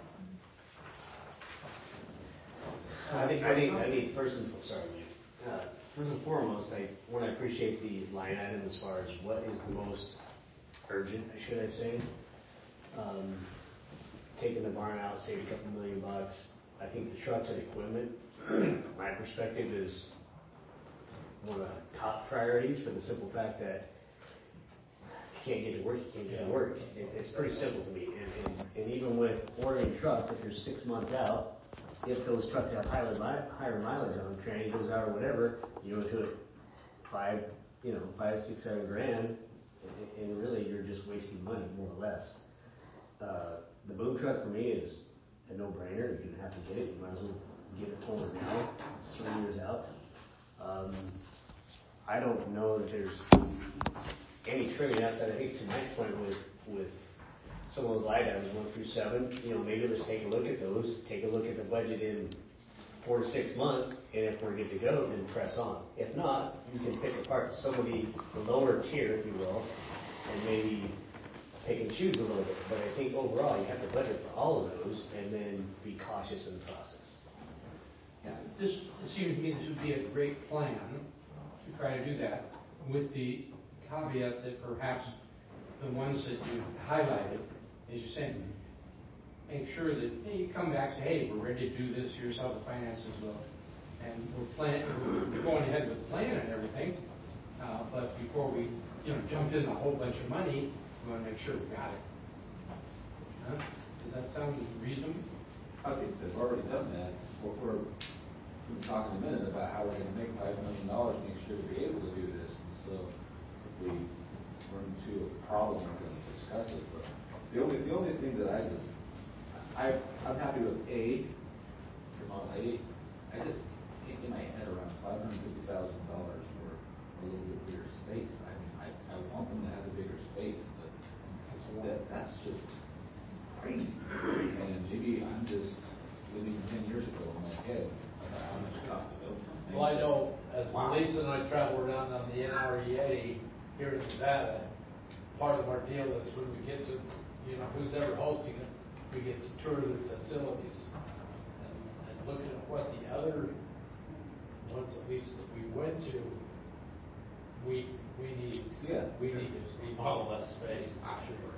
[SPEAKER 12] I think, I think, I think first and, sorry, uh, first and foremost, I, one, I appreciate the line item as far as what is the most urgent, should I say. Um, taking the barn out, saved a couple million bucks. I think the trucks and equipment, my perspective is one of the top priorities for the simple fact that if you can't get to work, you can't get to work. It, it's pretty simple to me. And, and, and even with ordering trucks, if you're six months out, if those trucks have higher, higher mileage on them, tranny goes out or whatever, you go to it five, you know, five, six, seven grand, and, and really you're just wasting money, more or less. Uh, the boom truck for me is a no-brainer. You're gonna have to get it. You might as well get it forward now. It's three years out. Um, I don't know that there's any trimming outside. I think to Mike's point with with some of those line items, one through seven, you know, maybe let's take a look at those, take a look at the budget in four to six months, and if we're good to go, then press on. If not, you can pick apart some of the, the lower tier, if you will, and maybe pick and choose a little bit. But I think overall, you have to budget for all of those, and then be cautious in the process.
[SPEAKER 4] Yeah, this, it seems to me this would be a great plan to try to do that, with the caveat that perhaps the ones that you highlighted, as you said, make sure that hey, you come back and say, hey, we're ready to do this, here's how the finances look. And we're, plan- we're going ahead with the plan and everything, uh, but before we you know, jump in a whole bunch of money, we want to make sure we got it. Huh? Does that sound reasonable?
[SPEAKER 2] I think they've already done that. We're, we're, we're talking a minute about how we're going to make five million dollars next year to be able to do this. And so if we run into a problem, we're going to discuss it. But the only the only thing that I just I I'm happy with A, Vermont A. I just can't get my head around five hundred fifty thousand dollars for a little bit bigger space. I mean, I, I want them to have a bigger space, but that that's just crazy. And maybe I'm just living ten years ago in my head about how much it costs to build something.
[SPEAKER 1] Well, I know as Lisa and I travel around on the N R E A here in Nevada, part of our deal is when we get to, you know, who's ever hosting it, we get to tour the facilities and, and looking at what the other ones, at least that we went to, we we need
[SPEAKER 2] Yeah.
[SPEAKER 1] we need to remodel that space. Sure.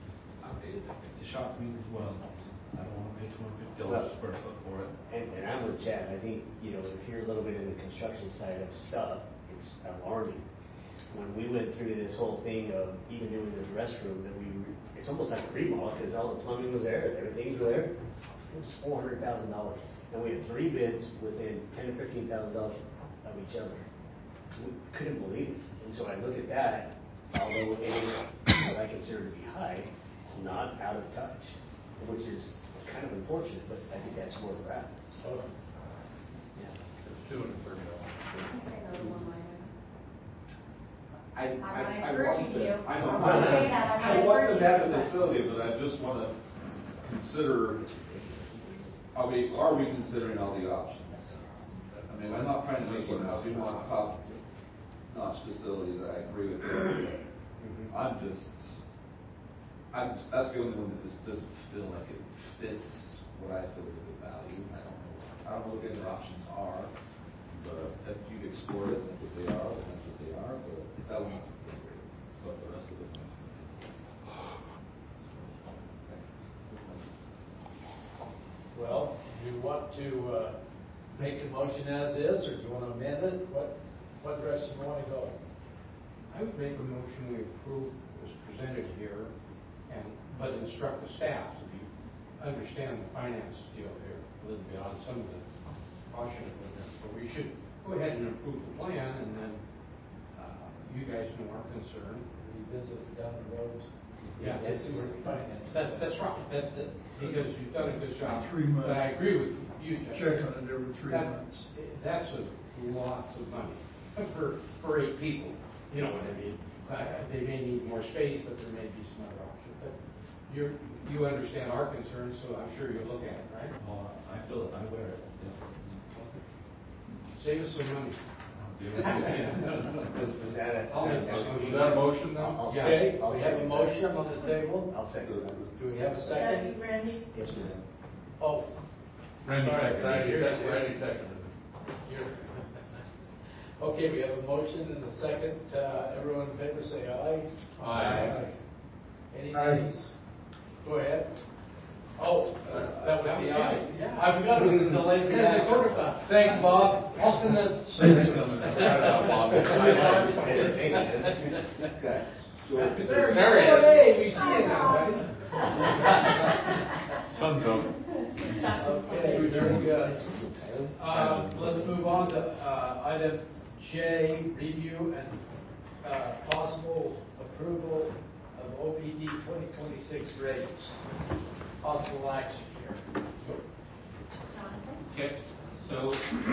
[SPEAKER 11] It shocked me as well. I don't want to pay two hundred fifty dollars a square foot for it.
[SPEAKER 12] And, and I'm with Chad. I think, you know, if you're a little bit in the construction side of stuff, it's alarming. When we went through this whole thing of even doing this restroom, that we, it's almost like a remodel because all the plumbing was there, everything's there. It was four hundred thousand dollars. And we had three bids within ten to fifteen thousand dollars of each other. We couldn't believe it. And so I look at that, although it is what I consider to be high, it's not out of touch, which is kind of unfortunate, but I think that's where we're at.
[SPEAKER 1] So,
[SPEAKER 12] Yeah.
[SPEAKER 10] It's two hundred thirty dollars.
[SPEAKER 5] You say that one liner.
[SPEAKER 2] I,
[SPEAKER 5] I'm not
[SPEAKER 2] I, I
[SPEAKER 5] encouraging
[SPEAKER 2] want them,
[SPEAKER 5] you.
[SPEAKER 2] I
[SPEAKER 5] I'm
[SPEAKER 2] don't
[SPEAKER 5] not saying that. I'm
[SPEAKER 2] I
[SPEAKER 5] not
[SPEAKER 2] want them to have
[SPEAKER 5] encouraging
[SPEAKER 2] the
[SPEAKER 5] you.
[SPEAKER 2] facility, but I just want to consider, are we, are we considering all the options? I mean, I'm not trying to make one out, we want top notch facilities, I agree with that. I'm just, I'm, that's the only one that just doesn't feel like it fits what I feel is a good value. I don't know, I don't know what the other options are, but if you've explored it, that's what they are, then that's what they are, but that one's great, but the rest of it.
[SPEAKER 1] well, do you want to uh, make the motion as is, or do you want to amend it? What what direction do you want to go?
[SPEAKER 4] I would make a motion we approve as presented here, and but instruct the staff to be, understand the finance deal here a little bit on some of the caution equipment. But we should go ahead and approve the plan, and then uh, you guys know our concern.
[SPEAKER 1] Revisit it down the road.
[SPEAKER 4] Yeah,
[SPEAKER 1] This is where we finance.
[SPEAKER 4] That's that's right. That, that, because you've done a good job.
[SPEAKER 13] Three months.
[SPEAKER 4] But I agree with you, Jeff.
[SPEAKER 13] Check on it every three
[SPEAKER 4] That-
[SPEAKER 13] months.
[SPEAKER 4] That's a lots of money for for eight people. You know what I mean? Uh, they may need more space, but there may be some other options. But you you understand our concerns, so I'm sure you'll look at it, right?
[SPEAKER 11] Well, I feel it, I wear it. Yeah.
[SPEAKER 4] Save us some money.
[SPEAKER 12] Was, was that a?
[SPEAKER 4] I'll make that
[SPEAKER 10] Was
[SPEAKER 4] motion.
[SPEAKER 10] that a motion then?
[SPEAKER 12] I'll- I'll
[SPEAKER 1] Okay,
[SPEAKER 12] second- I'll
[SPEAKER 1] we have a
[SPEAKER 12] second
[SPEAKER 1] motion
[SPEAKER 12] that.
[SPEAKER 1] on the table.
[SPEAKER 12] I'll second that.
[SPEAKER 1] Do we have a second?
[SPEAKER 3] Second, Randy?
[SPEAKER 12] Yes, ma'am.
[SPEAKER 1] Oh,
[SPEAKER 6] Randy
[SPEAKER 1] sorry,
[SPEAKER 6] seconded.
[SPEAKER 10] Randy
[SPEAKER 1] you're-
[SPEAKER 10] seconded, Randy seconded.
[SPEAKER 1] you're- Okay, we have a motion and a second. Uh, everyone in favor say aye.
[SPEAKER 10] Aye.
[SPEAKER 1] Any
[SPEAKER 6] Aye.
[SPEAKER 1] nays? Go ahead. Oh, uh, that was
[SPEAKER 4] That
[SPEAKER 1] the
[SPEAKER 4] was
[SPEAKER 1] aye.
[SPEAKER 4] it. Yeah.
[SPEAKER 1] I forgot it was a delayed
[SPEAKER 4] Yeah,
[SPEAKER 1] reaction.
[SPEAKER 4] sort of a-
[SPEAKER 1] Thanks, Bob.
[SPEAKER 4] Austin, the. There you
[SPEAKER 1] There he
[SPEAKER 4] go.
[SPEAKER 1] is.
[SPEAKER 4] Hey, we see you now, buddy.
[SPEAKER 6] Sun's up.
[SPEAKER 1] Okay, very good. Um, let's move on to, uh, item J, review and, uh, possible approval of O P D twenty twenty-six rates. Possible action here.
[SPEAKER 5] Jonathan?
[SPEAKER 9] Okay, so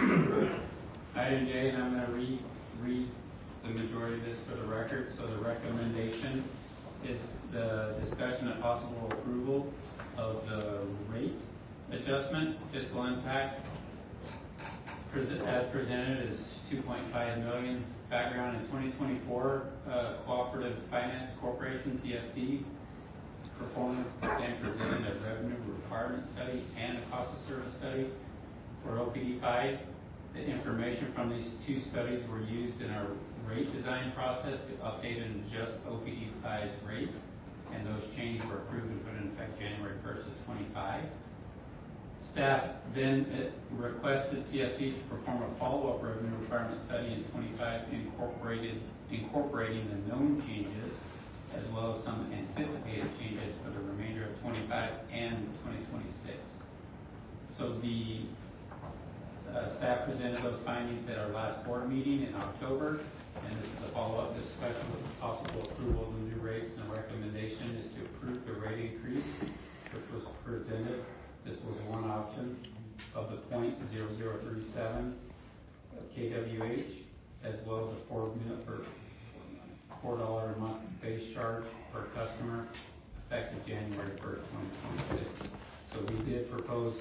[SPEAKER 9] item J, and I'm going to read, read the majority of this for the record. So the recommendation is the discussion of possible approval of the rate adjustment. Fiscal impact pres- as presented is two point five million. Background in twenty twenty-four, uh, Cooperative Finance Corporation, C F C, performed and presented a revenue requirement study and a cost of service study for O P D five. The information from these two studies were used in our rate design process to update and adjust O P D five's rates, and those changes were approved and put in effect January first of twenty-five. Staff then uh, requested C F C to perform a follow-up revenue requirement study in twenty-five incorporated, incorporating the known changes as well as some anticipated changes for the remainder of twenty-five and twenty twenty-six. So the uh, staff presented those findings at our last board meeting in October, and this is a follow-up discussion with possible approval of the new rates, and the recommendation is to approve the rate increase, which was presented. This was one option of the point zero zero three seven K W H, as well as a four minute for four dollar a month base charge per customer, effective January first, twenty twenty-six. So we did propose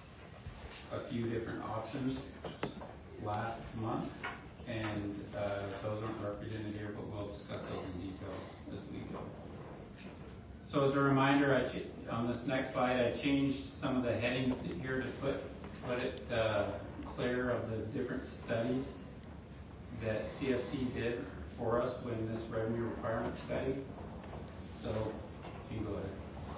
[SPEAKER 9] a few different options last month, and uh, those aren't represented here, but we'll discuss those in detail as we go. So as a reminder, I ch- on this next slide, I changed some of the headings here to put put it uh, clear of the different studies that C F C did for us in this revenue requirement study. So, you can go ahead.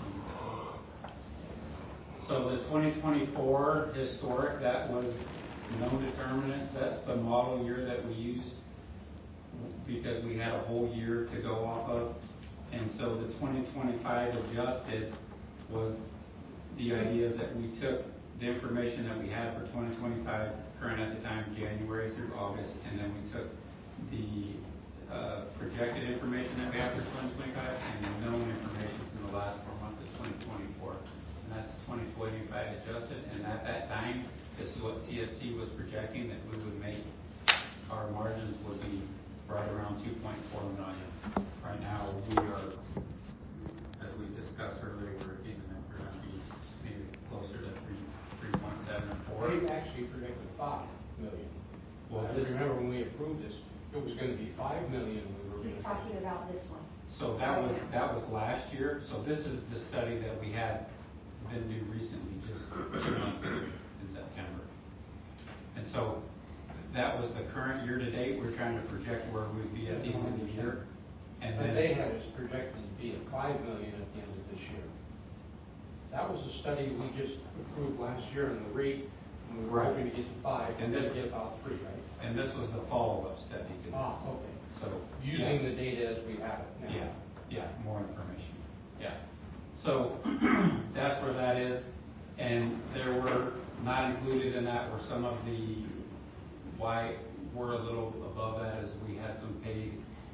[SPEAKER 9] So the twenty twenty-four historic, that was known determinants. That's the model year that we used because we had a whole year to go off of. And so the twenty twenty-five adjusted was the idea is that we took the information that we had for twenty twenty-five, current at the time, January through August, and then we took the uh, projected information that we have for twenty twenty-five and the known information from the last four months of twenty twenty-four. And that's twenty twenty-five adjusted, and at that time, this is what C F C was projecting, that we would make, our margins would be right around two point four million. Right now, we are, as we discussed earlier, we're thinking that we're going to be maybe closer to three point seven or four.
[SPEAKER 4] We actually predicted five million.
[SPEAKER 9] Well,
[SPEAKER 4] I
[SPEAKER 9] this-
[SPEAKER 4] remember when we approved this, it was gonna be five million we were
[SPEAKER 5] He's
[SPEAKER 4] gonna.
[SPEAKER 5] talking about this one.
[SPEAKER 9] So that was, that was last year. So this is the study that we had been due recently, just two months ago in September. And so that was the current year to date. We're trying to project where we'd be at the end of the year. And
[SPEAKER 4] But
[SPEAKER 9] then
[SPEAKER 4] they had us projected to be at five million at the end of this year. That was a study we just approved last year on the rate, and we were
[SPEAKER 9] Right.
[SPEAKER 4] hoping to get to five,
[SPEAKER 9] And
[SPEAKER 4] and
[SPEAKER 9] this-
[SPEAKER 4] then get about three, right?
[SPEAKER 9] And this was the follow-up study to this.
[SPEAKER 4] Ah, okay.
[SPEAKER 9] So
[SPEAKER 4] Using
[SPEAKER 9] yeah.
[SPEAKER 4] the data as we have it now.
[SPEAKER 9] Yeah, yeah, more information. Yeah. So that's where that is. And there were, not included in that were some of the, why we're a little above that is we had some paid,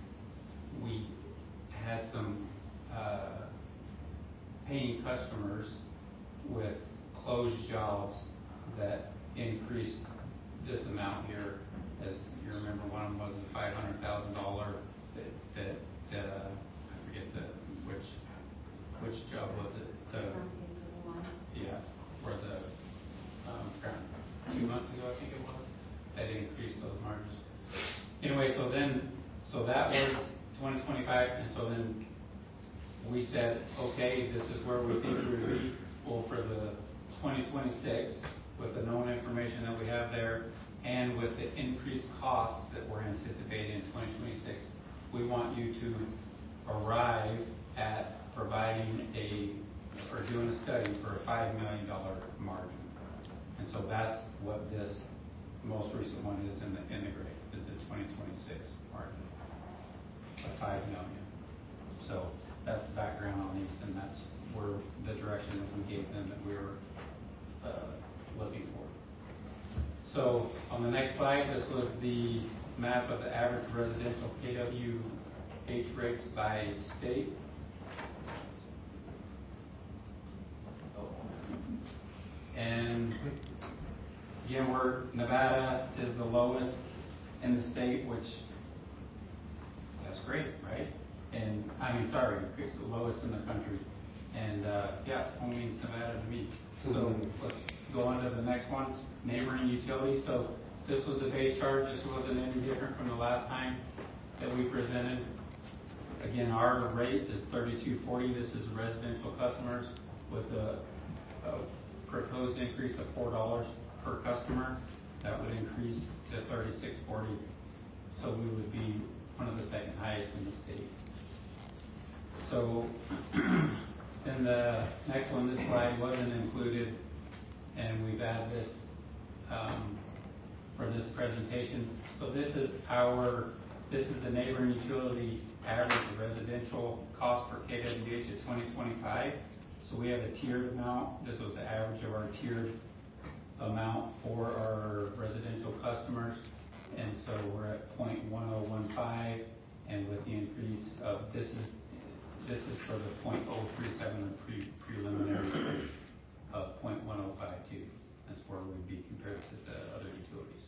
[SPEAKER 9] we had some uh, paying customers with closed jobs that increased this amount here. As you remember, one of them was the five hundred thousand dollars that, that, uh, I forget the, which, which job was it? The, yeah, where the, um, grant- two months ago, I think it was, that in- anyway, so then, so that was twenty twenty-five, and so then we said, okay, this is where we think we would be. Well, for the twenty twenty-six, with the known information that we have there, and with the increased costs that we're anticipating in twenty twenty-six, we want you to arrive at providing a, or doing a study for a five million dollar margin. And so that's what this most recent one is in the integrate, is the twenty twenty-six margin, a five million. So that's the background on these, and that's where the direction that we gave them that we were uh, looking for. So on the next slide, this was the map of the average residential K W H rates by state. And again, we're, Nevada is the lowest in the state, which that's great, right? And I mean, sorry, it's the lowest in the country. And uh, yeah, home means Nevada to me. So let's go on to the next one, neighboring utilities. So this was the base charge. This wasn't any different from the last time that we presented. Again, our rate is thirty-two forty. This is residential customers with a, a proposed increase of four dollars per customer. That would increase to thirty-six forty. So we would be one of the second highest in the state. So then the next one, this slide wasn't included, and we've added this um, for this presentation. So this is our, this is the neighboring utility average residential cost per K W H of twenty twenty-five. So we have a tiered amount. This was the average of our tiered amount for our residential customers. And so we're at zero point one zero one five, and with the increase of, this is this is for the zero point zero three seven pre preliminary of zero point one zero five two. That's where we'd be compared to the other utilities.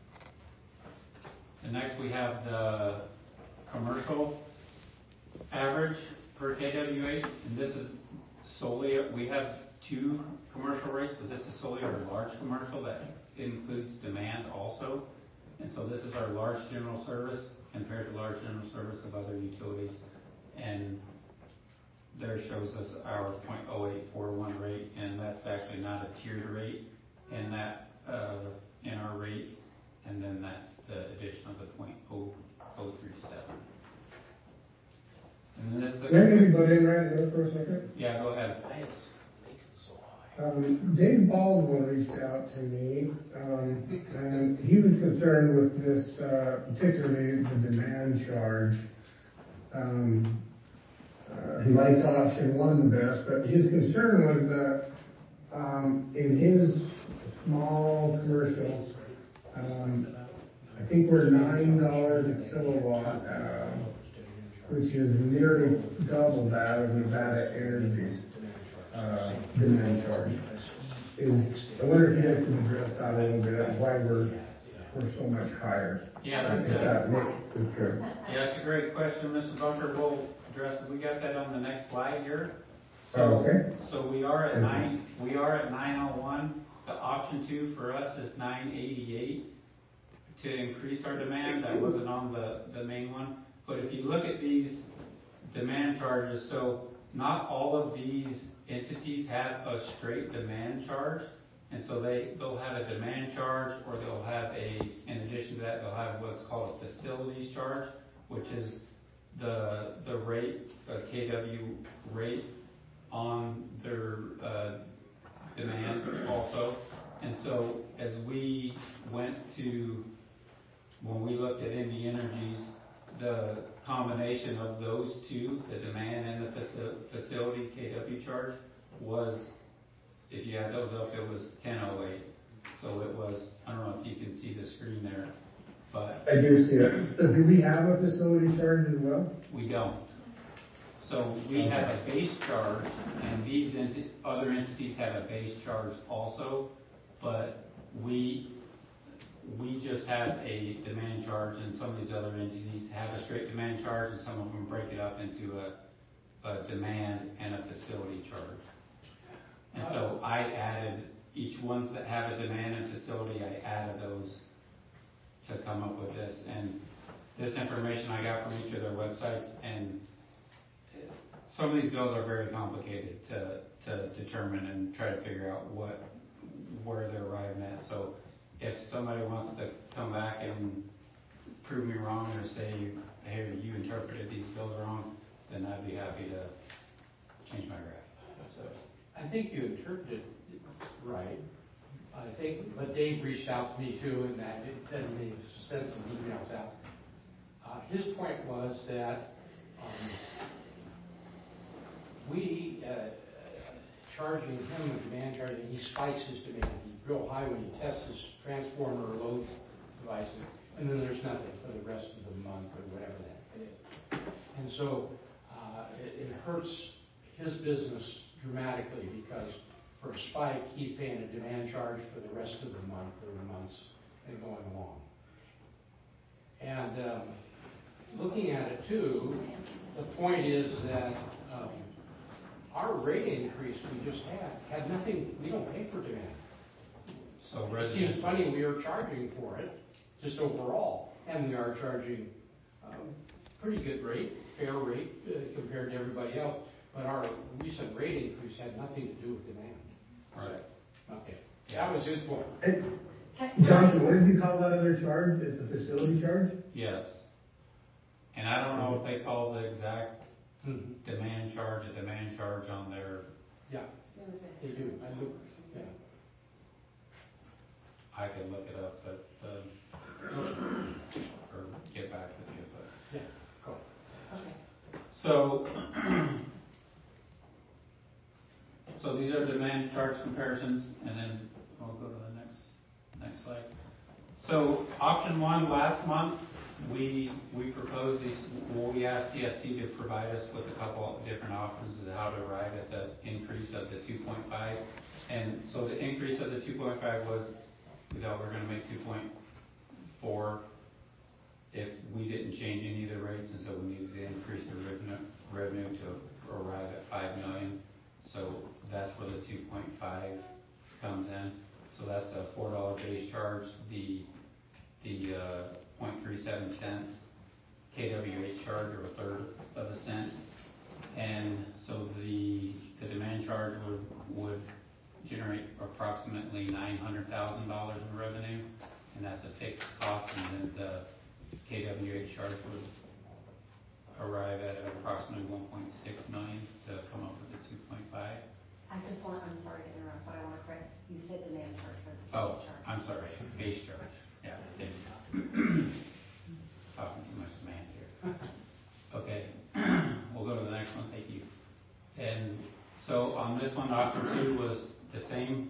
[SPEAKER 9] And next we have the commercial average per K W H, and this is solely, we have two commercial rates, but this is solely our large commercial that includes demand also. And so this is our large general service compared to large general service of other utilities. And there shows us our zero point zero eight four one rate, and that's actually not a tiered rate in that uh, in our rate. And then that's the addition of the zero point zero three seven. And then this.
[SPEAKER 13] Can I maybe butt in right here for a second?
[SPEAKER 9] Yeah, go ahead.
[SPEAKER 13] Um, Dave Baldwin reached out to me, um, and he was concerned with this, uh, particularly the demand charge. Um, uh, he liked option one the best, but his concern was that um, in his small commercials, um, I think we're nine dollars a kilowatt, uh, which is nearly double that of Nevada Energy's uh, demand charge. Is, I wonder if you guys could address that a little bit, why we're we're so much higher.
[SPEAKER 9] Yeah, that's
[SPEAKER 13] If that
[SPEAKER 9] a,
[SPEAKER 13] makes sense.
[SPEAKER 9] yeah, it's a great question, Mister Bunker. We'll address it. We got that on the next slide here. So,
[SPEAKER 13] Oh, okay.
[SPEAKER 9] so we are at nine. We are at nine oh one. The option two for us is nine eighty-eight to increase our demand. That wasn't on the the main one. But if you look at these demand charges, so not all of these entities have a straight demand charge, and so they, they'll have a demand charge, or they'll have a, in addition to that, they'll have what's called a facilities charge, which is the the rate, the K W rate on their uh, demand also. And so as we went to, when we looked at Indy Energy's, the combination of those two, the demand and the faci- facility K W charge, was, if you add those up, it was ten oh eight. So it was, I don't know if you can see the screen there, but
[SPEAKER 13] I do see it. So do we have a facility charge as well?
[SPEAKER 9] we don't. So we have a base charge, and these enti- other entities have a base charge also, but we we just have a demand charge, and some of these other entities have a straight demand charge, and some of them break it up into a, a demand and a facility charge. And so I added, each ones that have a demand and facility, I added those to come up with this. And this information I got from each of their websites, and some of these bills are very complicated to, to determine and try to figure out what, where they're arriving at. So if somebody wants to come back and prove me wrong or say, hey, you interpreted these bills wrong, then I'd be happy to change my graph.
[SPEAKER 14] So I think you interpreted it right. I think, but Dave reached out to me too, and that it sent me sent some emails out. Uh, his point was that um, we uh, charging him a demand charge, and he spikes his demand. He's real high when he tests his transformer or load devices, and then there's nothing for the rest of the month or whatever that is. And so uh, it, it hurts his business dramatically because for a spike, he's paying a demand charge for the rest of the month or the months and going along. And um, looking at it too, the point is that um, our rate increase we just had had nothing, we don't pay for demand.
[SPEAKER 9] So
[SPEAKER 14] it seems funny we are charging for it, just overall, and we are charging um, pretty good rate, fair rate uh, compared to everybody else, but our recent rate increase had nothing to do with demand.
[SPEAKER 9] Right.
[SPEAKER 14] Okay. That was his point.
[SPEAKER 13] Hey, Johnson, what did you call that other charge? It's a facility charge?
[SPEAKER 9] Yes. And I don't know if they call the exact
[SPEAKER 14] mm-hmm.
[SPEAKER 9] demand charge a demand charge on their.
[SPEAKER 14] Yeah, they do. I look, yeah.
[SPEAKER 9] I can look it up, but um, or get back with you. But
[SPEAKER 14] yeah, cool.
[SPEAKER 5] Okay.
[SPEAKER 9] So, so these are demand charge comparisons, and then we'll go to the next next slide. So option one, last month we we proposed these. Well, we asked C F C to provide us with a couple of different options of how to arrive at the increase of the two point five. And so the increase of the two point five was we thought we were going to make two point four if we didn't change any of the rates, and so we needed to increase the revenue, revenue to arrive at five million. So that's where the two point five comes in. So that's a four dollar base charge. The the uh, zero point three seven cents K W H charge, or a third of a cent. And so the the demand charge would would generate approximately nine hundred thousand dollars in revenue, and that's a fixed cost, and then the K W H charge would arrive at approximately one point six million to come up with the two point five.
[SPEAKER 5] I just want, I'm sorry to interrupt, but I want to correct, you said demand charge, but it's
[SPEAKER 9] Oh,
[SPEAKER 5] base charge.
[SPEAKER 9] I'm sorry, base charge. Yeah, thank you. Talking too much demand here. Okay, we'll go to the next one, thank you. And so on this one, option two was the same.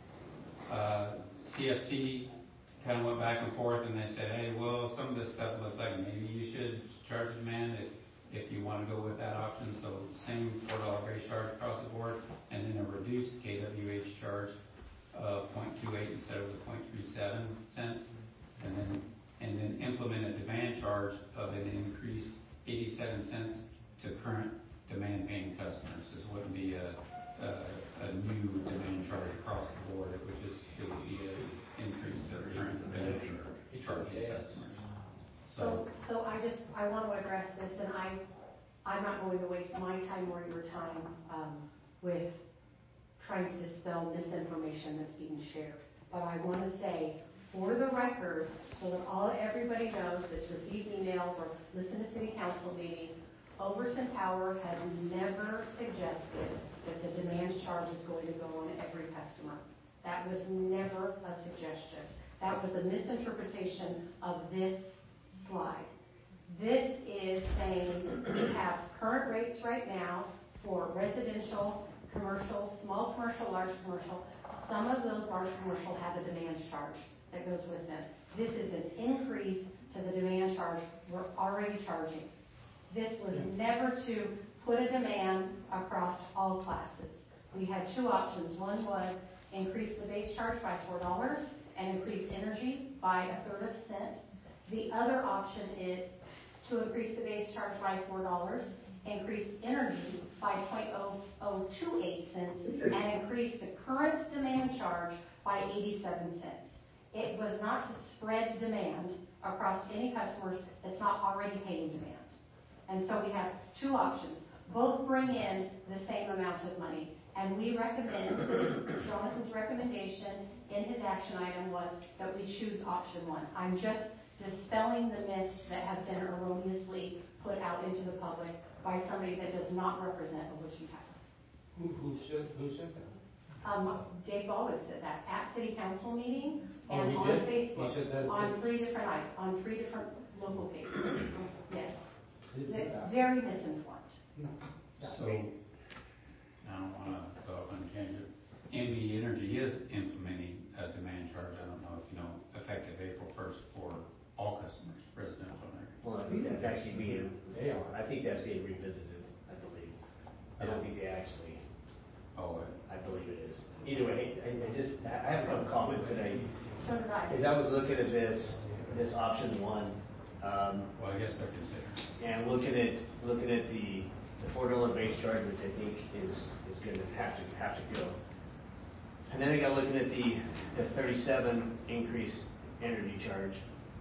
[SPEAKER 9] Uh, C F C kind of went back and forth, and they said, hey, well, some of this stuff looks like maybe you should charge demand if, if you want to go with that option. So same four dollar base charge across the board, and then a reduced K W H charge of zero point two eight instead of the zero point three seven cents, and then and then implement a demand charge of an increased eighty-seven cents to current demand paying customers. This wouldn't be a, a, a new demand charge across the board. It would just it would be an increase to the current demand charge customers.
[SPEAKER 5] So, so I just, I want to address this, and I, I'm not going to waste my time or your time um, with trying to dispel misinformation that's being shared. But I want to say, for the record, so that all everybody knows that's received emails or listened to city council meeting, Overton Power has never suggested that the demand charge is going to go on every customer. That was never a suggestion. That was a misinterpretation of this slide. This is saying we have current rates right now for residential, commercial, small commercial, large commercial. Some of those large commercial have a demand charge that goes with them. This is an increase to the demand charge we're already charging. This was never to put a demand across all classes. We had two options. One was increase the base charge by four dollars and increase energy by a third of a cent. The other option is to increase the base charge by four dollars, increase energy by zero point zero zero two eight cents, and increase the current demand charge by eighty-seven cents. It was not to spread demand across any customers that's not already paying demand. And so we have two options. Both bring in the same amount of money. And we recommend, Jonathan's recommendation in his action item was that we choose option one. I'm just dispelling the myths that have been erroneously put out into the public by somebody that does not represent a witching tower.
[SPEAKER 14] Who, who said, who said that?
[SPEAKER 5] Um, Dave Baldwin said that at city council meeting
[SPEAKER 14] Oh,
[SPEAKER 5] and
[SPEAKER 14] he
[SPEAKER 5] on
[SPEAKER 14] did?
[SPEAKER 5] Facebook,
[SPEAKER 14] He said that-
[SPEAKER 5] on three different, i- on three different local pages. Yes.
[SPEAKER 14] He did
[SPEAKER 5] Ve-
[SPEAKER 14] that.
[SPEAKER 5] Very misinformed.
[SPEAKER 9] So, I don't wanna go off on a tangent. N V Energy is implementing a demand charge, I don't know if you know, effective April first for all customers, residential and agricultural.
[SPEAKER 12] Well, I think that's actually being,
[SPEAKER 14] They are.
[SPEAKER 12] I think that's being revisited, I believe. I don't think they actually,
[SPEAKER 9] Oh, uh,
[SPEAKER 12] I believe it is. Either way, I, I just, I have a couple comments that I,
[SPEAKER 5] So did I.
[SPEAKER 12] as I was looking at this, this option one, um,
[SPEAKER 9] well, I guess they're considering.
[SPEAKER 12] and looking at, looking at the, the four dollar base charge, which I think is, is gonna have to, have to go. And then I got looking at the, the thirty-seven increase energy charge.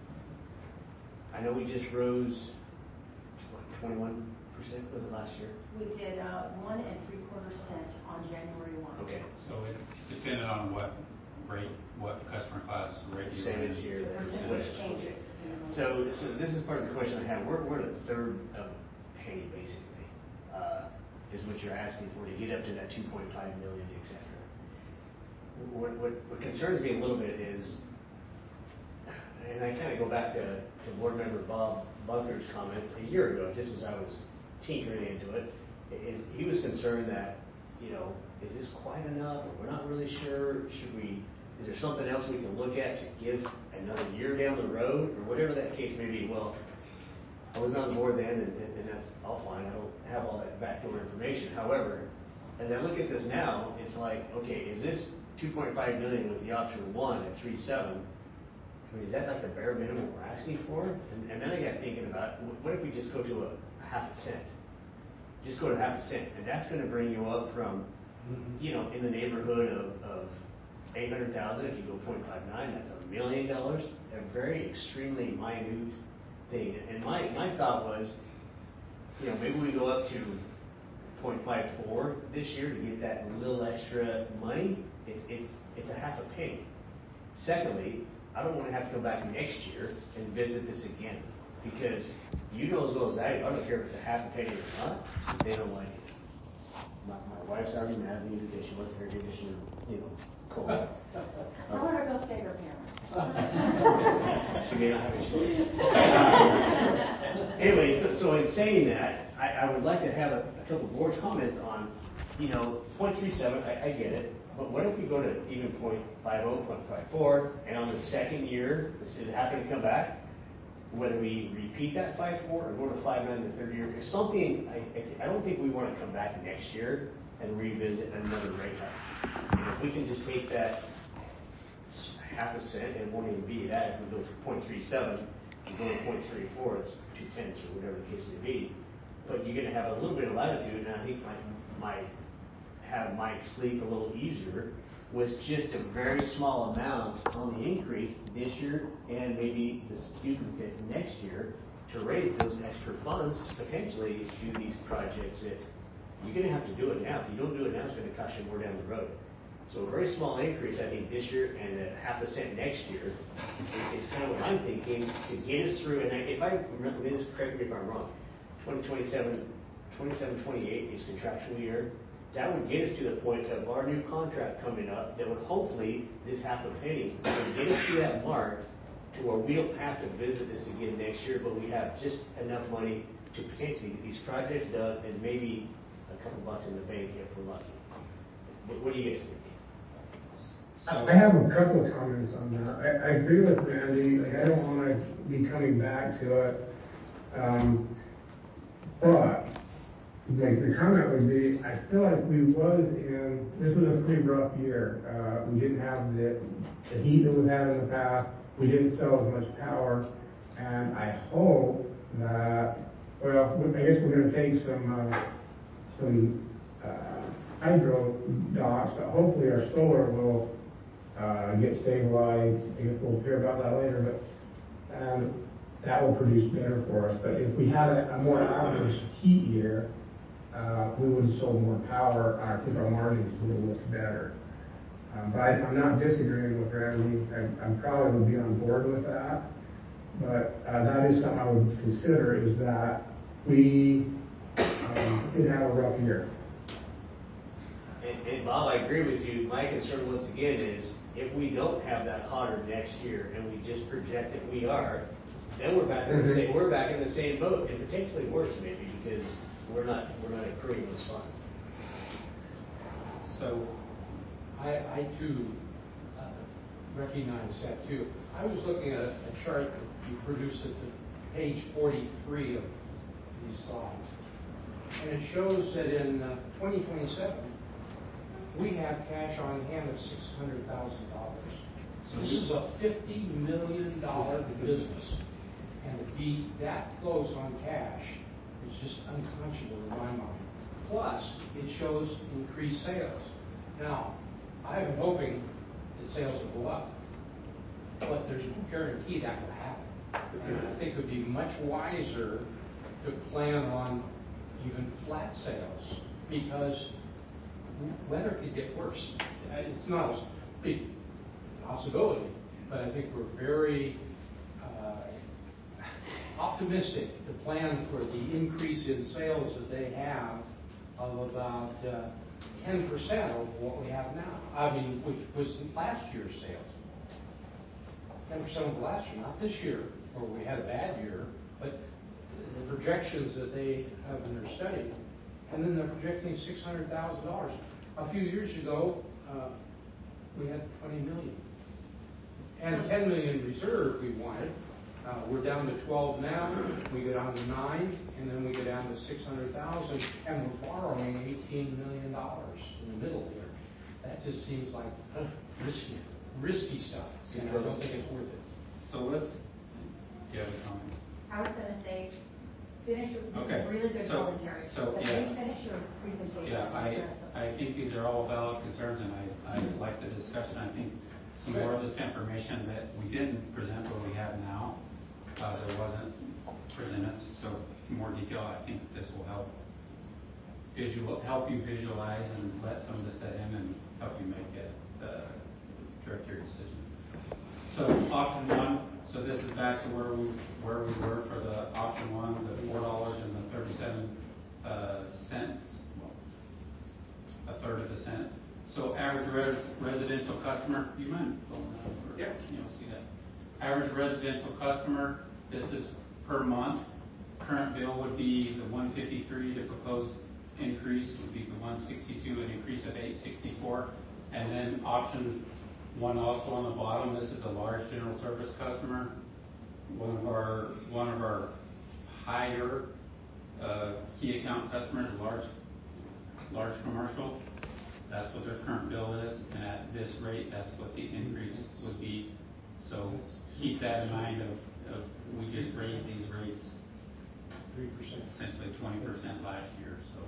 [SPEAKER 12] I know we just rose, what, twenty-one percent was it last year?
[SPEAKER 5] We did uh, one and three quarter cent on January one.
[SPEAKER 12] Okay.
[SPEAKER 9] So it depended on what rate, what customer class rate you were in.
[SPEAKER 12] Percentage here.
[SPEAKER 5] The percentage changes.
[SPEAKER 12] So, so this is part of the question I have. We're, we're at a third of a penny, basically, uh, is what you're asking for to get up to that two point five million, et cetera. What, what, what concerns me a little bit is, and I kind of go back to, to board member Bob Bunker's comments a year ago, just as I was tinkering into it, is he was concerned that, you know, is this quite enough, or we're not really sure, should we, is there something else we can look at to give another year down the road, or whatever that case may be. Well, I was on the board then, and, and, and that's all fine, I don't have all that backdoor information. However, as I look at this now, it's like, okay, is this two point five million with the option one at three seven? I mean, is that like the bare minimum we're asking for? And, and then I got thinking about, what if we just go to a half a cent? Just go to half a cent, and that's going to bring you up from, you know, in the neighborhood of, of eight hundred thousand. If you go point five nine, that's a million dollars. A very extremely minute thing. And my, my thought was, you know, maybe we go up to point five four this year to get that little extra money. It's, it's, it's a half a penny. Secondly, I don't want to have to come back next year and visit this again, because you know as well as I do, I don't care if it's a half a penny or not, they don't like it. My, my wife's already mad at me because she wants air conditioner, you know, cold.
[SPEAKER 5] Tell her to go stay her parents.
[SPEAKER 12] She may not have a choice. Anyway, so, so in saying that, I, I would like to have a, a couple board comments on, you know, point three seven, I, I get it, but what if we go to even point five oh, point five four, and on the second year, this is happening to come back, whether we repeat that five four or go to five nine the third year, if something, I, I, I don't think we want to come back next year and revisit another rate hike. If we can just take that half a cent, and it won't even be that, if we go to point three seven, you go to point three four, it's two tenths or whatever the case may be. But you're going to have a little bit of latitude, and I think my, my have Mike sleep a little easier with just a very small amount on the increase this year and maybe the duplicate next year to raise those extra funds to potentially do these projects that you're going to have to do it now. If you don't do it now, it's going to cost you more down the road. So a very small increase, I think, this year and a half a cent next year is kind of what I'm thinking to get us through. And if I remember, this, correct me if I'm wrong, twenty twenty-seven, twenty-seven, twenty-eight is contractual year. That would get us to the point of our new contract coming up that would hopefully, this half a penny, would get us to that mark to where we don't have to visit this again next year, but we have just enough money to potentially get these projects done and maybe a couple bucks in the bank if we're lucky. What, what do you guys think?
[SPEAKER 13] I have a couple of comments on that. I, I agree with Randy. Like, I don't want to be coming back to it. Um, but, like, the comment would be, I feel like we was in, this was a pretty rough year. Uh, we didn't have the, the heat that we've had in the past. We didn't sell as much power. And I hope that, well, I guess we're going to take some, uh, some uh, hydro docks, but hopefully our solar will Uh, get stabilized. I guess we'll hear about that later, but and that will produce better for us. But if we had a, a more average heat year, uh, we would have sold more power. I think our margins would have looked better. Um, but I, I'm not disagreeing with Randy. I, I probably would be on board with that. But uh, that is something I would consider, is that we um, did have a rough year.
[SPEAKER 12] And, and Bob, I agree with you. My concern once again is if we don't have that hotter next year and we just project that we are, then we're back in the
[SPEAKER 13] Mhm.
[SPEAKER 12] same we're back in the same boat, and potentially worse maybe, because we're not we're not accruing those funds.
[SPEAKER 14] So I, I too uh, recognize that too. I was looking at a, a chart that you produced at the page forty-three of these slides, and it shows that in uh, twenty twenty-seven we have cash on hand of six hundred thousand dollars. So this is a fifty million dollars business, and to be that close on cash is just unconscionable in my mind. Plus, it shows increased sales. Now, I've been hoping that sales will go up, but there's no guarantee that will happen. And I think it would be much wiser to plan on even flat sales, because weather could get worse. It's not a big possibility, but I think we're very uh, optimistic to plan for the increase in sales that they have of about uh, ten percent of what we have now. I mean, which was last year's sales. ten percent of last year, not this year, where we had a bad year, but the projections that they have in their study. And then they're projecting six hundred thousand dollars. A few years ago, uh, we had twenty million. And ten million reserve we wanted. Uh, we're down to twelve now. We go down to nine, and then we go down to six hundred thousand, and we're borrowing eighteen million dollars in the middle here. That just seems like uh, risky, risky stuff. And I don't think it's worth it.
[SPEAKER 9] So let's, yeah, comment.
[SPEAKER 5] I was gonna say, finish your, this
[SPEAKER 9] Okay.
[SPEAKER 5] is really good
[SPEAKER 9] So-
[SPEAKER 5] commentary.
[SPEAKER 9] so,
[SPEAKER 5] But
[SPEAKER 9] yeah.
[SPEAKER 5] please finish your presentation.
[SPEAKER 9] Yeah, I, I think these are all valid concerns, and I, I like the discussion. I think some more of this information that we didn't present, but we have now, uh, there wasn't presented, so more detail. I think this will help visual, help you visualize and let some of this set in and help you make it, uh, direct your decision. So option one, so this is back to where we, where we were for the option one, the four dollars and the thirty-seven uh, cents, well, a third of a cent. So average res residential customer, do you mind going down for,
[SPEAKER 10] Yeah.
[SPEAKER 9] you know, see that? Average residential customer, this is per month. Current bill would be the one fifty-three, the proposed increase would be the one sixty-two, an increase of eight sixty-four. And then option one also on the bottom, this is a large general service customer. One of our, one of our higher uh, key account customers, large, large commercial. That's what their current bill is, and at this rate, that's what the increase would be. So keep that in mind of, of we just raised these rates
[SPEAKER 14] Three percent.
[SPEAKER 9] essentially twenty percent last year, so.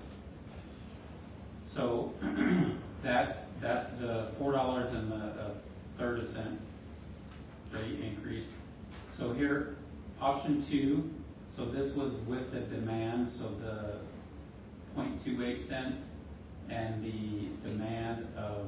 [SPEAKER 9] So that's, that's the four dollars and the uh, third a cent rate increase. So here, option two, so this was with the demand, so the zero point two eight cents and the demand of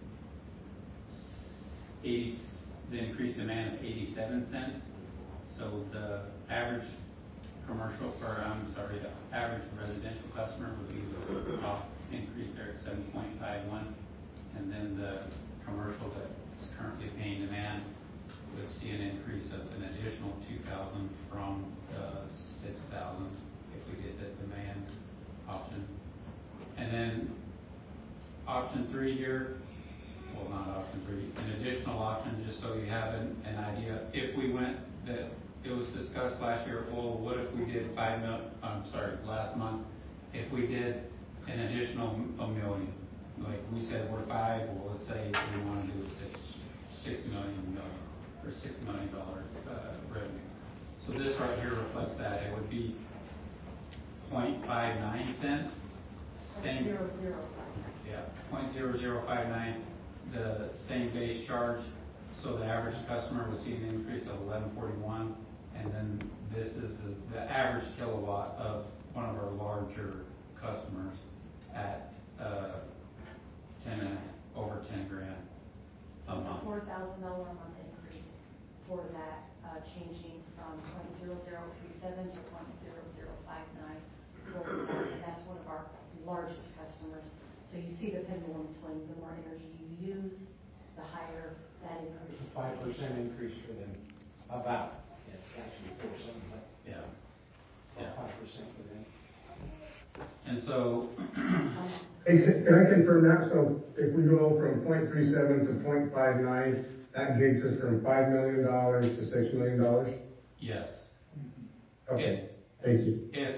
[SPEAKER 9] eighty, the increased demand of eighty-seven cents. So the average commercial, or I'm sorry, the average residential customer would be the top increase there at seven point five one, and then the commercial that's currently paying demand would see an increase of an additional two thousand from the six thousand if we did the demand option. And then option three here, well, not option three, an additional option, just so you have an, an idea. If we went, that it was discussed last year, well, what if we did five mil, I'm sorry, last month, if we did an additional a million, like we said we're five, well, let's say we want to do six, six million, million or six million dollar uh, revenue. So this right here reflects that. It would be zero point five nine cents. Same.
[SPEAKER 5] Zero, zero.
[SPEAKER 9] Yeah, zero point zero zero five nine, the same base charge. So the average customer would see an increase of eleven forty-one. and then this is the- the average kilowatt of one of our larger customers at, uh, ten and, over ten grand a
[SPEAKER 5] It's a
[SPEAKER 9] month.
[SPEAKER 5] four thousand dollar a month increase for that, uh, changing from point zero zero three seven to point zero zero five nine. And that's one of our largest customers. So you see the pendulum swing, the more energy you use, the higher that increase.
[SPEAKER 14] It's a five percent increase for them, about. Yeah, it's actually four something, but
[SPEAKER 9] Yeah.
[SPEAKER 14] about five percent for them.
[SPEAKER 9] And so,
[SPEAKER 13] Hey, can can I confirm that? So if we go from point three seven to point five nine, that takes us from five million dollars to six million dollars?
[SPEAKER 9] yes,
[SPEAKER 13] Okay, thank you.
[SPEAKER 9] if,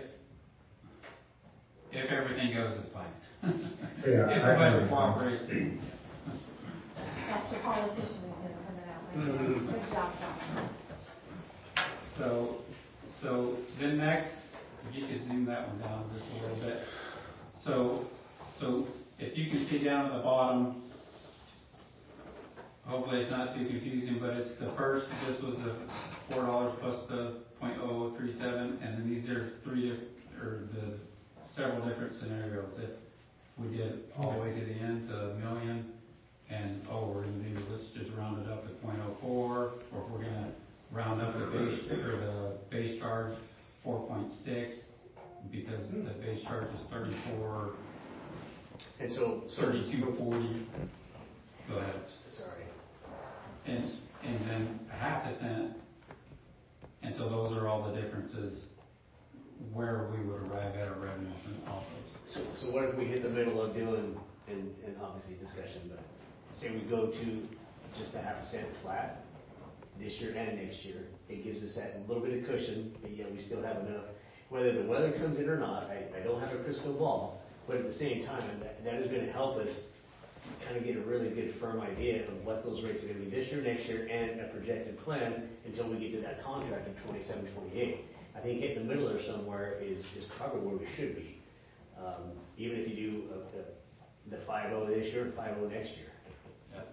[SPEAKER 9] if everything goes as planned.
[SPEAKER 13] Yeah,
[SPEAKER 9] If
[SPEAKER 13] I-
[SPEAKER 9] the weather cooperates.
[SPEAKER 5] That's the politician in him coming out like that. Good job, John.
[SPEAKER 9] So, so then next, if you could zoom that one down just a little bit. So, so if you can see down at the bottom, hopefully it's not too confusing, but it's the first, this was the four dollars plus the point oh oh three seven, and then these are three, diff- or the several different scenarios. If we did all the way to the end to a million, and, oh, we're gonna do, let's just round it up to point oh four, or if we're gonna round up the base, or the base charge four point six, because the base charge is thirty-four,
[SPEAKER 12] And so, so
[SPEAKER 9] thirty-two forty. Go ahead.
[SPEAKER 12] sorry.
[SPEAKER 9] And, and then a half a cent, and so those are all the differences where we would arrive at our revenues and all those.
[SPEAKER 12] So, so what if we hit the middle of doing, and, and obviously discussion, but say we go to just a half a cent flat this year and next year, it gives us that little bit of cushion, but yet we still have enough. Whether the weather comes in or not, I, I don't have a crystal ball, but at the same time, that, that is gonna help us kind of get a really good firm idea of what those rates are gonna be this year, next year, and a projected plan until we get to that contract of twenty-seven, twenty-eight. I think hitting the middle or somewhere is, is probably where we should be. Um, even if you do uh, the, the five oh this year and five oh next year.
[SPEAKER 9] Yep.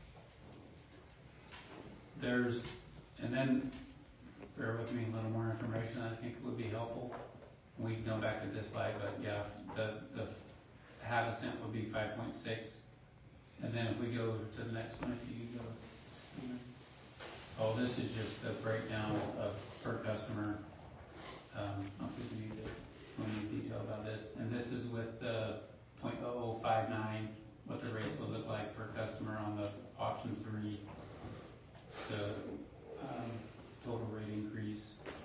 [SPEAKER 9] There's, and then, bear with me, a little more information I think would be helpful. We can go back to this slide, but yeah, the, the half a cent would be five point six. And then if we go to the next one, if you go. Oh, this is just the breakdown of per customer. Um, I don't think we need to go into detail about this. And this is with the point oh oh five nine, what the rates will look like per customer on the option three, the um, total rate increase.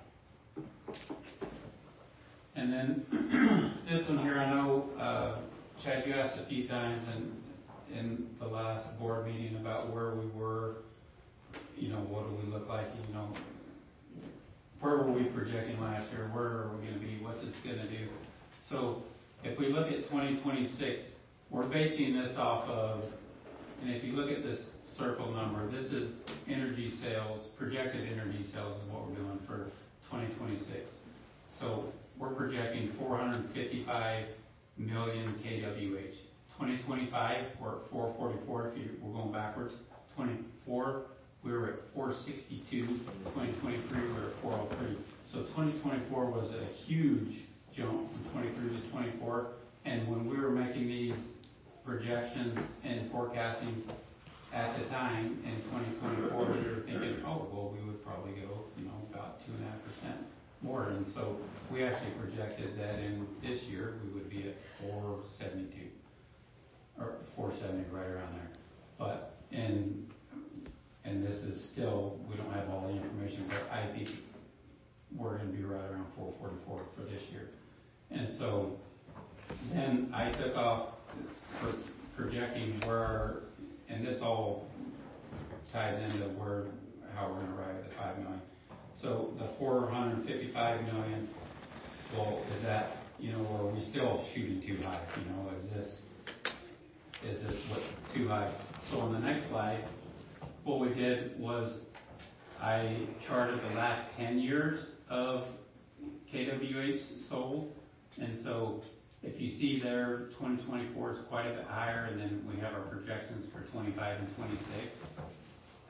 [SPEAKER 9] And then this one here, I know, uh, Chad, you asked a few times in, in the last board meeting about where we were, you know, what do we look like, you know, where were we projecting last year? Where are we going to be? What's this going to do? So if we look at twenty twenty-six, we're basing this off of, and if you look at this circle number, this is energy sales, projected energy sales is what we're doing for twenty twenty-six. So we're projecting four hundred fifty-five million K W H. twenty twenty-five, we're at four forty-four. If you, we're going backwards. twenty-four, we were at four sixty-two. twenty twenty-three, we were at four oh three. So twenty twenty-four was a huge jump from twenty-three to twenty-four. And when we were making these projections and forecasting at the time in twenty twenty-four, we were thinking, oh, well, we would probably go, you know, about two and a half percent more. And so we actually projected that in this year we would be at four seventy-two or four seventy, right around there. But in and this is still, we don't have all the information, but I think we're going to be right around four forty-four for this year. And so then I took off for projecting where, and this all ties into where, how we're going to arrive at the five million. So the four hundred fifty-five million, well, is that, you know, are we still shooting too high? You know, is this, is this what, too high? So on the next slide, what we did was I charted the last ten years of K W H sold. And so if you see there, twenty twenty-four is quite a bit higher, and then we have our projections for twenty-five and twenty-six.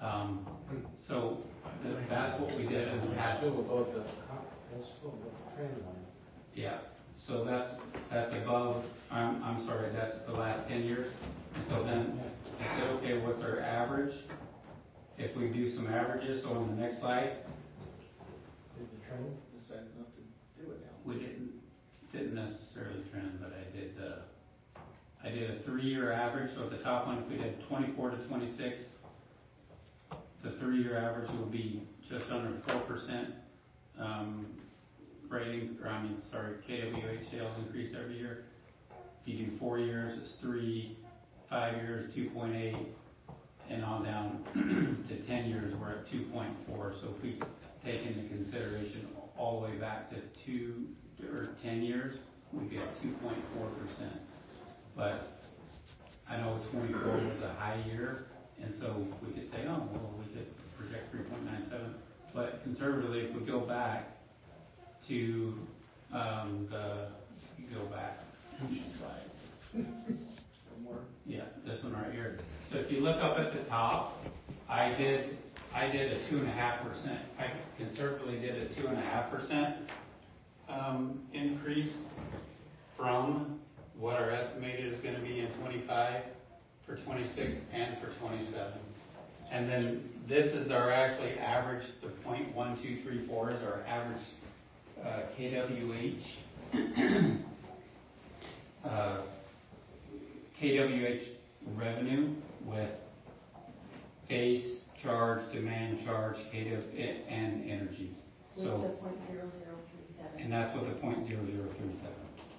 [SPEAKER 9] Um, so th- that's what we did in the past.
[SPEAKER 14] Still above the, that's still above the trend line.
[SPEAKER 9] Yeah, so that's, that's above, I'm, I'm sorry, that's the last ten years. And so then I said, okay, what's our average? If we do some averages, so on the next slide,
[SPEAKER 14] Did the trend?
[SPEAKER 2] Decided not to do it now.
[SPEAKER 9] we didn't, didn't necessarily trend, but I did the, I did a three-year average. So at the top one, if we did twenty-four to twenty-six, the three-year average will be just under four percent, um, rating, or I mean, sorry, K W H sales increase every year. If you do four years, it's three, five years, two point eight, and on down to ten years, we're at two point four. So if we take into consideration all the way back to two, or ten years, we get two point four percent. But I know twenty-four was a high year, and so we could say, oh, well, we could project three point nine seven. But conservatively, if we go back to um, the, you go back, slide. Yeah, this one right here. So if you look up at the top, I did, I did a two and a half percent. I conservatively did a two and a half percent um, increase from what our estimated is going to be in twenty-five for twenty-six and for twenty-seven. And then this is our actually average, the point one two three four is our average uh, K W H uh, K W H revenue with base charge, demand charge, K W H, and energy.
[SPEAKER 5] With
[SPEAKER 9] So,
[SPEAKER 5] the point zero zero three seven.
[SPEAKER 9] and that's with the point zero zero three seven.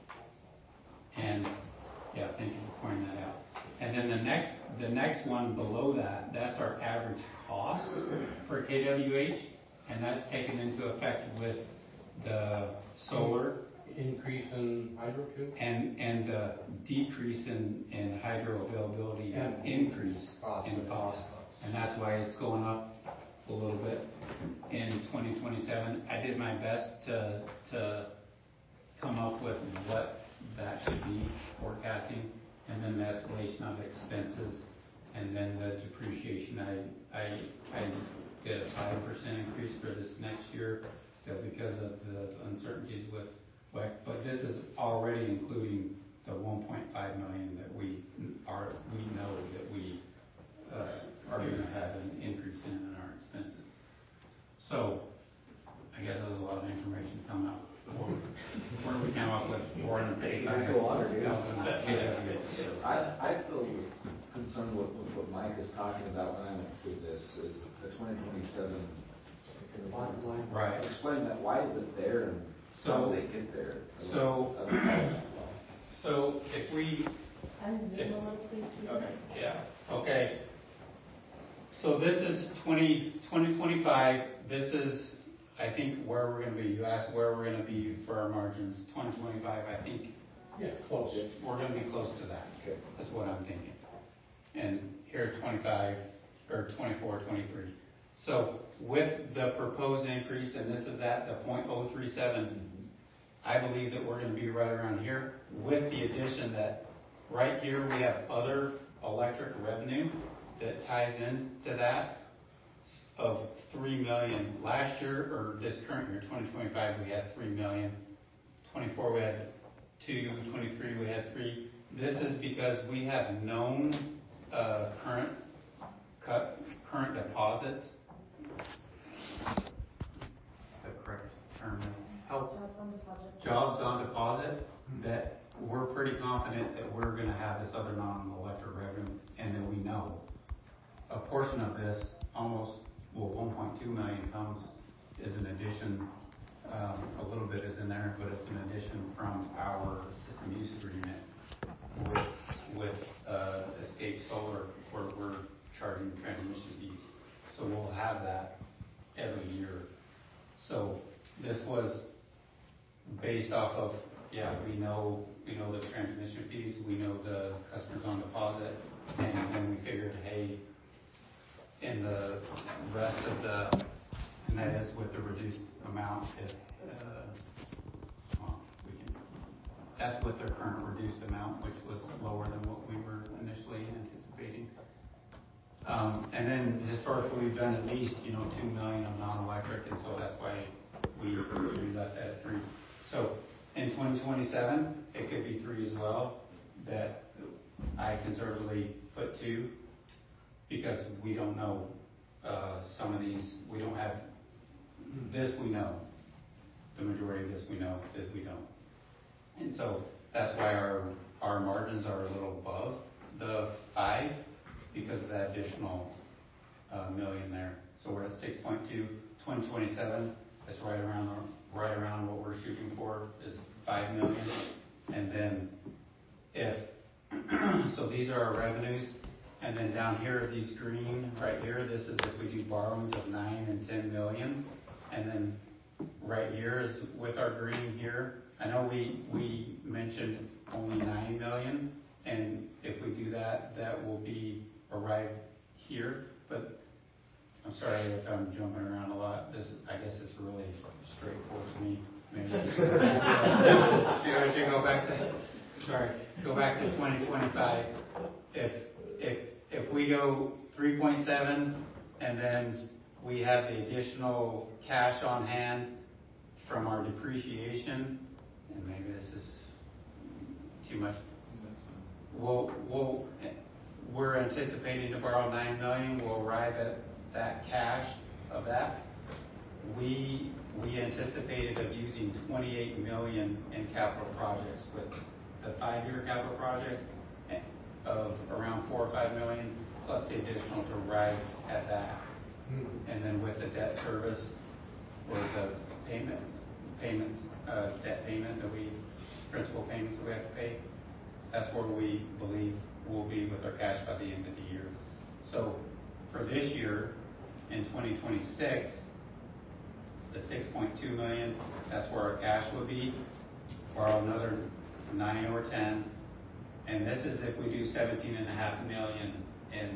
[SPEAKER 9] And yeah, thank you for pointing that out. And then the next, the next one below that, that's our average cost for K W H, and that's taken into effect with the solar
[SPEAKER 14] Increase in hydro too?
[SPEAKER 9] and and the decrease in, in hydro availability and
[SPEAKER 14] And
[SPEAKER 9] increase
[SPEAKER 14] cost.
[SPEAKER 9] in cost. And that's why it's going up a little bit in twenty twenty-seven. I did my best to, to come up with what that should be forecasting, and then the escalation of expenses, and then the depreciation. I, I, I did a five percent increase for this next year, still because of the uncertainties with W E C, but this is already including the one point five million that we are, we know that we uh, are gonna have an increase in, in our expenses. So, I guess that was a lot of information to come out. Where do we come up with four hundred fifty-five thousand?
[SPEAKER 2] I, I feel concerned with, with what Mike is talking about when I went through this, is the twenty twenty-seven.
[SPEAKER 9] Right.
[SPEAKER 2] Explain that, why is it there and how
[SPEAKER 9] So,
[SPEAKER 2] do they get there?
[SPEAKER 9] so, so if we,
[SPEAKER 5] Unzoom a little, please.
[SPEAKER 9] okay, yeah, okay. So this is twenty, twenty twenty-five, this is, I think, where we're gonna be. You asked where we're gonna be for our margins. twenty twenty-five, I think,
[SPEAKER 14] Yeah, close.
[SPEAKER 9] we're gonna be close to that.
[SPEAKER 2] Okay.
[SPEAKER 9] That's what I'm thinking. And here's twenty-five, or twenty-four, twenty-three. So with the proposed increase, and this is at the point oh three seven, I believe that we're gonna be right around here, with the addition that right here we have other electric revenue that ties into that of three million. Last year, or this current year, twenty twenty-five, we had three million. twenty-four, we had two. twenty-three, we had three. This is because we have known uh, current cut, current deposits. The correct term is help.
[SPEAKER 5] Jobs on deposit.
[SPEAKER 9] Jobs on deposit, that we're pretty confident that we're gonna have this other non-electric revenue, and that we know a portion of this, almost, well, one point two million comes is an addition, um, a little bit is in there, but it's an addition from our system use agreement with, with, uh, Escape Solar, where we're charging transmission fees. So we'll have that every year. So this was based off of, yeah, we know, we know the transmission fees, we know the customers on deposit, and then we figured, hey, in the rest of the, and that is with the reduced amount, if, uh, well, we can, that's with their current reduced amount, which was lower than what we were initially anticipating. Um, Um, and then historically, we've done at least, you know, two million of non-electric, and so that's why we, we left that at three. So in twenty twenty-seven, it could be three as well, that I conservatively put two, because we don't know, uh, some of these, we don't have, this we know, the majority of this we know, this we don't. And so that's why our, our margins are a little above the five, because of that additional uh, million there. So we're at six point two, twenty twenty-seven, that's right around, right around what we're shooting for, is five million. And then if, so these are our revenues, and then down here, these green right here, this is if we do borrowings of nine and ten million. And then right here is with our green here, I know we, we mentioned only nine million, and if we do that, that will be arrive here, but I'm sorry if I'm jumping around a lot. This, I guess it's really straightforward to me. Maybe I should go back to, sorry, go back to twenty twenty-five. If, if, if we go three point seven and then we have the additional cash on hand from our depreciation, and maybe this is too much. We'll, we'll, we're anticipating to borrow nine million. We'll arrive at that cash of that. We, we anticipated of using twenty-eight million in capital projects, with the five-year capital projects of around four or five million, plus the additional to arrive at that. And then with the debt service, or the payment, payments, uh, debt payment that we, principal payments that we have to pay, that's where we believe we'll be with our cash by the end of the year. So for this year, in twenty twenty-six, the six point two million, that's where our cash will be. Borrow another nine or ten, and this is if we do seventeen and a half million in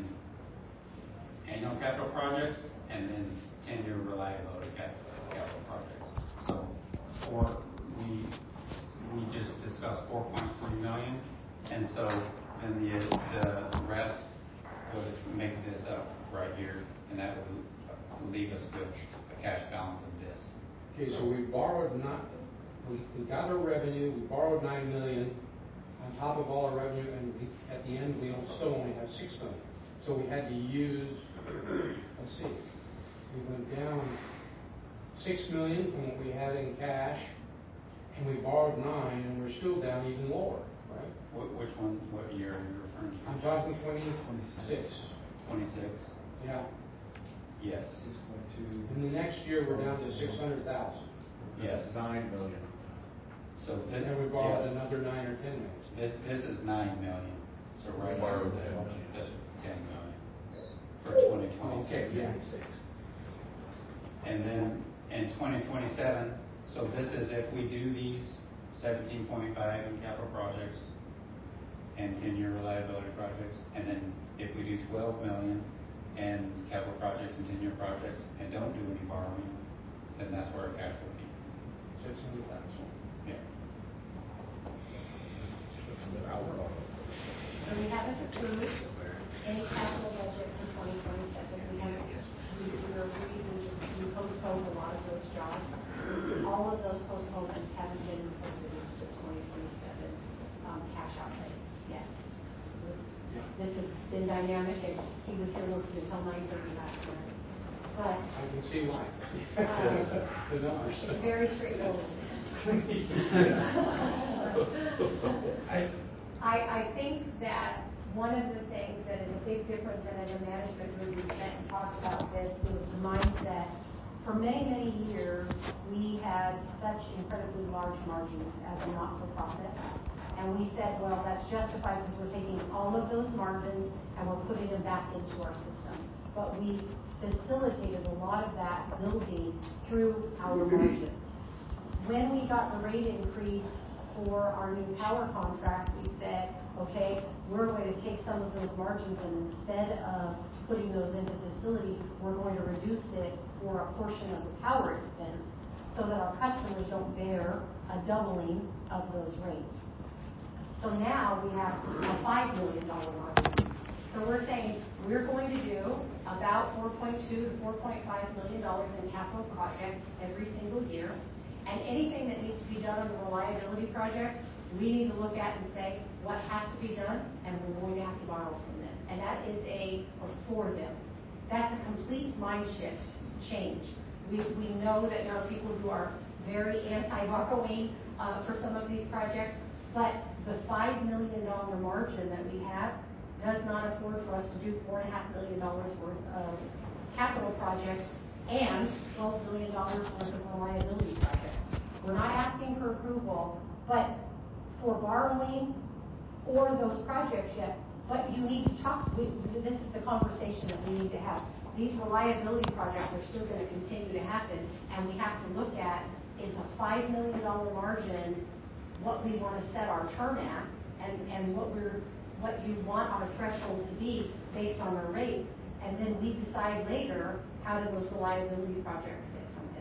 [SPEAKER 9] annual capital projects, and then ten-year reliability capital projects. So, for we we just discussed four point three million, and so then the the rest would make this up right here, and that would leave us with a cash balance of this.
[SPEAKER 14] Okay, so we borrowed not, we, we got our revenue, we borrowed nine million on top of all our revenue, and we, at the end we still only have six million. So we had to use, let's see, we went down six million from what we had in cash, and we borrowed nine, and we're still down even lower, right?
[SPEAKER 9] What, which one, what year are you referring to?
[SPEAKER 14] I'm talking twenty twenty-six.
[SPEAKER 9] twenty-six?
[SPEAKER 14] Yeah.
[SPEAKER 9] Yes.
[SPEAKER 14] six point two. And the next year, we're down to six hundred thousand.
[SPEAKER 9] Yes.
[SPEAKER 10] Nine million.
[SPEAKER 9] So this,
[SPEAKER 14] And we borrowed
[SPEAKER 9] yeah.
[SPEAKER 14] another nine or ten million.
[SPEAKER 9] This, this is nine million, so right
[SPEAKER 10] We borrowed
[SPEAKER 9] under
[SPEAKER 10] ten
[SPEAKER 9] that,
[SPEAKER 10] million.
[SPEAKER 9] that's ten million for twenty twenty-six.
[SPEAKER 14] Okay, yeah.
[SPEAKER 9] And then in twenty twenty-seven, so this is if we do these seventeen point five in capital projects and ten-year reliability projects, and then if we do twelve million in capital projects and ten-year projects and don't do any borrowing, then that's where our cash will be.
[SPEAKER 14] Six hundred thousand.
[SPEAKER 9] Yeah.
[SPEAKER 5] So we haven't approved any capital budget for twenty twenty-seven. We haven't, we were agreed, we postponed a lot of those jobs. All of those postponements haven't been approved into twenty twenty-seven um, cash outlays yet. So this has been dynamic, and he was here working until nine thirty last night. But
[SPEAKER 14] I can see why.
[SPEAKER 5] um,
[SPEAKER 14] The numbers.
[SPEAKER 5] very straightforward.
[SPEAKER 14] I,
[SPEAKER 5] I, I think that one of the things that is a big difference, and as a management group, we met and talked about this, was the mindset. For many, many years, we had such incredibly large margins as a not-for-profit. And we said, well, that's justified because we're taking all of those margins and we're putting them back into our system. But we facilitated a lot of that building through our margins. When we got the rate increase for our new power contract, we said, okay, we're going to take some of those margins, and instead of putting those into facility, we're going to reduce it for a portion of the power expense so that our customers don't bear a doubling of those rates. So now we have a five million dollars margin. So we're saying we're going to do four point two to four point five million dollars in capital projects every single year. And anything that needs to be done on the reliability projects, we need to look at and say what has to be done, and we're going to have to borrow from them. And that is a, or for them. That's a complete mind shift change. We, we know that there are people who are very anti-borrowing uh, for some of these projects, but the five million dollars margin that we have does not afford for us to do four point five million dollars worth of capital projects and twelve billion dollars worth of reliability projects. We're not asking for approval, but for borrowing for those projects yet, but you need to talk, we, this is the conversation that we need to have. These reliability projects are still going to continue to happen, and we have to look at, is a five million dollars margin what we want to set our term at, and, and what we're, what you want our threshold to be based on our rates, and then we decide later how do those reliability projects get funded.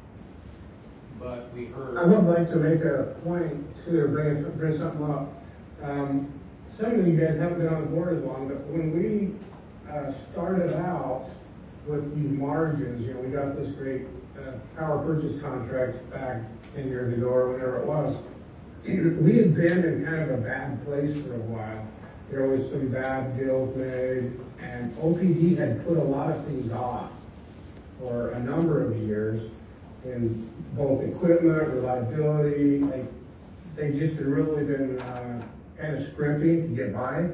[SPEAKER 14] But we heard.
[SPEAKER 13] I would like to make a point too, or bring, bring something up. Um, some of you guys haven't been on the board as long, but when we uh, started out with these margins, you know, we got this great uh, power purchase contract back ten years ago or whatever it was. We had been in kind of a bad place for a while. There was some bad deals made, and O P D had put a lot of things off for a number of years in both equipment, reliability. Like, they just had really been uh, kind of scrimping to get by.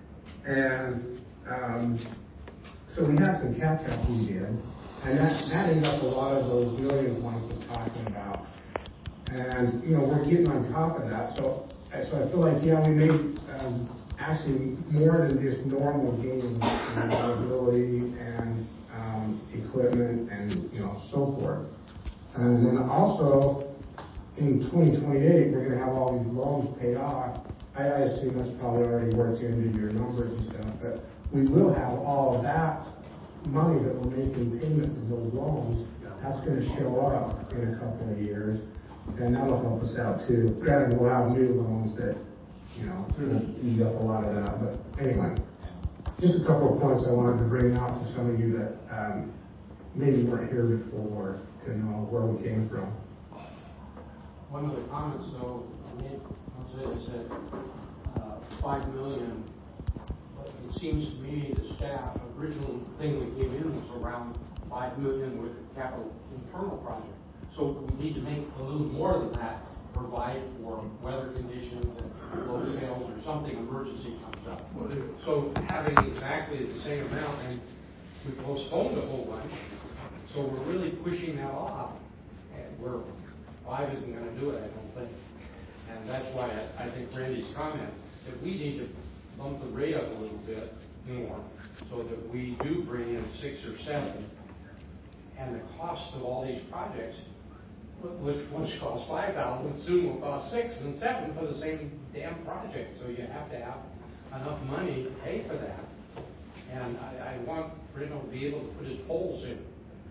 [SPEAKER 13] And um, so we had some catch-up we did, and that, that ended up a lot of those millions Mike was talking about. And, you know, we're getting on top of that. So, so I feel like, yeah, we made um, actually more than just normal gains in reliability and um, equipment and, you know, so forth. And then also, in twenty twenty-eight, we're going to have all these loans paid off. I, I assume that's probably already worked into your numbers and stuff, but we will have all of that money that we're making payments of those loans. That's going to show up in a couple of years, and that'll help us out too. Granted, we'll have new loans that, you know, will ease up a lot of that. But anyway, just a couple of points I wanted to bring out to some of you that um, maybe weren't here before to know where we came from.
[SPEAKER 14] One of the comments, though, made, Jose said uh, five million. But it seems to me the staff original thing we gave in was around five million with capital internal project. So we need to make a little more than that, provide for weather conditions and low sales or something emergency comes up. So having exactly the same amount, and we postponed a whole bunch, so we're really pushing that off, and we're five isn't going to do it, I don't think. And that's why I, I think Randy's comment that we need to bump the rate up a little bit more so that we do bring in six or seven. And the cost of all these projects, which once cost five thousand, soon will cost six and seven for the same damn project. So you have to have enough money to pay for that. And I, I want Bruno to be able to put his poles in.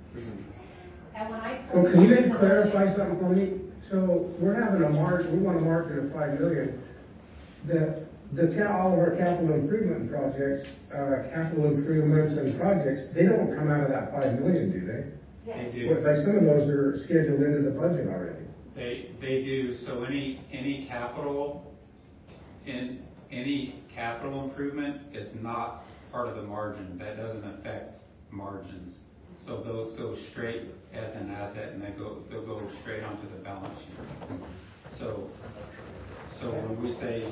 [SPEAKER 5] And when I
[SPEAKER 13] Well, can you just clarify something for me? So we're having a march, we want a margin of five million. The, the, all of our capital improvement projects, uh, capital improvements and projects, they don't come out of that five million, do they?
[SPEAKER 5] Yes.
[SPEAKER 9] They do.
[SPEAKER 13] Well, it's like some of those are scheduled into the budget already.
[SPEAKER 9] They, they do. So any, any capital, in, any capital improvement is not part of the margin. That doesn't affect margins. So those go straight as an asset, and they go, they'll go straight onto the balance sheet. So, so when we say,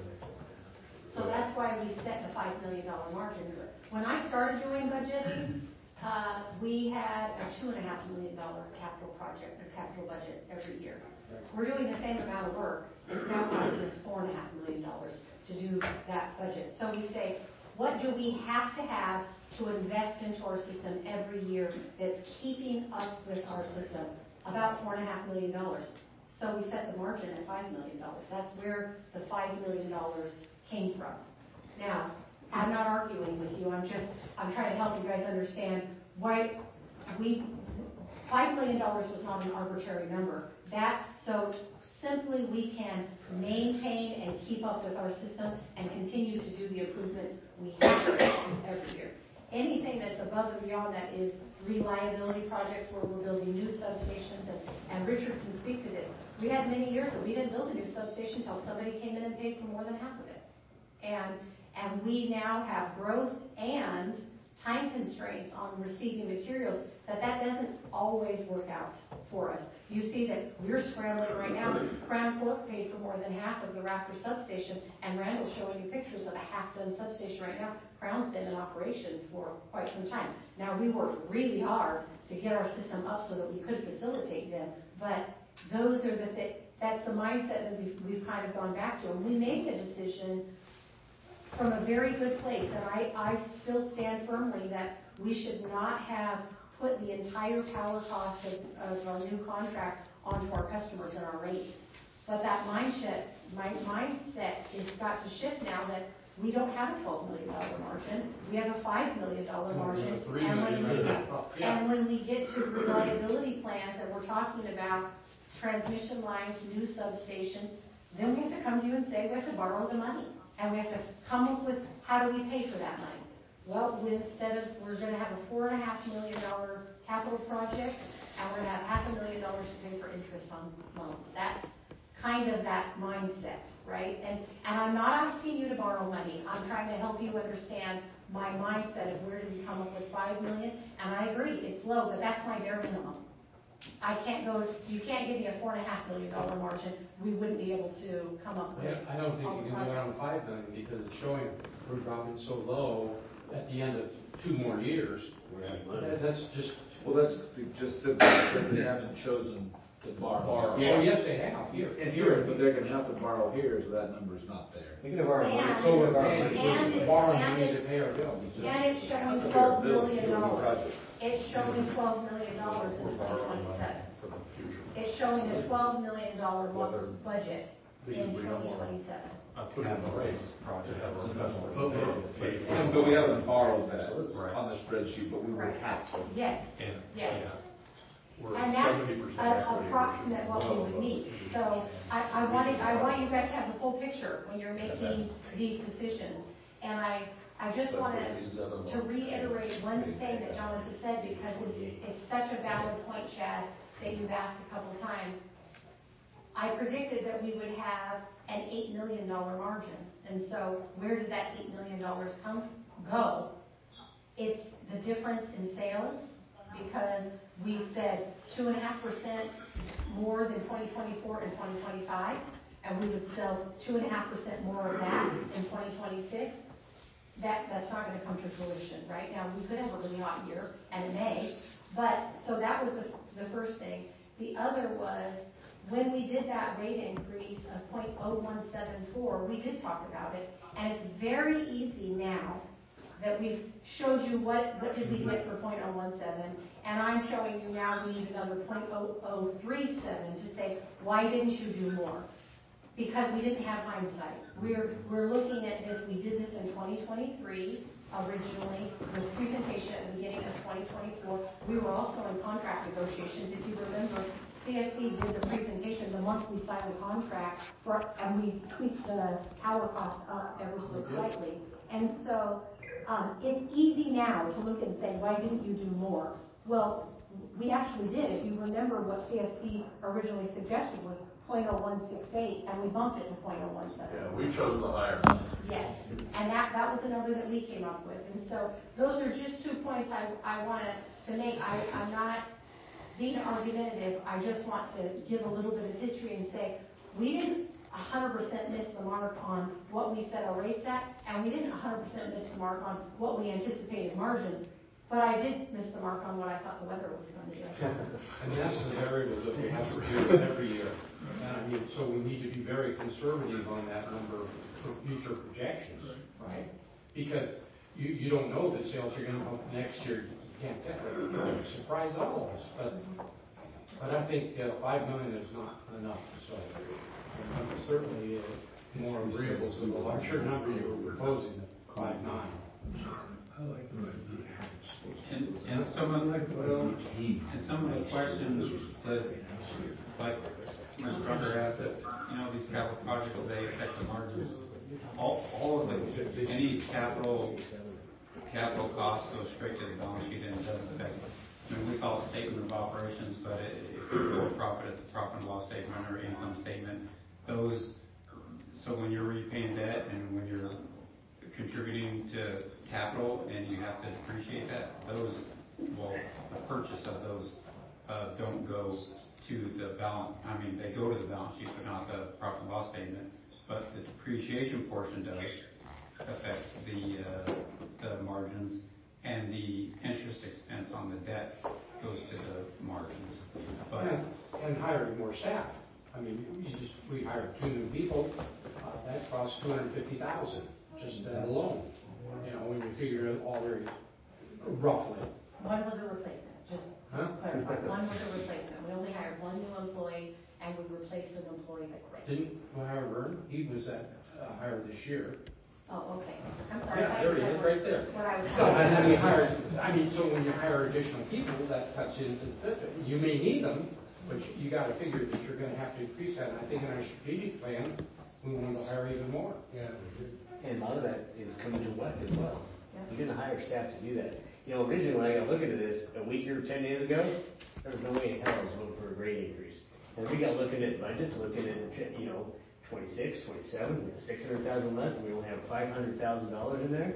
[SPEAKER 5] So that's why we set the five million dollars margin. When I started doing budgeting, uh, we had a two and a half million dollar capital project, a capital budget every year. We're doing the same amount of work. It's now costing us four and a half million dollars to do that budget. So we say, what do we have to have to invest into our system every year that's keeping up with our system? About four and a half million dollars. So we set the margin at five million dollars. That's where the five million dollars came from. Now, I'm not arguing with you. I'm just, I'm trying to help you guys understand why we, five million dollars was not an arbitrary number. That's so simply we can maintain and keep up with our system and continue to do the improvements we have to do every year. Anything that's above and beyond that is reliability projects where we're building new substations, and, and Richard can speak to this. We had many years that we didn't build a new substation until somebody came in and paid for more than half of it. And, and we now have growth and time constraints on receiving materials, that that doesn't always work out for us. You see that we're scrambling right now. Crown Cork paid for more than half of the Raptor substation, and Randall's showing you pictures of a half-done substation right now. Crown's been in operation for quite some time. Now, we worked really hard to get our system up so that we could facilitate them, but those are the th- that's the mindset that we've, we've kind of gone back to. And we made the decision from a very good place, and I, I still stand firmly that we should not have put the entire power cost of, of our new contract onto our customers and our rates. But that mindset, my mindset has got to shift now that we don't have a twelve million dollars margin. We have a five million dollars margin. And when, we, and when we get to reliability plans and we're talking about transmission lines, new substations, then we have to come to you and say we have to borrow the money. And we have to come up with how do we pay for that money. Well, we, instead of, we're going to have a four and a half million dollar capital project, and we're going to have half a million dollars to pay for interest on loans. That's kind of that mindset, right? And and I'm not asking you to borrow money. I'm trying to help you understand my mindset of where do we come up with five million. And I agree, it's low, but that's my bare minimum. I can't go. You can't give me a four and a half million dollar margin. We wouldn't be able to come up with.
[SPEAKER 14] I don't think you can do it on five million because it's showing we're dropping so low at the end of two more years. That, that's just.
[SPEAKER 2] Well, that's just simply because they haven't chosen to borrow.
[SPEAKER 14] Yeah. Oh, yes, they have. Here,
[SPEAKER 2] and here, but they're going to have to borrow here, so that number's not there.
[SPEAKER 12] We could have already
[SPEAKER 5] and,
[SPEAKER 14] so
[SPEAKER 5] we're
[SPEAKER 14] paying,
[SPEAKER 5] and,
[SPEAKER 14] we're borrowing
[SPEAKER 5] and
[SPEAKER 14] money to pay our bills.
[SPEAKER 5] And it's showing twelve million dollars. It's showing twelve million dollars in twenty twenty-seven. It's showing a twelve million dollars budget in twenty twenty-seven.
[SPEAKER 2] But we haven't borrowed that on the spreadsheet, but we would have to.
[SPEAKER 5] Yes, yes. And that's a- approximate what we would need. So I, I want it, I want you guys to have the full picture when you're making these decisions. And I, I just want to, to reiterate one thing that Jonathan said, because it's, it's such a valid point, Chad, that you've asked a couple times. I predicted that we would have an eight million dollars margin. And so where did that eight million dollars come, go? It's the difference in sales, because we said two point five percent more than twenty twenty-four and twenty twenty-five, and we would sell two point five percent more of that in twenty twenty-six. That, that's not going to come to fruition, right? Now, we could have a really hot year, and it may, but, so that was the, the first thing. The other was, when we did that rate increase of zero point zero one seven four, we did talk about it, and it's very easy now that we've showed you what, what did we get for zero point zero one seven, and I'm showing you now we need another zero point zero zero three seven to say, why didn't you do more? Because we didn't have hindsight. We're, we're looking at this, we did this in twenty twenty-three originally, the presentation at the beginning of twenty twenty-four. We were also in contract negotiations. If you remember, C S C did the presentation the month we signed the contract, for, and we tweaked the power cost up ever so slightly. And so um, it's easy now to look and say, why didn't you do more? Well, we actually did. If you remember what C S C originally suggested was zero point zero one six eight, and we bumped it to zero point zero one seven.
[SPEAKER 10] Yeah, we chose the higher.
[SPEAKER 5] Yes, and that, that was the number that we came up with. And so those are just two points I, I wanted to make. I, I'm not being argumentative. I just want to give a little bit of history and say we didn't one hundred percent miss the mark on what we set our rates at, and we didn't one hundred percent miss the mark on what we anticipated margins. But I did miss the mark on what I thought the weather was going to do.
[SPEAKER 14] And that's the variable that we have to deal with every year. And I mean, so we need to be very conservative on that number for future projections, right? Because you, you don't know the sales are going to come next year. You can't tell. It surprise all of us. But, but I think uh, five million is not enough. So I'm certainly uh, more agreeable to the larger number you were proposing, five nine.
[SPEAKER 9] I like the And, and some of the, and some of the questions that, like Mister Drucker asked, that, you know, these capital projects, they affect the margins. All, all of them, any capital capital costs go straight to the balance sheet and it doesn't affect, I mean, we call it statement of operations, but it, if you're for profit, it's a profit and loss statement or income statement. Those, so when you're repaying debt and when you're contributing to capital and you have to depreciate that, those, well, the purchase of those uh, don't go to the balance, I mean, they go to the balance sheet, but not the profit and loss statement. But the depreciation portion does, affects the, uh, the margins, and the interest expense on the debt goes to the margins. But
[SPEAKER 14] And, and hiring more staff. I mean, you just, we hired two new people, uh, that costs two hundred fifty thousand, just that alone. You know, when you figure it all very roughly.
[SPEAKER 5] One was a replacement, just
[SPEAKER 14] Huh?
[SPEAKER 5] to clarify. One was a replacement. We only hired one new employee, and we replaced an employee that quit.
[SPEAKER 14] Didn't we hire Vern? He was at, uh, hired this year.
[SPEAKER 5] Oh, okay. I'm sorry.
[SPEAKER 14] Yeah,
[SPEAKER 5] I
[SPEAKER 14] there he
[SPEAKER 5] said
[SPEAKER 14] is,
[SPEAKER 5] what-
[SPEAKER 14] right there.
[SPEAKER 5] What I was.
[SPEAKER 14] No, and then we hired, I mean, so when you hire additional people, that cuts into the fifty. You may need them, but you- you gotta figure that you're gonna have to increase that. And I think in our strategic plan, we wanted to hire even more.
[SPEAKER 1] Yeah.
[SPEAKER 12] And a lot of that is coming to what as well.
[SPEAKER 5] Yeah.
[SPEAKER 12] You're gonna hire staff to do that. You know, originally when I got looking at this, a week or ten days ago, there was no way in hell I was voting for a grade increase. And we got looking at budgets, looking at, you know, twenty-six, twenty-seven, with the six hundred thousand left, we only have five hundred thousand dollars in there.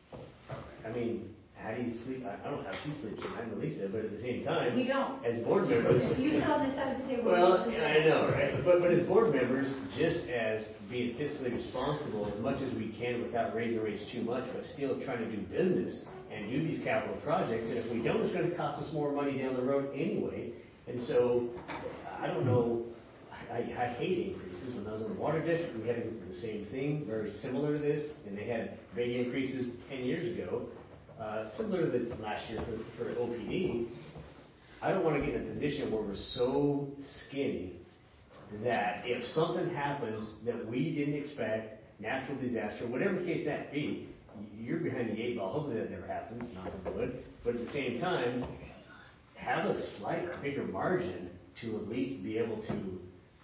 [SPEAKER 12] I mean, how do you sleep? I I don't know how she sleeps at night, Lisa, but at the same time.
[SPEAKER 5] We don't.
[SPEAKER 12] As board members.
[SPEAKER 5] You sit on this side of the table.
[SPEAKER 12] Well, yeah, I know, right? But, but as board members, just as being fiscally responsible as much as we can without raising rates too much, but still trying to do business and do these capital projects, and if we don't, it's gonna cost us more money down the road anyway. And so, I don't know, I, I hate increases. When I was in the water district, we had the same thing, very similar to this, and they had rate increases ten years ago, uh, similar to the last year for, for O P D. I don't want to get in a position where we're so skinny that if something happens that we didn't expect, natural disaster, whatever the case that be, you're behind the eight ball. Hopefully that never happens, knock on wood. But at the same time, have a slight bigger margin to at least be able to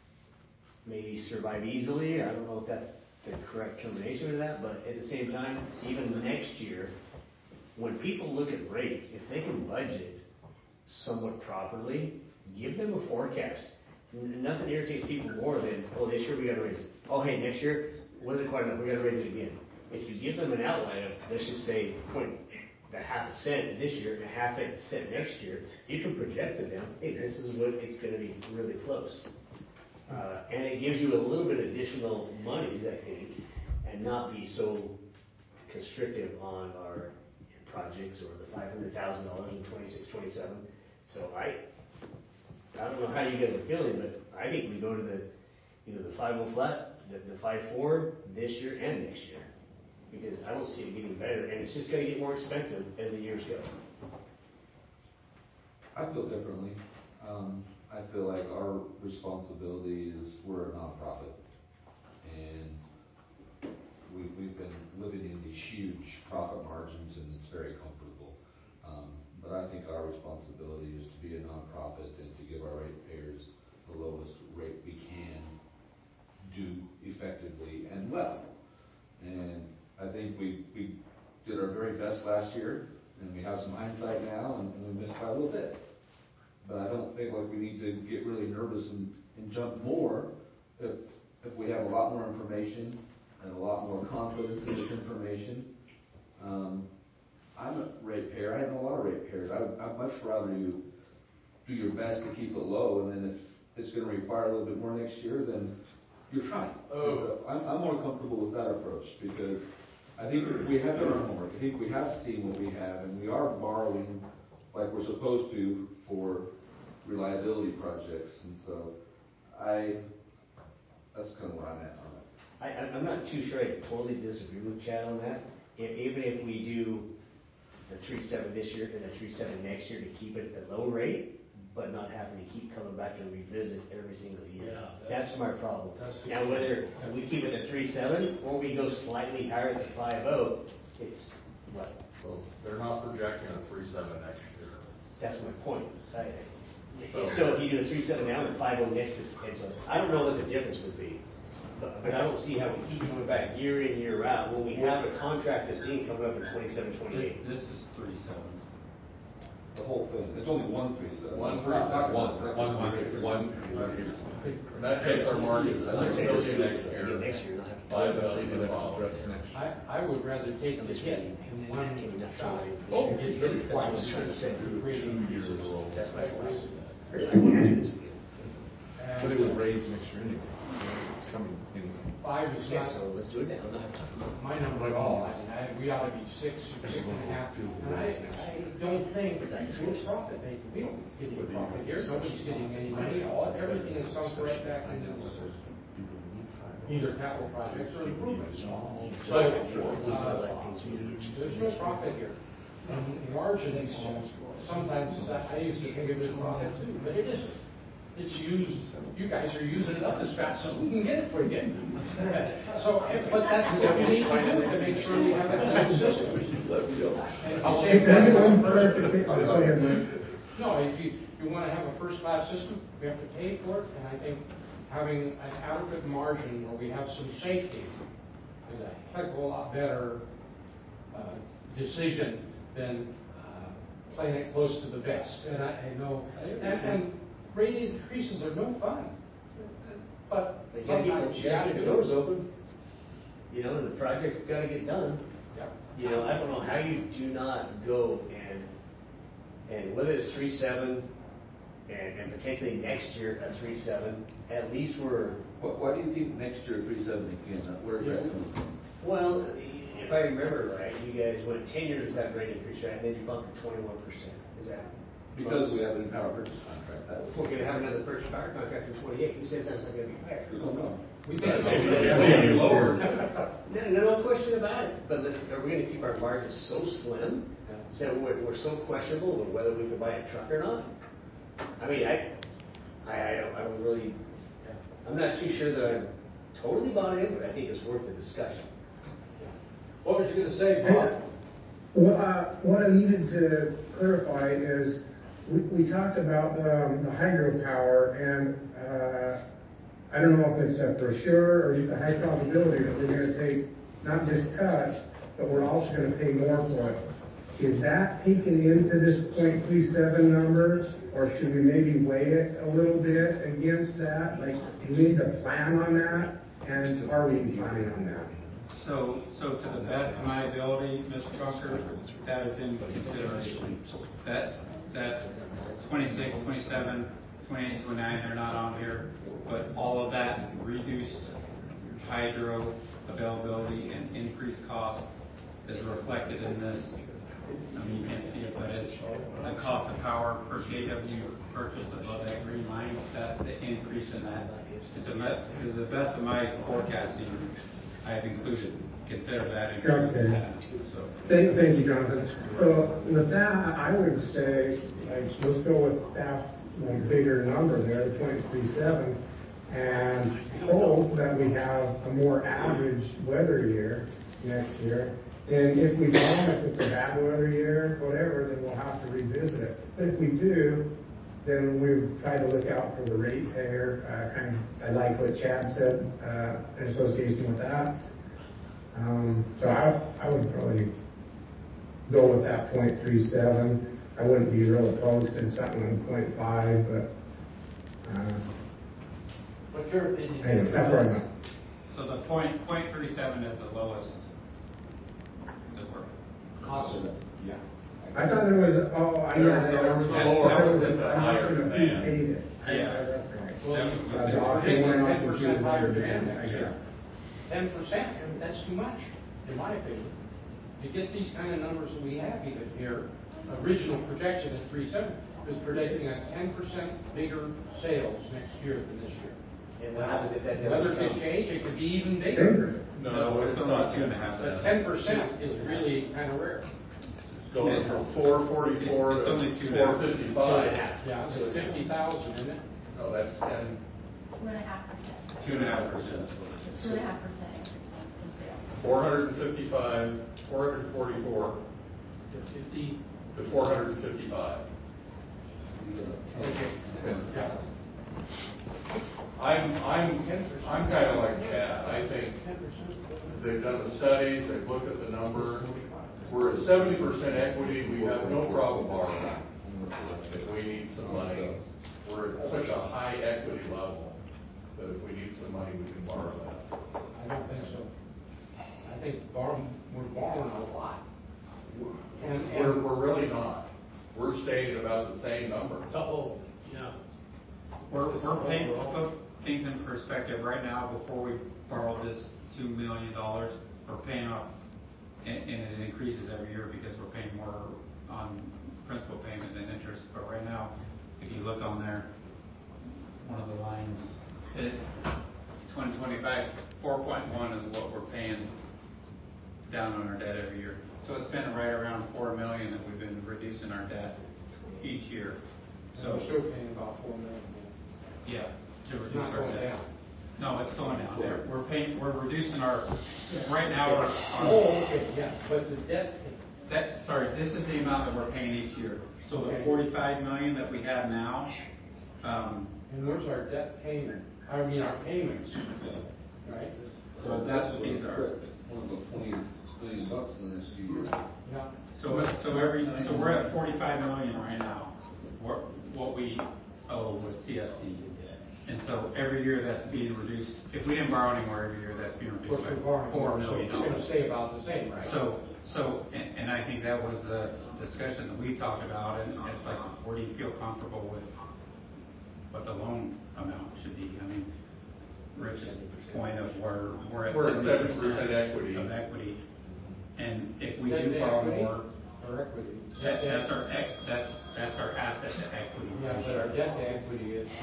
[SPEAKER 12] maybe survive easily. I don't know if that's the correct termination of that, but at the same time, even next year, when people look at rates, if they can budget somewhat properly, give them a forecast. N- Nothing irritates people more than, oh, this year we gotta raise it. Oh, hey, next year, wasn't quite enough, we gotta raise it again. If you give them an outline of, let's just say, point a half a cent this year and a half a cent next year, you can project to them, hey, this is what it's gonna be really close. Uh, and it gives you a little bit additional monies, I think, and not be so constrictive on our projects or the five hundred thousand dollars in twenty-six, twenty-seven. So I, I don't know how you guys are feeling, but I think we go to the, either the five oh flat, the, the five four this year and next year. Because I don't see it getting better, and it's just gonna get more expensive as the years go.
[SPEAKER 2] I feel differently. Um, I feel like our responsibility is we're a nonprofit, and we, we've been living in these huge profit margins, and it's very comfortable. Um, but I think our responsibility is to be a nonprofit and to give our ratepayers the lowest rate we can do effectively and well. And I think we, we did our very best last year, and we have some hindsight now, and, and we missed by a little bit. But I don't think like we need to get really nervous and, and jump more if, if we have a lot more information and a lot more confidence in this information. Um, I'm a ratepayer. I have a lot of ratepayers. I, I'd much rather you do your best to keep it low, and then if it's going to require a little bit more next year, then you're fine.
[SPEAKER 1] Oh.
[SPEAKER 2] So I'm, I'm more comfortable with that approach because I think that we have done our homework. I think we have seen what we have, and we are borrowing like we're supposed to for reliability projects. And so I, that's kind of where I'm at on it.
[SPEAKER 12] I, I'm- I'm not too sure I totally disagree with Chad on that. If, even if we do the three seven this year and the three seven next year to keep it at the low rate, but not having to keep coming back and revisit every single year.
[SPEAKER 1] Yeah,
[SPEAKER 12] That's
[SPEAKER 1] that's-
[SPEAKER 12] my problem.
[SPEAKER 1] that's the-
[SPEAKER 12] Now, whether we keep it at three seven or we go slightly higher at the five oh, it's, what?
[SPEAKER 10] Well, they're not projecting a three seven next year.
[SPEAKER 12] That's my point. I- So if you do a three seven now and five oh next, it's, I don't know what the difference would be. But, but I don't see how we keep going back year in, year out, when we have a contracted thing coming up in twenty-seven, twenty-eight.
[SPEAKER 9] This is three seven.
[SPEAKER 2] The whole thing, it's only one three seven.
[SPEAKER 10] One three seven.
[SPEAKER 2] One, one, one, one.
[SPEAKER 10] And that takes our market to six million next year.
[SPEAKER 12] Next year, they'll have to.
[SPEAKER 10] Five million the following.
[SPEAKER 1] I, I would rather take the hit in one shot.
[SPEAKER 12] Oh,
[SPEAKER 1] Get hit twice.
[SPEAKER 6] Two years in a row.
[SPEAKER 12] That's my question.
[SPEAKER 6] But it would raise next year anyway. It's coming anyway.
[SPEAKER 1] Five is
[SPEAKER 12] Yeah,
[SPEAKER 1] not
[SPEAKER 12] so let's do it now. I'm not talking about.
[SPEAKER 1] my number at all. I mean, I, we ought to be six, six and a half. And I, I don't think we're profit making. We don't get any profit here. Nobody's getting any money. All, everything is sunk right back into the system. Either capital projects or improvements. So, uh, there's no profit here. And margins, sometimes I used to think of it as profit too, but it isn't. It's used, you guys are using it up as fast as we can get it for you. So, but that's what we need to do to make sure we have a good system. And I'll say no, if you, you want to have a first-class system, we have to pay for it, and I think having an adequate margin where we have some safety is a heck of a lot better uh, decision than uh, playing it close to the vest. And I, I know, and, and rate increases are no fun, but
[SPEAKER 12] You gotta
[SPEAKER 1] sometimes
[SPEAKER 12] keep,
[SPEAKER 1] you
[SPEAKER 12] you gotta
[SPEAKER 1] have
[SPEAKER 12] keep
[SPEAKER 1] to
[SPEAKER 12] the
[SPEAKER 1] do
[SPEAKER 12] doors
[SPEAKER 1] it.
[SPEAKER 12] open. You know, and the project's gotta get done.
[SPEAKER 1] Yep.
[SPEAKER 12] You know, I don't know how you do not go and, and whether it's three seven and, and potentially next year a three seven, at least we're.
[SPEAKER 2] Why, why do you think next year three seven again? Where's that coming from?
[SPEAKER 12] Well, if I remember right, you guys went ten years without rate increase, right? And then you bumped to twenty-one percent. Is that?
[SPEAKER 2] Because we have an power purchase contract. That was.
[SPEAKER 12] We're gonna have another purchase power contract in twenty-eight. Who says that's not gonna be higher?
[SPEAKER 1] We think it's
[SPEAKER 10] Maybe
[SPEAKER 1] gonna be
[SPEAKER 10] lower.
[SPEAKER 12] No, no, no question about it. But let's, are we gonna keep our margins so slim that we're, we're so questionable with whether we can buy a truck or not? I mean, I, I, I don't, I don't really, I'm not too sure that I'm totally bought in, but I think it's worth a discussion.
[SPEAKER 1] What was you going to say, Bob?
[SPEAKER 13] Well, uh, what I needed to clarify is, we, we talked about um, the hydropower, and uh, I don't know if it's a for sure or a high probability that we're going to take not just cuts, but we're also going to pay more for it. Is that taken into this point three seven number, or should we maybe weigh it a little bit against that? Like, do we need to plan on that, and are we planning on that?
[SPEAKER 9] So, so to the best of my ability, Mister Bunker, that is in consideration. That's, that's twenty-six, twenty-seven, twenty-eight, twenty-nine, they're not on here, but all of that reduced hydro availability and increased cost is reflected in this. I mean, you can't see it, but it's the cost of power per K W purchase above that green line. That's the increase in that. To the, to the best of my forecasting, I have included, consider that included in that. So.
[SPEAKER 13] Thank, thank you, Jonathan. So with that, I would say, let's go with that like, bigger number there, the point three seven, and hope that we have a more average weather year next year. And if we don't, if it's a bad weather year, whatever, then we'll have to revisit it. But if we do, then we try to look out for the ratepayer. Uh, kind of, I like what Chad said uh, in association with that. Um, so I, I would probably go with that point three seven. I wouldn't be real opposed to something like point five, but. Uh,
[SPEAKER 1] What's your opinion?
[SPEAKER 13] anyway, that's where I'm at.
[SPEAKER 9] So the point, point three seven is the lowest.
[SPEAKER 1] Awesome.
[SPEAKER 6] Yeah.
[SPEAKER 13] I thought there was, oh, I know.
[SPEAKER 10] There was a lower,
[SPEAKER 13] There was
[SPEAKER 10] a
[SPEAKER 13] a-
[SPEAKER 10] higher
[SPEAKER 13] who
[SPEAKER 10] demand.
[SPEAKER 13] paid it.
[SPEAKER 9] Yeah.
[SPEAKER 13] That's right.
[SPEAKER 1] Well,
[SPEAKER 9] That
[SPEAKER 1] you-
[SPEAKER 9] was-
[SPEAKER 13] Uh, the auction went off
[SPEAKER 1] ten
[SPEAKER 13] and
[SPEAKER 1] percent
[SPEAKER 13] two
[SPEAKER 1] higher
[SPEAKER 13] hundred
[SPEAKER 1] demand
[SPEAKER 13] I
[SPEAKER 1] next
[SPEAKER 13] guess.
[SPEAKER 1] year. Ten percent, that's too much, in my opinion. To get these kind of numbers that we have even here, original projection at three seven is predicting a ten percent bigger sales next year than this year.
[SPEAKER 12] And what happens if that doesn't
[SPEAKER 1] Weather
[SPEAKER 12] come?
[SPEAKER 1] could change, it could be even bigger.
[SPEAKER 10] No, it's not
[SPEAKER 9] two and a half.
[SPEAKER 1] But ten percent is really kind of rare.
[SPEAKER 10] Going from four forty-four
[SPEAKER 9] It's only
[SPEAKER 10] to
[SPEAKER 9] two
[SPEAKER 10] four
[SPEAKER 9] and a half.
[SPEAKER 10] fifty-five.
[SPEAKER 1] Yeah, it's fifty thousand, isn't it?
[SPEAKER 10] No, that's ten.
[SPEAKER 5] Two and a half percent.
[SPEAKER 9] Two and a half percent.
[SPEAKER 5] Two and a half percent increase in sales.
[SPEAKER 10] Four hundred and fifty-five, four hundred and forty-four
[SPEAKER 1] Fifty.
[SPEAKER 10] to four hundred and fifty-five.
[SPEAKER 1] Okay. Yeah.
[SPEAKER 10] I'm, I'm, I'm kind of like Chad. I think they've done the studies, they've looked at the number. We're at seventy percent equity, we have no problem borrowing if we need some money. We're at such a high equity level that if we need some money, we can borrow that.
[SPEAKER 14] I don't think so. I think borrow, we're borrowing a lot. And, and
[SPEAKER 10] We're, we're really not. We're staying at about the same number.
[SPEAKER 14] Oh, yeah.
[SPEAKER 9] We're, we're paying, to put things in perspective, right now, before we borrow this two million dollars, we're paying off, and, and it increases every year because we're paying more on principal payment than interest. But right now, if you look on there, one of the lines, it, twenty twenty-five, four point one is what we're paying down on our debt every year. So it's been right around four million that we've been reducing our debt each year.
[SPEAKER 14] So we're still paying about four million.
[SPEAKER 9] Yeah, to
[SPEAKER 14] It's
[SPEAKER 9] reduce
[SPEAKER 14] not
[SPEAKER 9] our
[SPEAKER 14] going
[SPEAKER 9] debt.
[SPEAKER 14] down.
[SPEAKER 9] No, it's going down. We're, we're paying, we're reducing our, right now, our, our.
[SPEAKER 14] Oh, okay, yeah, but the debt.
[SPEAKER 9] That, sorry, this is the amount that we're paying each year. So the
[SPEAKER 14] Okay.
[SPEAKER 9] forty-five million that we have now, um,
[SPEAKER 14] And where's our debt payment? I mean, our payments, right?
[SPEAKER 9] well, that's what these are.
[SPEAKER 2] One about twenty million bucks in the next few years.
[SPEAKER 14] Yeah.
[SPEAKER 9] So, so every, so we're at forty-five million right now, what, what we owe with C F C. And so every year that's being reduced, if we didn't borrow anymore every year, that's being
[SPEAKER 14] Of course,
[SPEAKER 9] reduced
[SPEAKER 14] we're
[SPEAKER 9] by
[SPEAKER 14] borrowing
[SPEAKER 9] four
[SPEAKER 14] more, so
[SPEAKER 9] million
[SPEAKER 14] it's going
[SPEAKER 9] dollars.
[SPEAKER 14] to stay about the same, right?
[SPEAKER 9] So, so, and, and I think that was the discussion that we talked about, and it's like, where do you feel comfortable with what the loan amount should be? I mean, Rich's point of where we're at
[SPEAKER 10] We're at
[SPEAKER 9] seventy
[SPEAKER 10] seventy percent
[SPEAKER 9] percent
[SPEAKER 10] equity.
[SPEAKER 9] of equity. And if we
[SPEAKER 14] Debt
[SPEAKER 9] do
[SPEAKER 14] to
[SPEAKER 9] borrow
[SPEAKER 14] equity
[SPEAKER 9] more,
[SPEAKER 14] Or equity?
[SPEAKER 9] that, that's our, ex- that's, that's our asset to equity.
[SPEAKER 14] Yeah, but our debt to equity is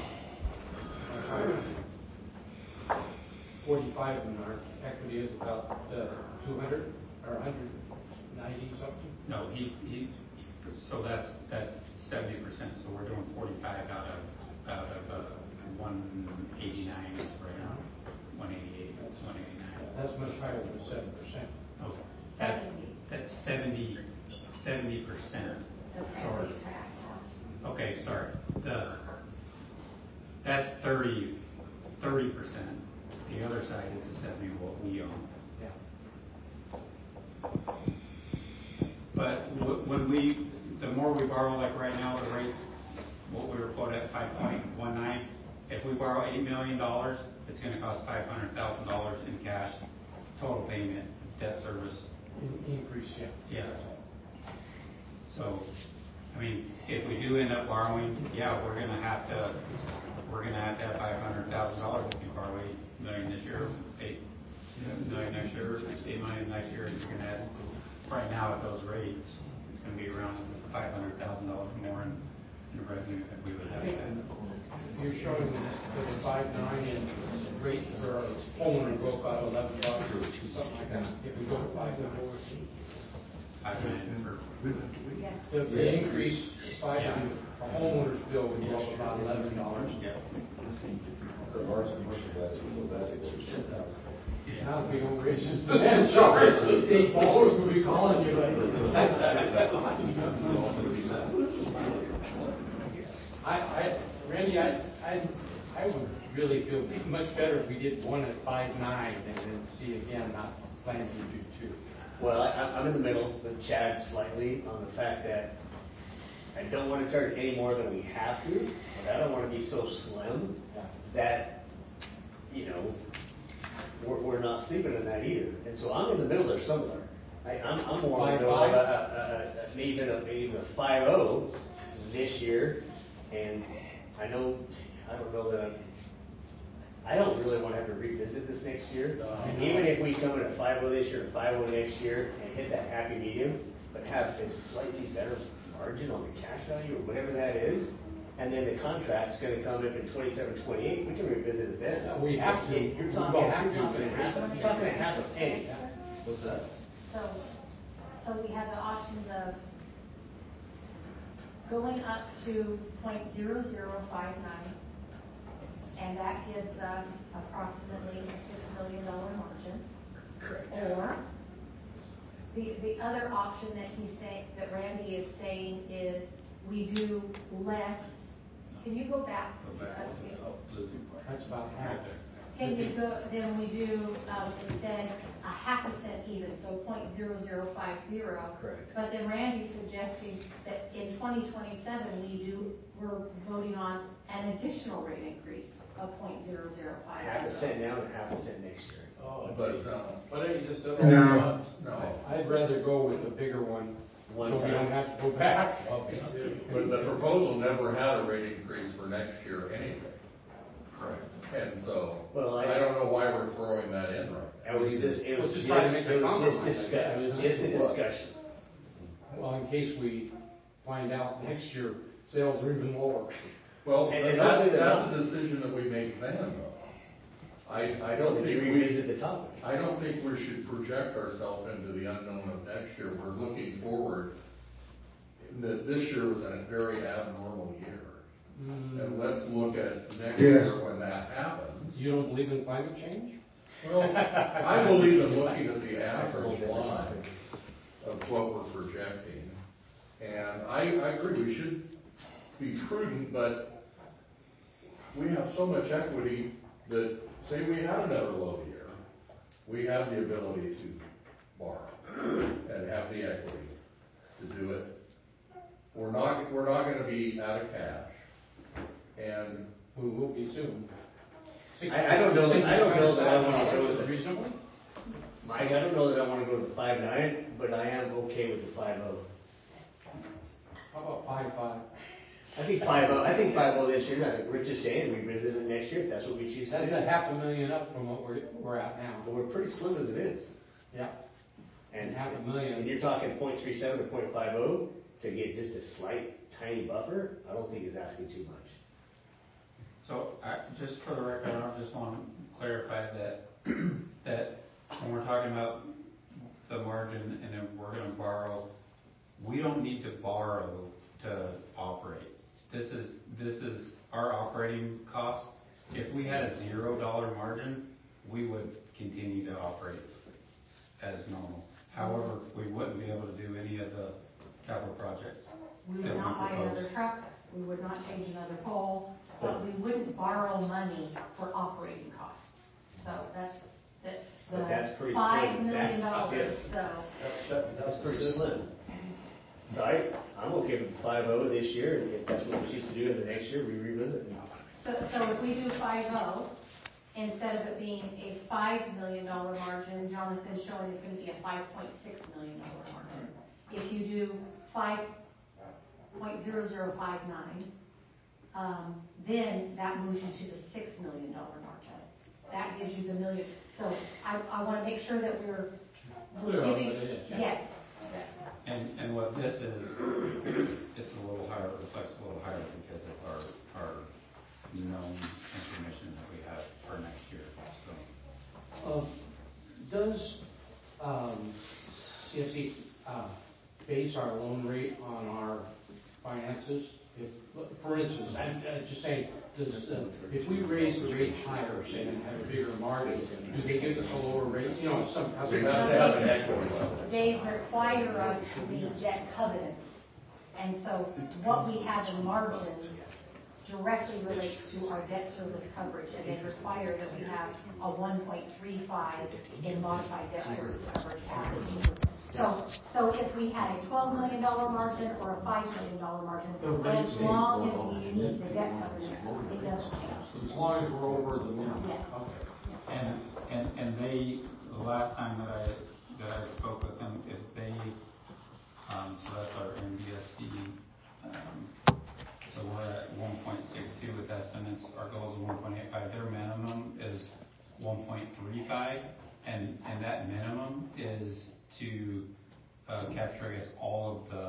[SPEAKER 14] forty-five, and our equity is about uh, two hundred or one hundred ninety something.
[SPEAKER 9] No, he, he, so that's, that's seventy percent, so we're doing forty-five out of, out of, uh, one eighty-nine right now, one eighty-eight, one eighty-nine.
[SPEAKER 14] That's much higher than seven percent.
[SPEAKER 9] Okay, that's, that's seventy, seventy percent. Sorry. Okay, sorry, the, that's thirty, thirty percent. The other side is the seventy what we own.
[SPEAKER 14] Yeah.
[SPEAKER 9] But w- when we, the more we borrow, like right now, the rates, what we were quoted at five point one nine, if we borrow eight million dollars, it's gonna cost five hundred thousand dollars in cash, total payment, debt service.
[SPEAKER 14] In- Increase, yeah.
[SPEAKER 9] Yeah. So, I mean, if we do end up borrowing, yeah, we're gonna have to, we're gonna have to have five hundred thousand dollars if you borrow eight million this year, eight million next year, eight million next year, you're gonna add, right now at those rates, it's gonna be around five hundred thousand dollars more in, in revenue that we would have to have.
[SPEAKER 14] You're showing that the five nine and rate for a homeowner go about eleven bucks or something like that. If we go to five nine.
[SPEAKER 9] Five million for,
[SPEAKER 14] The, the increase, five, a homeowner's bill would go up about eleven dollars.
[SPEAKER 9] yeah.
[SPEAKER 2] For large commercial guys, that's interesting.
[SPEAKER 14] Now, if we don't raise his demand charge, these ballers will be calling you like. I, I, Randy, I, I, I would really feel much better if we did one at five nine and then see again, not planning to do two.
[SPEAKER 12] Well, I, I'm in the middle with Chad slightly on the fact that I don't want to charge any more than we have to, but I don't want to be so slim that, you know, we're, we're not sleeping in that either. And so I'm in the middle there somewhere. I, I'm, I'm more
[SPEAKER 14] Five,
[SPEAKER 12] in the middle of
[SPEAKER 14] five?
[SPEAKER 12] a, a, a, even a, even a five oh this year. And I know, I don't know that I'm, I don't really want to have to revisit this next year. And even if we come in at five oh this year and five oh next year and hit that happy medium, but have a slightly better margin on the cash value or whatever that is, and then the contract's going to come up in twenty-seven, twenty-eight, we can revisit it then.
[SPEAKER 14] Yeah, we have to.
[SPEAKER 12] You're
[SPEAKER 14] We
[SPEAKER 12] talking,
[SPEAKER 14] don't have
[SPEAKER 12] you're
[SPEAKER 14] to.
[SPEAKER 12] talking a half, you're talking a half a penny. What's that?
[SPEAKER 5] So, so we have the options of going up to point zero zero five nine, and that gives us approximately a six million dollar margin.
[SPEAKER 12] Correct.
[SPEAKER 5] Or the, the other option that he's saying, that Randy is saying is we do less Can you go back?
[SPEAKER 14] That's about half.
[SPEAKER 5] Can you go, then we do, um, instead, a half a cent even, so point zero zero five zero.
[SPEAKER 12] Correct.
[SPEAKER 5] But then Randy's suggesting that in twenty twenty-seven, we do, we're voting on an additional rate increase of point zero zero five.
[SPEAKER 12] Half a cent now and half a cent next year.
[SPEAKER 1] Oh,
[SPEAKER 10] But, no.
[SPEAKER 1] why don't you just do it
[SPEAKER 13] No.
[SPEAKER 1] all at once?
[SPEAKER 10] No.
[SPEAKER 14] I'd rather go with the bigger one,
[SPEAKER 12] One
[SPEAKER 14] so we
[SPEAKER 12] time.
[SPEAKER 14] don't have to go back.
[SPEAKER 1] Well, me too.
[SPEAKER 10] But the proposal never had a rate increase for next year anyway.
[SPEAKER 11] Correct.
[SPEAKER 10] And so,
[SPEAKER 12] Well, I-
[SPEAKER 10] I don't know why we're throwing that in right now.
[SPEAKER 12] It was just, it was
[SPEAKER 14] Let's
[SPEAKER 12] just,
[SPEAKER 14] just try to make a
[SPEAKER 12] it was just
[SPEAKER 14] compromise, I
[SPEAKER 12] discuss,
[SPEAKER 14] guess.
[SPEAKER 12] it was just a discussion.
[SPEAKER 14] Well, in case we find out next year sales are even lower.
[SPEAKER 10] Well,
[SPEAKER 12] And- and
[SPEAKER 10] that's,
[SPEAKER 12] hopefully they're
[SPEAKER 10] that's
[SPEAKER 12] not.
[SPEAKER 10] a decision that we make then, though. I, I don't
[SPEAKER 12] If you
[SPEAKER 10] think we,
[SPEAKER 12] revisit the topic.
[SPEAKER 10] I don't think we should project ourselves into the unknown of next year. We're looking forward. That this year was a very abnormal year. And let's look at next
[SPEAKER 13] Yes.
[SPEAKER 10] year when that happens.
[SPEAKER 14] You don't believe in climate change?
[SPEAKER 10] Well, I believe in looking at the average line of what we're projecting. And I, I agree, we should be prudent, but we have so much equity that, say we had another low year, we have the ability to borrow and have the equity to do it. We're not, we're not gonna be out of cash. And
[SPEAKER 14] We will be soon.
[SPEAKER 12] I, I don't know, I don't know that I wanna go to the,
[SPEAKER 14] Reasonably?
[SPEAKER 12] Mike, I don't know that I wanna go to the five nine, but I am okay with the five oh.
[SPEAKER 14] How about five five?
[SPEAKER 12] I think five oh, I think five oh this year, I think Rich is saying, revisit it next year, if that's what we choose to
[SPEAKER 14] That's
[SPEAKER 12] do.
[SPEAKER 14] a half a million up from what we're, we're at now.
[SPEAKER 12] But we're pretty slim as it is.
[SPEAKER 14] Yeah.
[SPEAKER 12] And
[SPEAKER 14] Half a million.
[SPEAKER 12] And you're talking point three seven or point five oh to get just a slight tiny buffer, I don't think is asking too much.
[SPEAKER 9] So, I, just for the record, I just want to clarify that, that when we're talking about the margin and then we're gonna borrow, we don't need to borrow to operate. This is, this is our operating cost. If we had a zero dollar margin, we would continue to operate as normal. However, we wouldn't be able to do any of the capital projects.
[SPEAKER 5] We would
[SPEAKER 9] that
[SPEAKER 5] not buy
[SPEAKER 9] propose.
[SPEAKER 5] another truck, we would not change another pole, but we wouldn't borrow money for operating costs. So that's, the,
[SPEAKER 12] But that's
[SPEAKER 5] the
[SPEAKER 12] pretty
[SPEAKER 5] five
[SPEAKER 12] slim.
[SPEAKER 5] million
[SPEAKER 12] That's
[SPEAKER 5] dollars,
[SPEAKER 12] it.
[SPEAKER 5] so.
[SPEAKER 12] That's pretty slim. So I, I'm okay with five oh this year, and if that's what we choose to do in the next year, we revisit it.
[SPEAKER 5] So, so if we do five oh, instead of it being a five million dollar margin, Jonathan's showing it's gonna be a five point six million dollar margin. If you do five point zero zero five nine, um, then that moves you to the six million dollar margin. That gives you the million. So I, I wanna make sure that we're, we're
[SPEAKER 14] Clear on
[SPEAKER 5] giving,
[SPEAKER 14] what it is, yeah.
[SPEAKER 5] yes.
[SPEAKER 9] And, and what this is, it's a little higher, reflects a little higher because of our, our known information that we have for next year, so.
[SPEAKER 14] Uh, Does um, C F C uh, base our loan rate on our finances? If, for instance, I'm uh, just saying, does, uh, if we raise the rate higher, say, and have a bigger margin, do they give us a lower rate? You know, some
[SPEAKER 10] we
[SPEAKER 14] customers.
[SPEAKER 10] have to have an equity level.
[SPEAKER 5] They require us to meet debt covenants. And so what we have in margins directly relates to our debt service coverage, and they require that we have a one point three five in modified debt service coverage average. So, so if we had a twelve million dollar margin or a five million dollar margin, as long as we meet the debt covenant, it doesn't change.
[SPEAKER 14] As long as we're over the minimum.
[SPEAKER 5] Yes.
[SPEAKER 9] And, and, and they, the last time that I, that I spoke with them, if they, um, so that's our N B S C, um, so we're at one point six two with estimates, our goal is one point eight five, their minimum is one point three five, and, and that minimum is to, uh, capture, I guess, all of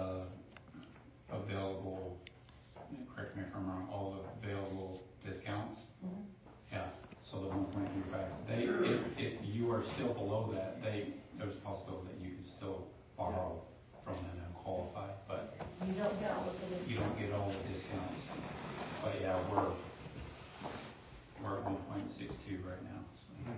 [SPEAKER 9] the available, correct me if I'm wrong, all the available discounts.
[SPEAKER 5] Mhm.
[SPEAKER 9] Yeah, so the one point three five, they, if, if you are still below that, they, there's a possibility that you can still borrow from them and qualify, but
[SPEAKER 5] You don't get all of the
[SPEAKER 9] you don't get all the discounts. But yeah, we're, we're at one point six two right now, so.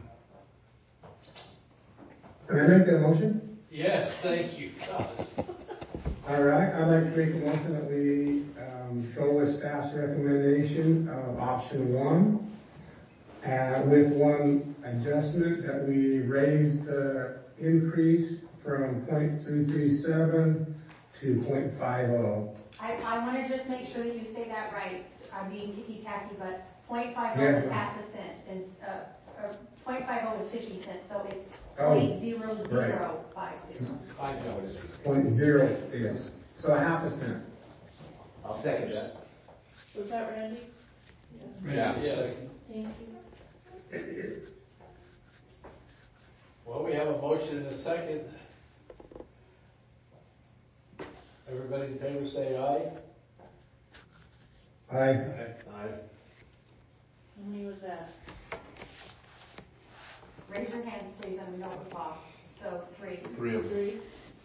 [SPEAKER 13] Can I make that motion?
[SPEAKER 1] Yes, thank you.
[SPEAKER 13] All right, I'd like to make a motion that we, um, um, go with staff's recommendation of option one, uh, with one adjustment that we raised the increase from point three three seven to point five oh.
[SPEAKER 5] I, I want to just make sure that you say that right. I'm being ticky-tacky, but point five oh
[SPEAKER 13] Yeah.
[SPEAKER 5] is half a cent, and, uh, or point five oh is fifty cents, so it's
[SPEAKER 13] Oh,
[SPEAKER 5] point zero zero five zero.
[SPEAKER 14] Five dollars.
[SPEAKER 13] Point zero, yes. So a half a cent.
[SPEAKER 12] I'll second that.
[SPEAKER 2] Was that Randy?
[SPEAKER 6] Yeah.
[SPEAKER 1] Yes.
[SPEAKER 2] Thank you.
[SPEAKER 1] Well, we have a motion and a second. Everybody in favor say aye.
[SPEAKER 13] Aye.
[SPEAKER 12] Aye.
[SPEAKER 2] How many was that?
[SPEAKER 5] Raise your hands, please, and we know it was Bob. So, three.
[SPEAKER 6] Three of them.
[SPEAKER 2] Three.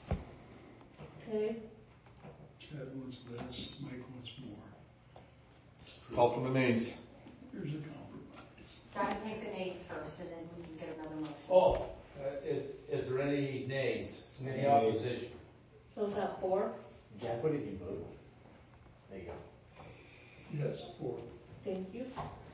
[SPEAKER 2] Okay.
[SPEAKER 15] Chad wants less, Mike wants more.
[SPEAKER 6] Call for the nays.
[SPEAKER 15] Here's a compromise.
[SPEAKER 5] Got to take the nays first, and then we can get another motion.
[SPEAKER 1] Oh, uh, is, is there any nays? Any
[SPEAKER 12] Nays.
[SPEAKER 1] opposition?
[SPEAKER 2] So is that four?
[SPEAKER 12] Jack, what did you vote? There you go.
[SPEAKER 15] Yes, four.
[SPEAKER 2] Thank you.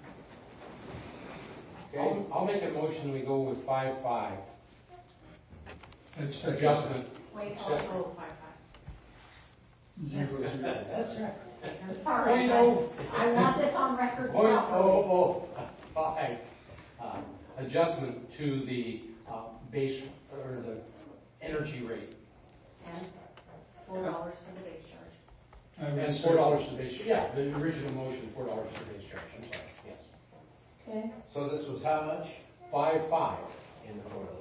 [SPEAKER 14] I'll, I'll make a motion, we go with five five.
[SPEAKER 15] That's second.
[SPEAKER 14] Adjustment.
[SPEAKER 5] Wait, oh, oh, five, five.
[SPEAKER 15] Zero, zero.
[SPEAKER 5] That's right. I'm sorry.
[SPEAKER 14] Point oh.
[SPEAKER 5] I want this on record
[SPEAKER 14] Point
[SPEAKER 5] properly.
[SPEAKER 14] oh oh five. Uh, adjustment to the, uh, base, or the energy rate.
[SPEAKER 5] And four dollars to the base charge.
[SPEAKER 15] I would
[SPEAKER 14] And
[SPEAKER 15] say-
[SPEAKER 14] four dollars to base, yeah, the original motion, four dollars to base charge, I'm sorry, yes.
[SPEAKER 2] Okay.
[SPEAKER 1] So this was how much?
[SPEAKER 14] Five, five.
[SPEAKER 12] And the four dollar.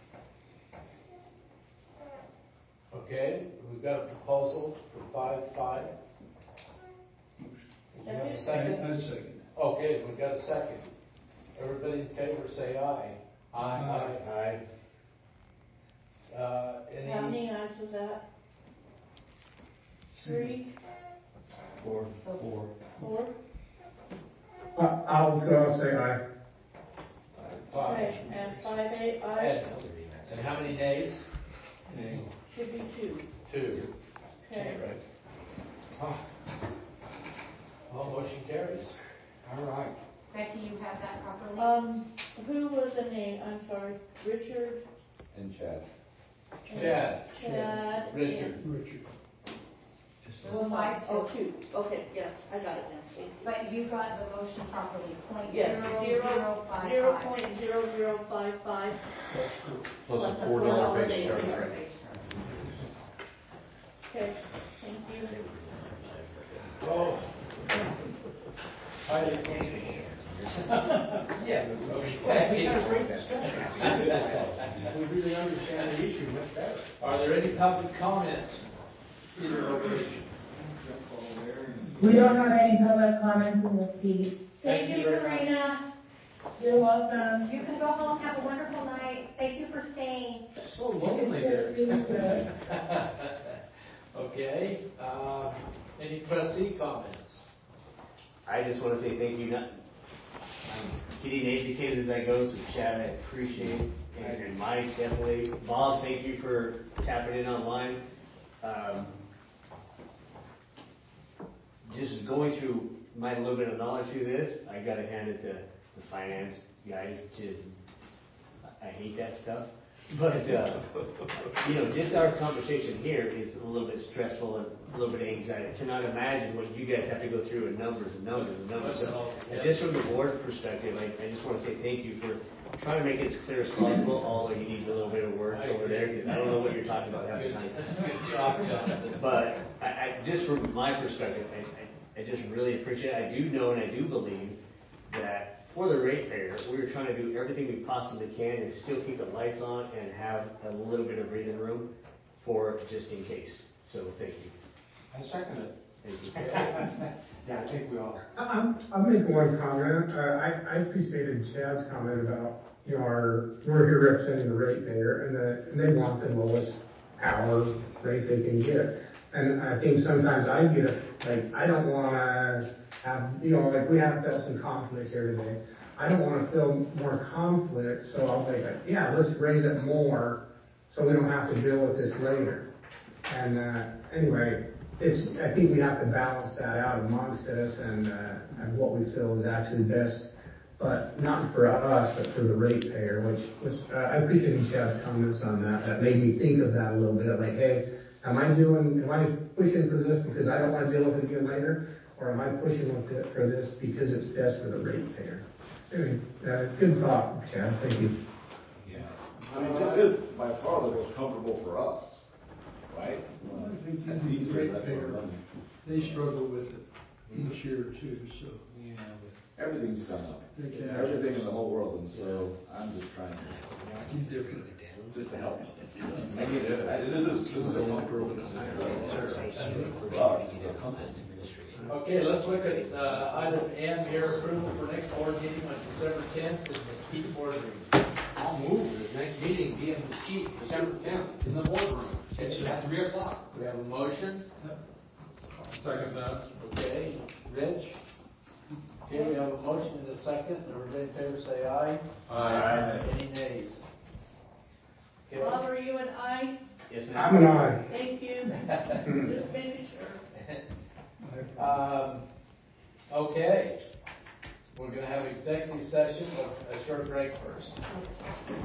[SPEAKER 1] Okay, we've got a proposal for five, five. Do you have a second?
[SPEAKER 15] I second.
[SPEAKER 1] Okay, we've got a second. Everybody in favor say aye.
[SPEAKER 14] Aye.
[SPEAKER 12] Aye.
[SPEAKER 1] Uh, any?
[SPEAKER 2] How many ayes was that? Three,
[SPEAKER 12] Four.
[SPEAKER 5] So-
[SPEAKER 12] Four.
[SPEAKER 2] four?
[SPEAKER 13] Uh, I'll, I'll say aye.
[SPEAKER 1] Five.
[SPEAKER 2] Okay, and five, eight,
[SPEAKER 1] And,
[SPEAKER 2] ayes?
[SPEAKER 1] and how many nays?
[SPEAKER 2] Should be two.
[SPEAKER 1] Two.
[SPEAKER 2] Okay.
[SPEAKER 1] Right. Ah. Well, motion carries.
[SPEAKER 14] All right.
[SPEAKER 5] Becky, you have that properly?
[SPEAKER 2] Um, who was the name? I'm sorry, Richard?
[SPEAKER 6] And Chad.
[SPEAKER 2] and
[SPEAKER 1] Chad.
[SPEAKER 2] Chad.
[SPEAKER 1] Richard.
[SPEAKER 15] Richard.
[SPEAKER 5] Well, five, two.
[SPEAKER 2] Oh, two. Okay, yes, I got it now. Thank you.
[SPEAKER 5] But you got the motion properly, point
[SPEAKER 2] Yes,
[SPEAKER 5] zero
[SPEAKER 2] zero,
[SPEAKER 5] zero five
[SPEAKER 2] zero
[SPEAKER 5] five.
[SPEAKER 2] point zero zero five five.
[SPEAKER 6] Plus
[SPEAKER 2] Plus
[SPEAKER 6] a
[SPEAKER 2] a
[SPEAKER 6] four dollar
[SPEAKER 2] $4
[SPEAKER 6] base
[SPEAKER 2] base
[SPEAKER 6] charge.
[SPEAKER 2] charge.
[SPEAKER 6] Right.
[SPEAKER 2] Okay, thank you.
[SPEAKER 1] Oh. I didn't
[SPEAKER 14] Yeah. We really understand the issue much better.
[SPEAKER 1] Are there any public comments? Either location.
[SPEAKER 3] We don't have any public comments in this piece.
[SPEAKER 5] Thank you,
[SPEAKER 1] very much.
[SPEAKER 5] Karina.
[SPEAKER 3] You're welcome.
[SPEAKER 5] You can go home, have a wonderful night. Thank you for staying.
[SPEAKER 1] So lonely there. Okay, uh, any trustee comments?
[SPEAKER 12] I just want to say thank you. Not, I'm getting educated as I go, so Chad, I appreciate it. And, and Mike, definitely. Bob, thank you for tapping in online. Um, just going through my little bit of knowledge through this, I got to hand it to the finance guys. Just, I hate that stuff. But, uh, you know, just our conversation here is a little bit stressful and a little bit of anxiety. I cannot imagine what you guys have to go through in numbers and numbers and numbers. So, and just from the board perspective, I, I just want to say thank you for trying to make it as clear as possible, although you need a little bit of work over there, because I don't know what you're talking about half the time.
[SPEAKER 1] Good job, Jonathan.
[SPEAKER 12] But I, I, just from my perspective, I, I, I just really appreciate it. I do know and I do believe that for the ratepayer, we're trying to do everything we possibly can and still keep the lights on and have a little bit of breathing room for just in case. So thank you.
[SPEAKER 14] I second it.
[SPEAKER 12] Thank you.
[SPEAKER 14] Yeah, I think we all.
[SPEAKER 13] I'm, I'll make one comment. Uh, I, I appreciated Chad's comment about, you know, our, we're here representing the ratepayer and that and they want the lowest hour rate they can get. And I think sometimes I get it, like, I don't want to have, you know, like we have felt some conflict here today. I don't want to feel more conflict, so I'll make it, yeah, let's raise it more so we don't have to deal with this later. And uh, anyway, it's, I think we have to balance that out amongst us and, uh, and what we feel is actually best, but not for us, but for the ratepayer, which, which, uh, I appreciate Chad's comments on that. That made me think of that a little bit, like, hey, am I doing, am I pushing for this because I don't want to deal with it again later? Or am I pushing with it for this because it's best for the ratepayer? Anyway, uh, good thought, Chad, thank you.
[SPEAKER 2] Yeah. I mean, this is by far the most comfortable for us, right?
[SPEAKER 15] Well, I think
[SPEAKER 2] That's
[SPEAKER 15] the
[SPEAKER 2] easier, that's what we're
[SPEAKER 15] ratepayer,
[SPEAKER 2] running.
[SPEAKER 15] they struggle with it each year too, so.
[SPEAKER 2] Yeah, everything's gone up.
[SPEAKER 15] They can-
[SPEAKER 2] Everything in the whole world, and so I'm just trying to,
[SPEAKER 15] Be different.
[SPEAKER 2] just to help. Make it, this is, this is a comfortable decision for us.
[SPEAKER 1] Okay, let's look at, uh, item M here, approval for next board meeting on December tenth, is Mesquite Board Meeting.
[SPEAKER 14] I'll move this next meeting be in Mesquite, December tenth, in the boardroom. It's at three o'clock.
[SPEAKER 1] We have a motion,
[SPEAKER 10] Second that.
[SPEAKER 1] okay, Rich? Okay, we have a motion and a second, everybody in favor say aye.
[SPEAKER 10] Aye.
[SPEAKER 1] Any nays? Okay.
[SPEAKER 16] Bob, are you an aye?
[SPEAKER 12] Yes, ma'am.
[SPEAKER 13] I'm an aye.
[SPEAKER 16] Thank you. Just making sure.
[SPEAKER 1] Um, okay, we're gonna have executive session, but a short break first.